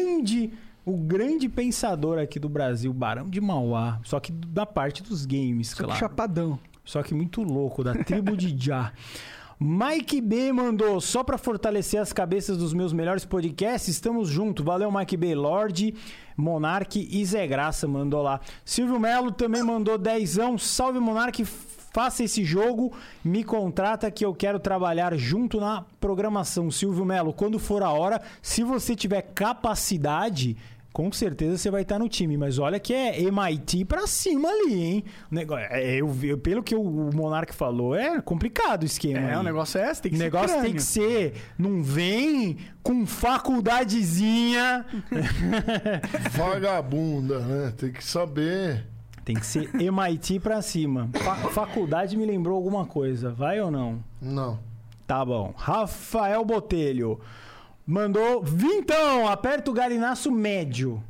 O grande pensador aqui do Brasil. Barão de Mauá. Só que da parte dos games, claro. Chapadão. Só que muito louco, da tribo de Já. Mike B mandou, só pra fortalecer as cabeças dos meus melhores podcasts, estamos juntos. Valeu, Mike B. Lorde, Monark e Zé Graça mandou lá. Silvio Melo também mandou 10. Salve, Monark. faça esse jogo, me contrata que eu quero trabalhar junto na programação. Silvio Melo, quando for a hora, se você tiver capacidade, com certeza você vai estar no time. Mas olha que é MIT pra cima ali, hein? Pelo que o Monark falou, é complicado o esquema. O aí. negócio é esse, tem que O ser negócio tem crânio. que ser. Não vem com faculdadezinha. Vagabunda, né? Tem que saber. Tem que ser MIT pra cima. Faculdade me lembrou alguma coisa. Vai ou não? Não. Tá bom. Rafael Botelho mandou. Vintão, aperta o galinaço médio.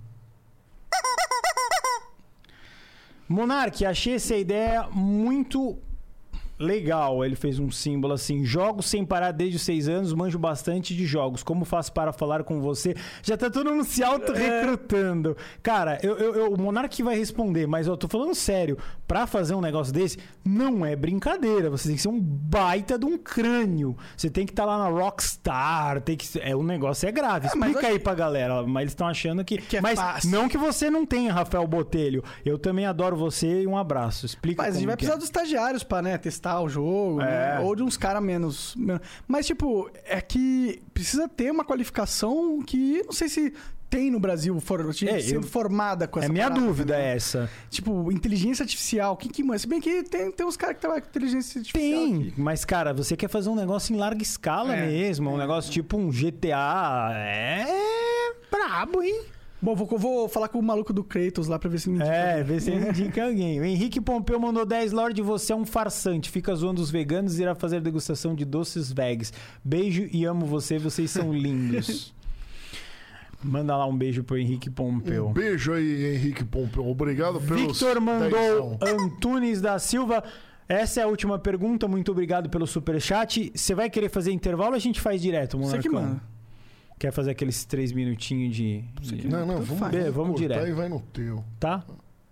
Monark, achei essa ideia muito legal. Ele fez um símbolo assim: jogos sem parar desde os 6 anos, manjo bastante de jogos. Como faço para falar com você? Já tá todo mundo se auto-recrutando. Cara, o Monark vai responder, mas eu tô falando sério. Pra fazer um negócio desse, não é brincadeira. Você tem que ser um baita de um crânio. Você tem que estar lá na Rockstar. O negócio é grave. Explica aí pra galera. Mas eles estão achando que é mas fácil. não que você não tenha, Rafael Botelho. Eu também adoro você e um abraço. Explica. Mas a gente vai como que precisar dos estagiários pra, né, testar o jogo, né? Ou de uns caras menos. Mas, tipo, é que precisa ter uma qualificação que não sei se tem no Brasil sendo formada com essa minha parada, dúvida né? é essa. Tipo, inteligência artificial. Quem que manda? Se bem que tem uns caras que trabalham com inteligência artificial. Tem, aqui. mas, cara, você quer fazer um negócio em larga escala mesmo. Um negócio tipo um GTA. É brabo, hein? Bom, vou falar com o maluco do Kratos lá pra ver se me indica. Vê se ele indica alguém. O Henrique Pompeu mandou 10. Lorde, você é um farsante. Fica zoando os veganos e irá fazer degustação de doces vegs. Beijo e amo você. Vocês são lindos. Manda lá um beijo pro Henrique Pompeu. Um beijo aí, Henrique Pompeu. Obrigado pelos Victor mandou 10. Antunes da Silva. Essa é a última pergunta. Muito obrigado pelo superchat. Você vai querer fazer intervalo ou a gente faz direto, Monarcão? Você que manda. Quer fazer aqueles 3 minutinhos de... Não, vamos cortar direto. e vai no teu. Tá?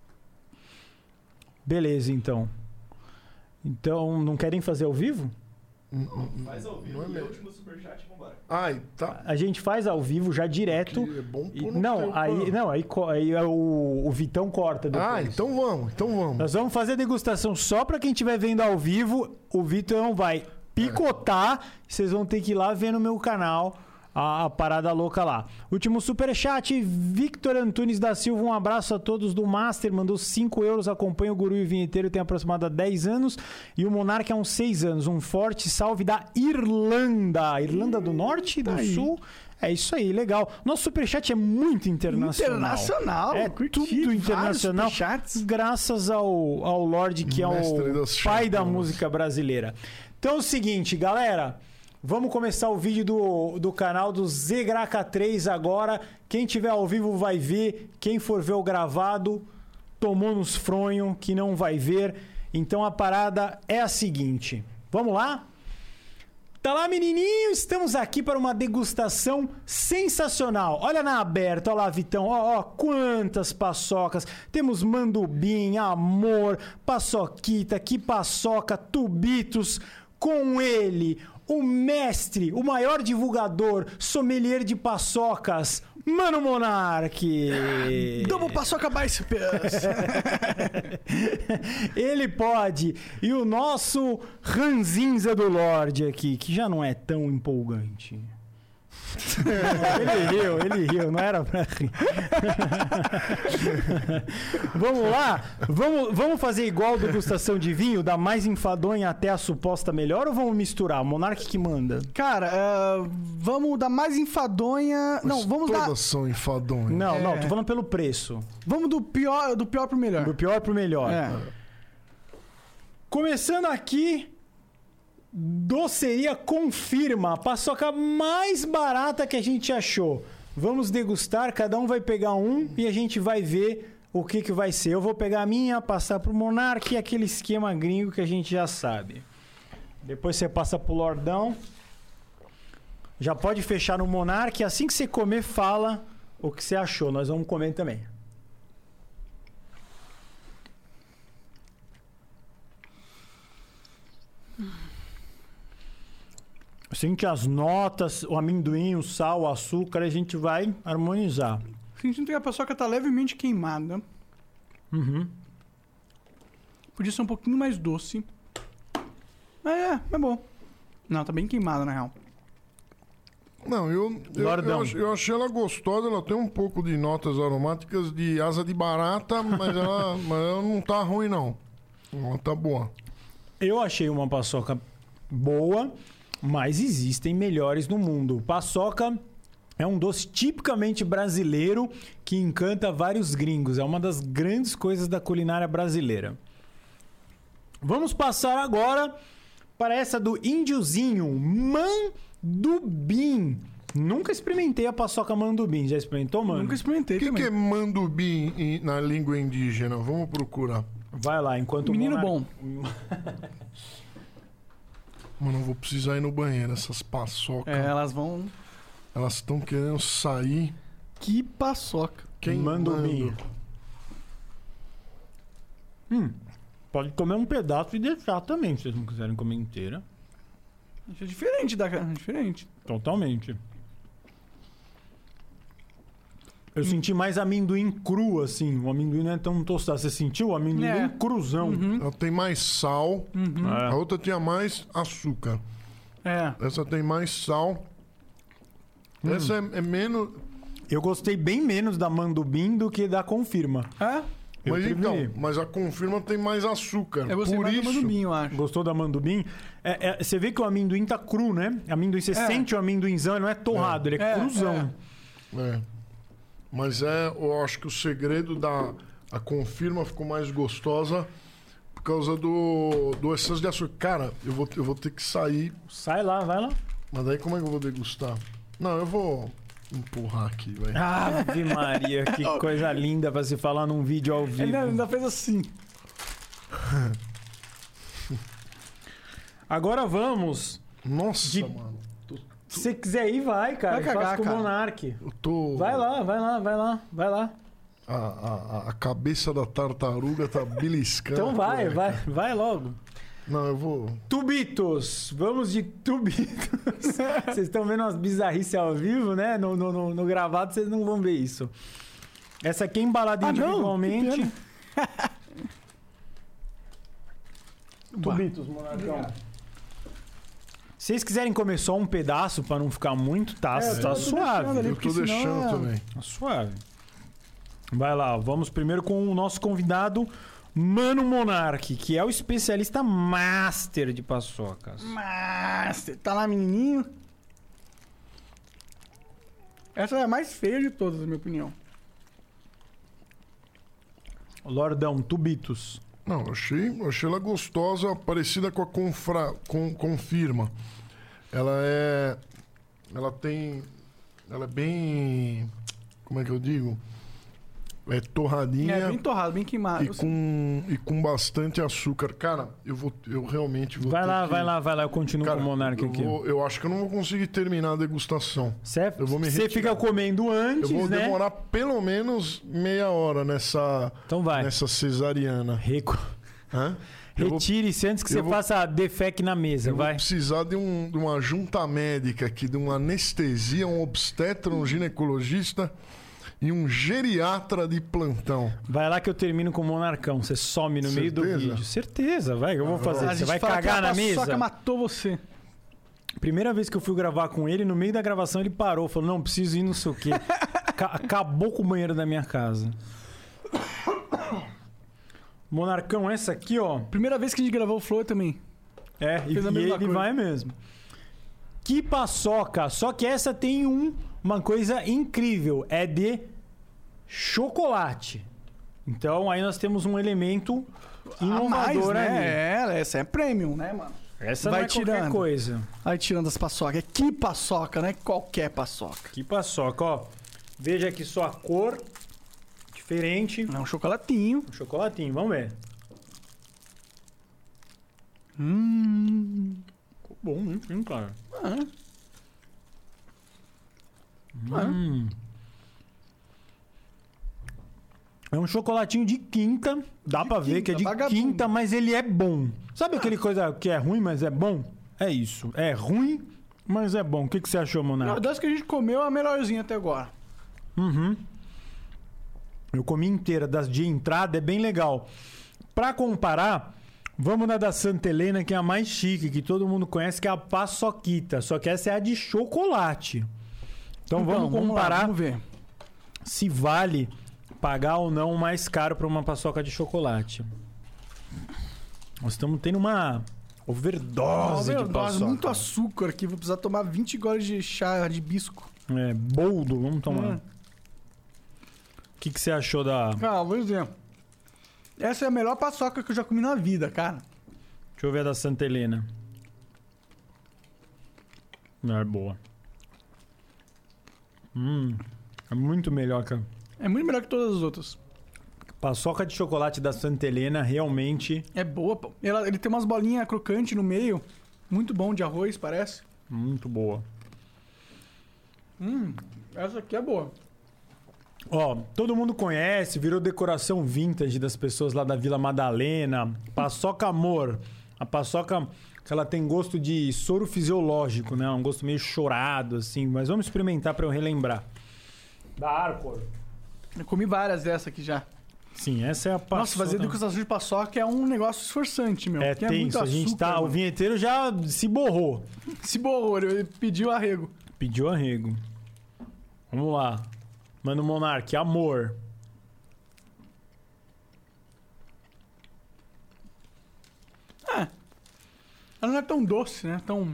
Beleza, então. Então, não querem fazer ao vivo? Faz ao vivo e o último superchat, vambora. Ai, tá. A gente faz ao vivo já direto. É bom pôr no Não, teu, aí o Vitão corta depois. Ah, então vamos. Nós vamos fazer degustação só pra quem estiver vendo ao vivo. O Vitão vai picotar. Vocês vão ter que ir lá ver no meu canal a parada louca lá. Último superchat, Victor Antunes da Silva. Um abraço a todos do Master. Mandou 5 euros. Acompanha o Guru e o Vinheteiro tem aproximado há 10 anos. E o Monark há uns 6 anos. Um forte salve da Irlanda. Irlanda do Norte, do Sul. É isso aí, legal. Nosso superchat é muito internacional. Internacional. É curti tudo internacional. vários superchats. Graças ao Lorde, que é Mestre o das pai da champions. música brasileira. Então é o seguinte, galera. Vamos começar o vídeo do canal do Zegraca3 agora. Quem tiver ao vivo vai ver. Quem for ver o gravado, tomou nos fronhos que não vai ver. Então a parada é a seguinte. Vamos lá? Tá lá, menininho? Estamos aqui para uma degustação sensacional. Olha na aberta, olha lá, Vitão. Ó, quantas paçocas. Temos mandubim, amor, paçoquita, que paçoca, tubitos. Com ele, o mestre, o maior divulgador, sommelier de paçocas, Mano Monark. Double paçoca biceps. Ele pode. E o nosso ranzinza do Lorde aqui, que já não é tão empolgante. Ele riu, não era pra rir. Vamos lá? Vamos fazer igual degustação de vinho, da mais enfadonha até a suposta melhor, ou vamos misturar? O Monark que manda. Cara, vamos dar mais enfadonha. Não, vamos dar. Todas são enfadonhas. Não, tô falando pelo preço. Vamos do pior pro melhor. Do pior pro melhor. É. Começando aqui, Doceria Confirma, a paçoca mais barata que a gente achou. Vamos degustar, cada um vai pegar um e a gente vai ver o que vai ser. Eu vou pegar a minha, passar pro Monark, aquele esquema gringo que a gente já sabe. Depois você passa pro Lordão. Já pode fechar no Monark, assim que você comer, fala o que você achou. Nós vamos comer também. Sente as notas, o amendoim, o sal, o açúcar, a gente vai harmonizar. Sentindo que a paçoca tá levemente queimada. Uhum. Podia ser um pouquinho mais doce. É bom. Não, tá bem queimado, na real. Não, eu achei ela gostosa, ela tem um pouco de notas aromáticas de asa de barata, mas ela não tá ruim, não. Ela tá boa. Eu achei uma paçoca boa, mas existem melhores no mundo. Paçoca é um doce tipicamente brasileiro que encanta vários gringos. É uma das grandes coisas da culinária brasileira. Vamos passar agora para essa do índiozinho, mandubim. Nunca experimentei a paçoca mandubim. Já experimentou, mano? Nunca experimentei O que também. é mandubim na língua indígena? Vamos procurar. Vai lá, enquanto Menino o bom. Mano, eu vou precisar ir no banheiro. Essas paçocas, Elas vão... elas estão querendo sair. Que paçoca. Quem Mandubim. manda? Pode comer um pedaço e deixar também, se vocês não quiserem comer inteira. É diferente da... Diferente. Totalmente. Eu senti mais amendoim cru, assim. O amendoim não é tão tostado. Você sentiu o amendoim É. bem cruzão? Ela tem mais sal. A outra tinha mais açúcar. É. Essa tem mais sal. Essa é menos... Eu gostei bem menos da mandubim do que da confirma. É? Eu Mas preferi. então, mas a confirma tem mais açúcar. Eu gostei Por mais isso, do mandubim, eu acho. Gostou da mandubim? Você vê que o amendoim tá cru, né? Amendoim, você sente o amendoinzão, ele não é torrado, ele é cruzão. É. Mas eu acho que o segredo a confirma ficou mais gostosa por causa do excesso de açúcar. Cara, eu vou ter que sair. Sai lá, vai lá. Mas daí como é que eu vou degustar? Não, eu vou empurrar aqui, velho. Ave Maria, que coisa linda pra se falar num vídeo ao vivo. Ele ainda fez assim. Agora vamos. Nossa, De- mano. Se você quiser ir, vai, cara. Vai cagar, Faz com cara. o Monark. Eu tô... Vai lá, vai lá, vai lá, vai lá. A cabeça da tartaruga tá beliscando. Então vai, aqui, vai, velho. vai logo. Não, eu vou... Tubitos, vamos de tubitos. Vocês estão vendo umas bizarrices ao vivo, né? No gravado vocês não vão ver isso. Essa aqui é embalada Ah, não? individualmente. Que Tubitos, Monarcão. Se vocês quiserem comer só um pedaço pra não ficar muito, tá, eu tá tô suave. deixando ali. Eu porque tô senão deixando é- também. Tá suave. Vai lá, vamos primeiro com o nosso convidado, Mano Monark, que é o especialista master de paçocas. Mas, tá lá, menininho. Essa é a mais feia de todas, na minha opinião. Lordão, Tubitos. Não, eu achei ela gostosa, parecida com a confirma. Ela é bem, como é que eu digo? É torradinha É bem torrado, bem queimado. e com bastante açúcar. Cara, eu realmente vou Vai ter lá, que... vai lá, vai lá, eu continuo Cara, com o Monark eu aqui. eu acho que eu não vou conseguir terminar a degustação. Eu vou me Você retirar. fica comendo antes, Eu vou né? demorar pelo menos meia hora nessa Então vai. cesariana. Hã? Eu vou- Retire-se antes que você eu vou- faça defec na mesa, Eu vou vai. precisar de uma junta médica aqui, de uma anestesia, um obstetra, um ginecologista e um geriatra de plantão. Vai lá que eu termino com o Monarcão. Você some no meio do Certeza? vídeo. Certeza, vai. Que eu vou fazer. A Você gente vai fala cagar que na a paçoca mesa? matou você. Primeira vez que eu fui gravar com ele, no meio da gravação ele parou. Falou, não, preciso ir não sei o quê. Acabou com o banheiro da minha casa. Monarcão, essa aqui, ó. Primeira vez que a gente gravou o Flow também. É, e Fez a mesma ele coisa. vai mesmo. Que paçoca. Só que essa tem uma coisa incrível. É de chocolate. Então aí nós temos um elemento inovador né? ali. Essa é premium, né, mano? Essa Vai não é qualquer tirando. coisa. Aí tirando as paçocas. Que paçoca, não é qualquer paçoca. Que paçoca, ó. Veja aqui só a cor. Diferente. É um chocolatinho. Um chocolatinho, vamos ver. Ficou bom, hein, cara? É um chocolatinho de quinta. Dá pra ver que é de vagabundo. quinta, mas ele é bom. Sabe aquele coisa que é ruim, mas é bom? É isso. É ruim, mas é bom. O que você achou, Não, Monarca? das que a gente comeu, a melhorzinha até agora. Eu comi inteira. Das de entrada é bem legal. Pra comparar, Vamos na da Santa Helena, que é a mais chique, que todo mundo conhece, que é a paçoquita. Só que essa é a de chocolate. Então vamos comparar, lá, vamos ver. se vale pagar ou não mais caro para uma paçoca de chocolate. Nós estamos tendo uma overdose de paçoca. Muito açúcar aqui, vou precisar tomar 20 goles de chá de hibisco. É, boldo, vamos tomar. O que você achou da... Ah, vou dizer. Essa é a melhor paçoca que eu já comi na vida, cara. Deixa eu ver a da Santa Helena. É boa. É muito melhor, cara. É muito melhor que todas as outras. Paçoca de chocolate da Santa Helena realmente... É boa, pô. Ele tem umas bolinhas crocantes no meio. Muito bom de arroz, parece. Muito boa. Essa aqui é boa. Ó, todo mundo conhece, virou decoração vintage das pessoas lá da Vila Madalena. Paçoca Amor. A paçoca que ela tem gosto de soro fisiológico, né? Um gosto meio chorado, assim. Mas vamos experimentar para eu relembrar. Da Arcor. Eu comi várias dessa aqui já. Sim, essa é a paçoca. Nossa, fazer degustação de paçoca é um negócio esforçante, meu. É porque tenso, muito a gente açúcar, tá... mano. O vinheteiro já se borrou. Se borrou, ele pediu arrego. Pediu arrego. Vamos lá. Mano Monark, Amor. Ela não é tão doce, né? Tão...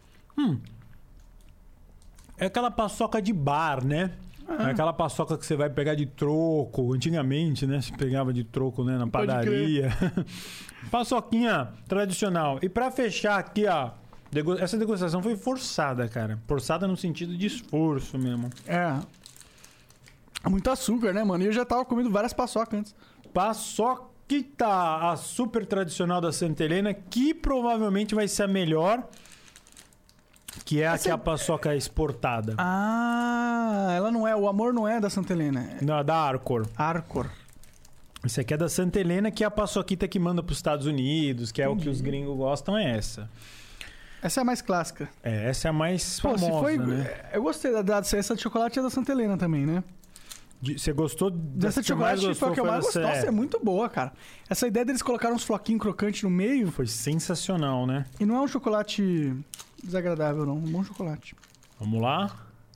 É aquela paçoca de bar, né? É aquela paçoca que você vai pegar de troco. Antigamente, né? Se pegava de troco, né? Na Pode padaria. Paçoquinha tradicional. E pra fechar aqui, ó. Essa degustação foi forçada, cara. Forçada no sentido de esforço mesmo. É muito açúcar, né, mano? E eu já tava comendo várias paçocas antes. Paçoquita, a super tradicional da Santa Helena, que provavelmente vai ser a melhor. Que é a paçoca exportada. Ah, ela não é... O Amor não é da Santa Helena. Não, da Arcor. Arcor. Essa aqui é da Santa Helena, que é a paçoquita que manda pros Estados Unidos, que é o que os gringos gostam, é essa. Essa é a mais clássica. É, essa é a mais Pô, famosa, se foi... né? Eu gostei essa de chocolate é da Santa Helena também, né? Você gostou Dessa de que mais chocolate foi a que eu mais dessa- gostei. Nossa, é muito boa, cara. Essa ideia deles colocar uns floquinhos crocantes no meio. Foi sensacional, né? E não é um chocolate desagradável, não. Um bom chocolate. Vamos lá.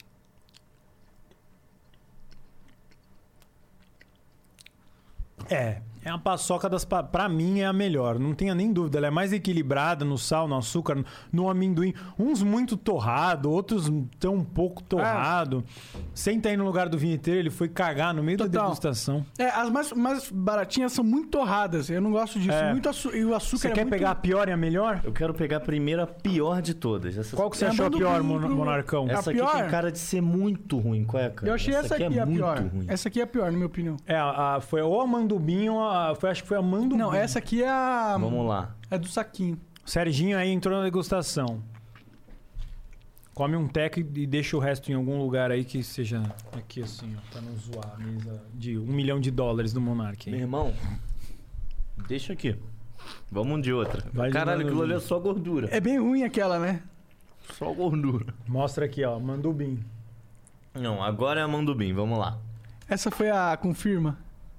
É a paçoca das... Pra mim é a melhor, não tenha nem dúvida. Ela é mais equilibrada no sal, no açúcar, no amendoim. Uns muito torrado, outros tão um pouco torrado. Senta aí no lugar do vinheteiro, ele foi cagar no meio da Total. degustação. É, as mais baratinhas são muito torradas. Eu não gosto disso. É. E o açúcar Você é quer muito... pegar a pior e a melhor? Eu quero pegar a primeira pior de todas. Qual que você achou a Mandou pior, bem pro- Monarcão? É a Essa aqui pior? tem cara de ser muito ruim. Qual é, cara? Eu achei essa aqui é a muito pior. ruim. Essa aqui é a pior, na minha opinião. Foi ou a Mandubim ou acho que foi a Mandubim. Não, essa aqui é a... Vamos lá. É do saquinho. Serginho aí entrou na degustação. Come um teco e deixa o resto em algum lugar aí que seja aqui assim, ó, pra não zoar a mesa de $1 milhão do Monark. Meu Hein? irmão, deixa aqui. Vamos de outra. Vai Caralho, jogando aquilo ali é ali. só gordura. É bem ruim aquela, né? Só gordura. Mostra aqui, ó, Mandubim. Não, agora é a Mandubim. Vamos lá. Essa foi a confirma.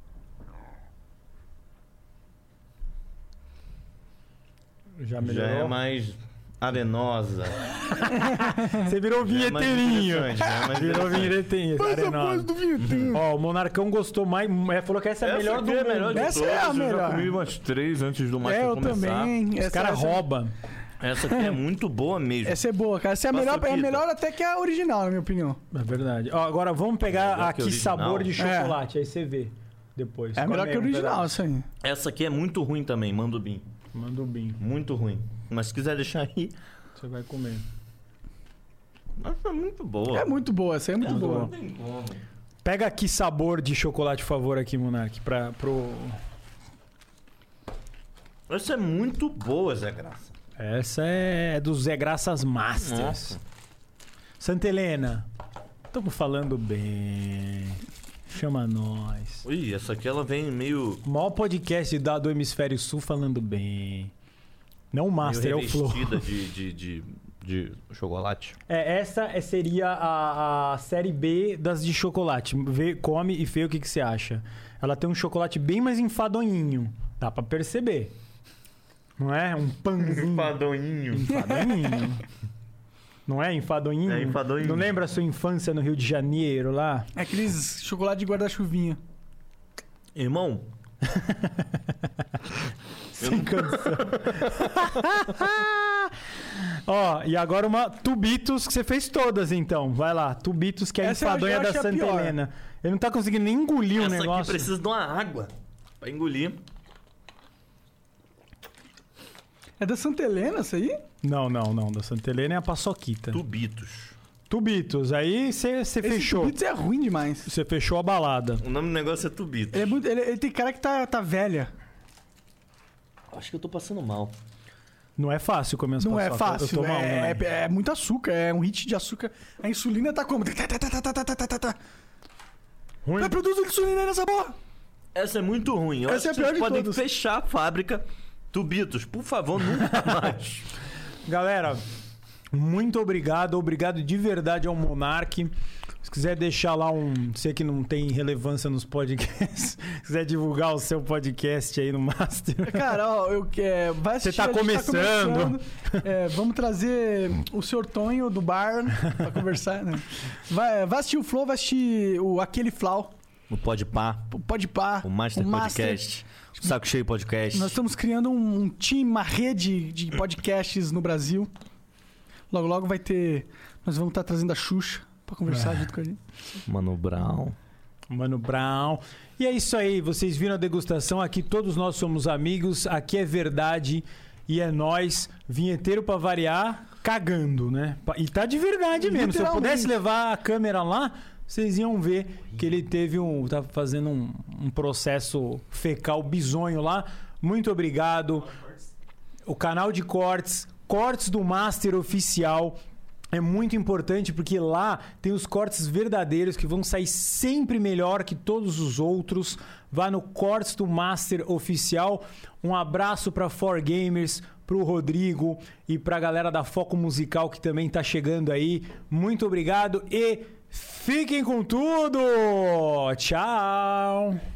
Já Já melhorou? é mais arenosa. Você virou Já é mais vinheteirinho. interessante, já é mais Virou interessante. vinheteirinho. arenosa. vinhetinho. Ó, o Monarcão gostou mais. Falou que essa é a melhor do aqui é a mundo. melhor de Essa todas. é a Eu melhor. já comi umas 3 antes do Master Eu começar. também. Os caras roubam. Essa aqui é muito boa mesmo. Essa é boa, cara. Essa é a melhor, Paçoquita. melhor até que a original, na minha opinião. É verdade. Ó, agora vamos pegar Melhor que aqui original. sabor de chocolate. Aí você vê depois. É melhor que a Come aí um original, pedaço. isso aí. Essa aqui é muito ruim também, Mandubim. Mandubim. Muito ruim. Mas se quiser deixar aí... Você vai comer. Essa é muito boa. É muito boa, essa aí é muito boa. Não tem como. Pega aqui sabor de chocolate, por favor, aqui, Monark. Essa é muito boa, Zé Graça. Essa é do Zé Graças Masters. Nossa. Santa Helena. Estamos falando bem. Chama nós. Ui, essa aqui ela vem meio... O maior podcast do Hemisfério Sul falando bem. Não o Master, é meio o Flow. revestida de chocolate. Essa seria a série B das de chocolate. Come e vê o que você acha. Ela tem um chocolate bem mais enfadonhinho. Dá pra perceber. Não é? Um pãozinho. Enfadonhinho. Enfadonhinho. Não é enfadonhinho? É enfadonhinho. Não lembra a sua infância no Rio de Janeiro lá? É aqueles chocolate de guarda-chuvinha. Irmão, Sem canção. Ó, e agora uma Tubitos, que você fez todas, então. Vai lá, Tubitos, que é a Essa eu enfadonha da acho a Santa pior. Helena. Ele não tá conseguindo nem engolir o essa aqui negócio. precisa de uma água pra engolir. É da Santa Helena essa aí? Não. Da Santa Helena é a paçoquita. Tubitos. Tubitos, aí você fechou. Esse Tubitos é ruim demais. Você fechou a balada. O nome do negócio é Tubitos. Ele tem cara que tá velha. Acho que eu tô passando mal. Não é fácil comer as Não é paçocas. fácil. Eu tomo uma, né? É muito açúcar, é um hit de açúcar. A insulina tá como? Ruim. Vai produzir insulina aí nessa porra! Essa é muito ruim. Eu Essa acho é a que pior de vocês podem todas. fechar a fábrica. Tubitos, por favor, nunca mais. Galera, muito obrigado. Obrigado de verdade ao Monark. Se quiser deixar lá sei que não tem relevância nos podcasts. Se quiser divulgar o seu podcast aí no Master. Cara, ó, vai assistir. Você tá a gente começando. Vamos trazer o Sr. Tonho do bar pra conversar, né? Vai assistir o Flow, vai assistir aquele Flau. O Podpah, Pode pá. o Master Podcast, o Saco Cheio Podcast. Nós estamos criando um time, uma rede de podcasts no Brasil. Logo, logo vai ter. Nós vamos estar trazendo a Xuxa pra conversar junto com a gente. Mano Brown. Mano Brown. E é isso aí, vocês viram a degustação. Aqui todos nós somos amigos, aqui é verdade e é nós. Vinheteiro pra variar, cagando, né? E tá de verdade mesmo. Se eu pudesse levar a câmera lá, vocês iam ver que ele tá fazendo um processo fecal bizonho lá. Muito obrigado. O canal de cortes do Master Oficial. É muito importante porque lá tem os cortes verdadeiros que vão sair sempre melhor que todos os outros. Vá no Cortes do Master Oficial. Um abraço para 4Gamers, pro Rodrigo e pra galera da Foco Musical que também tá chegando aí. Muito obrigado e fiquem com tudo! Tchau!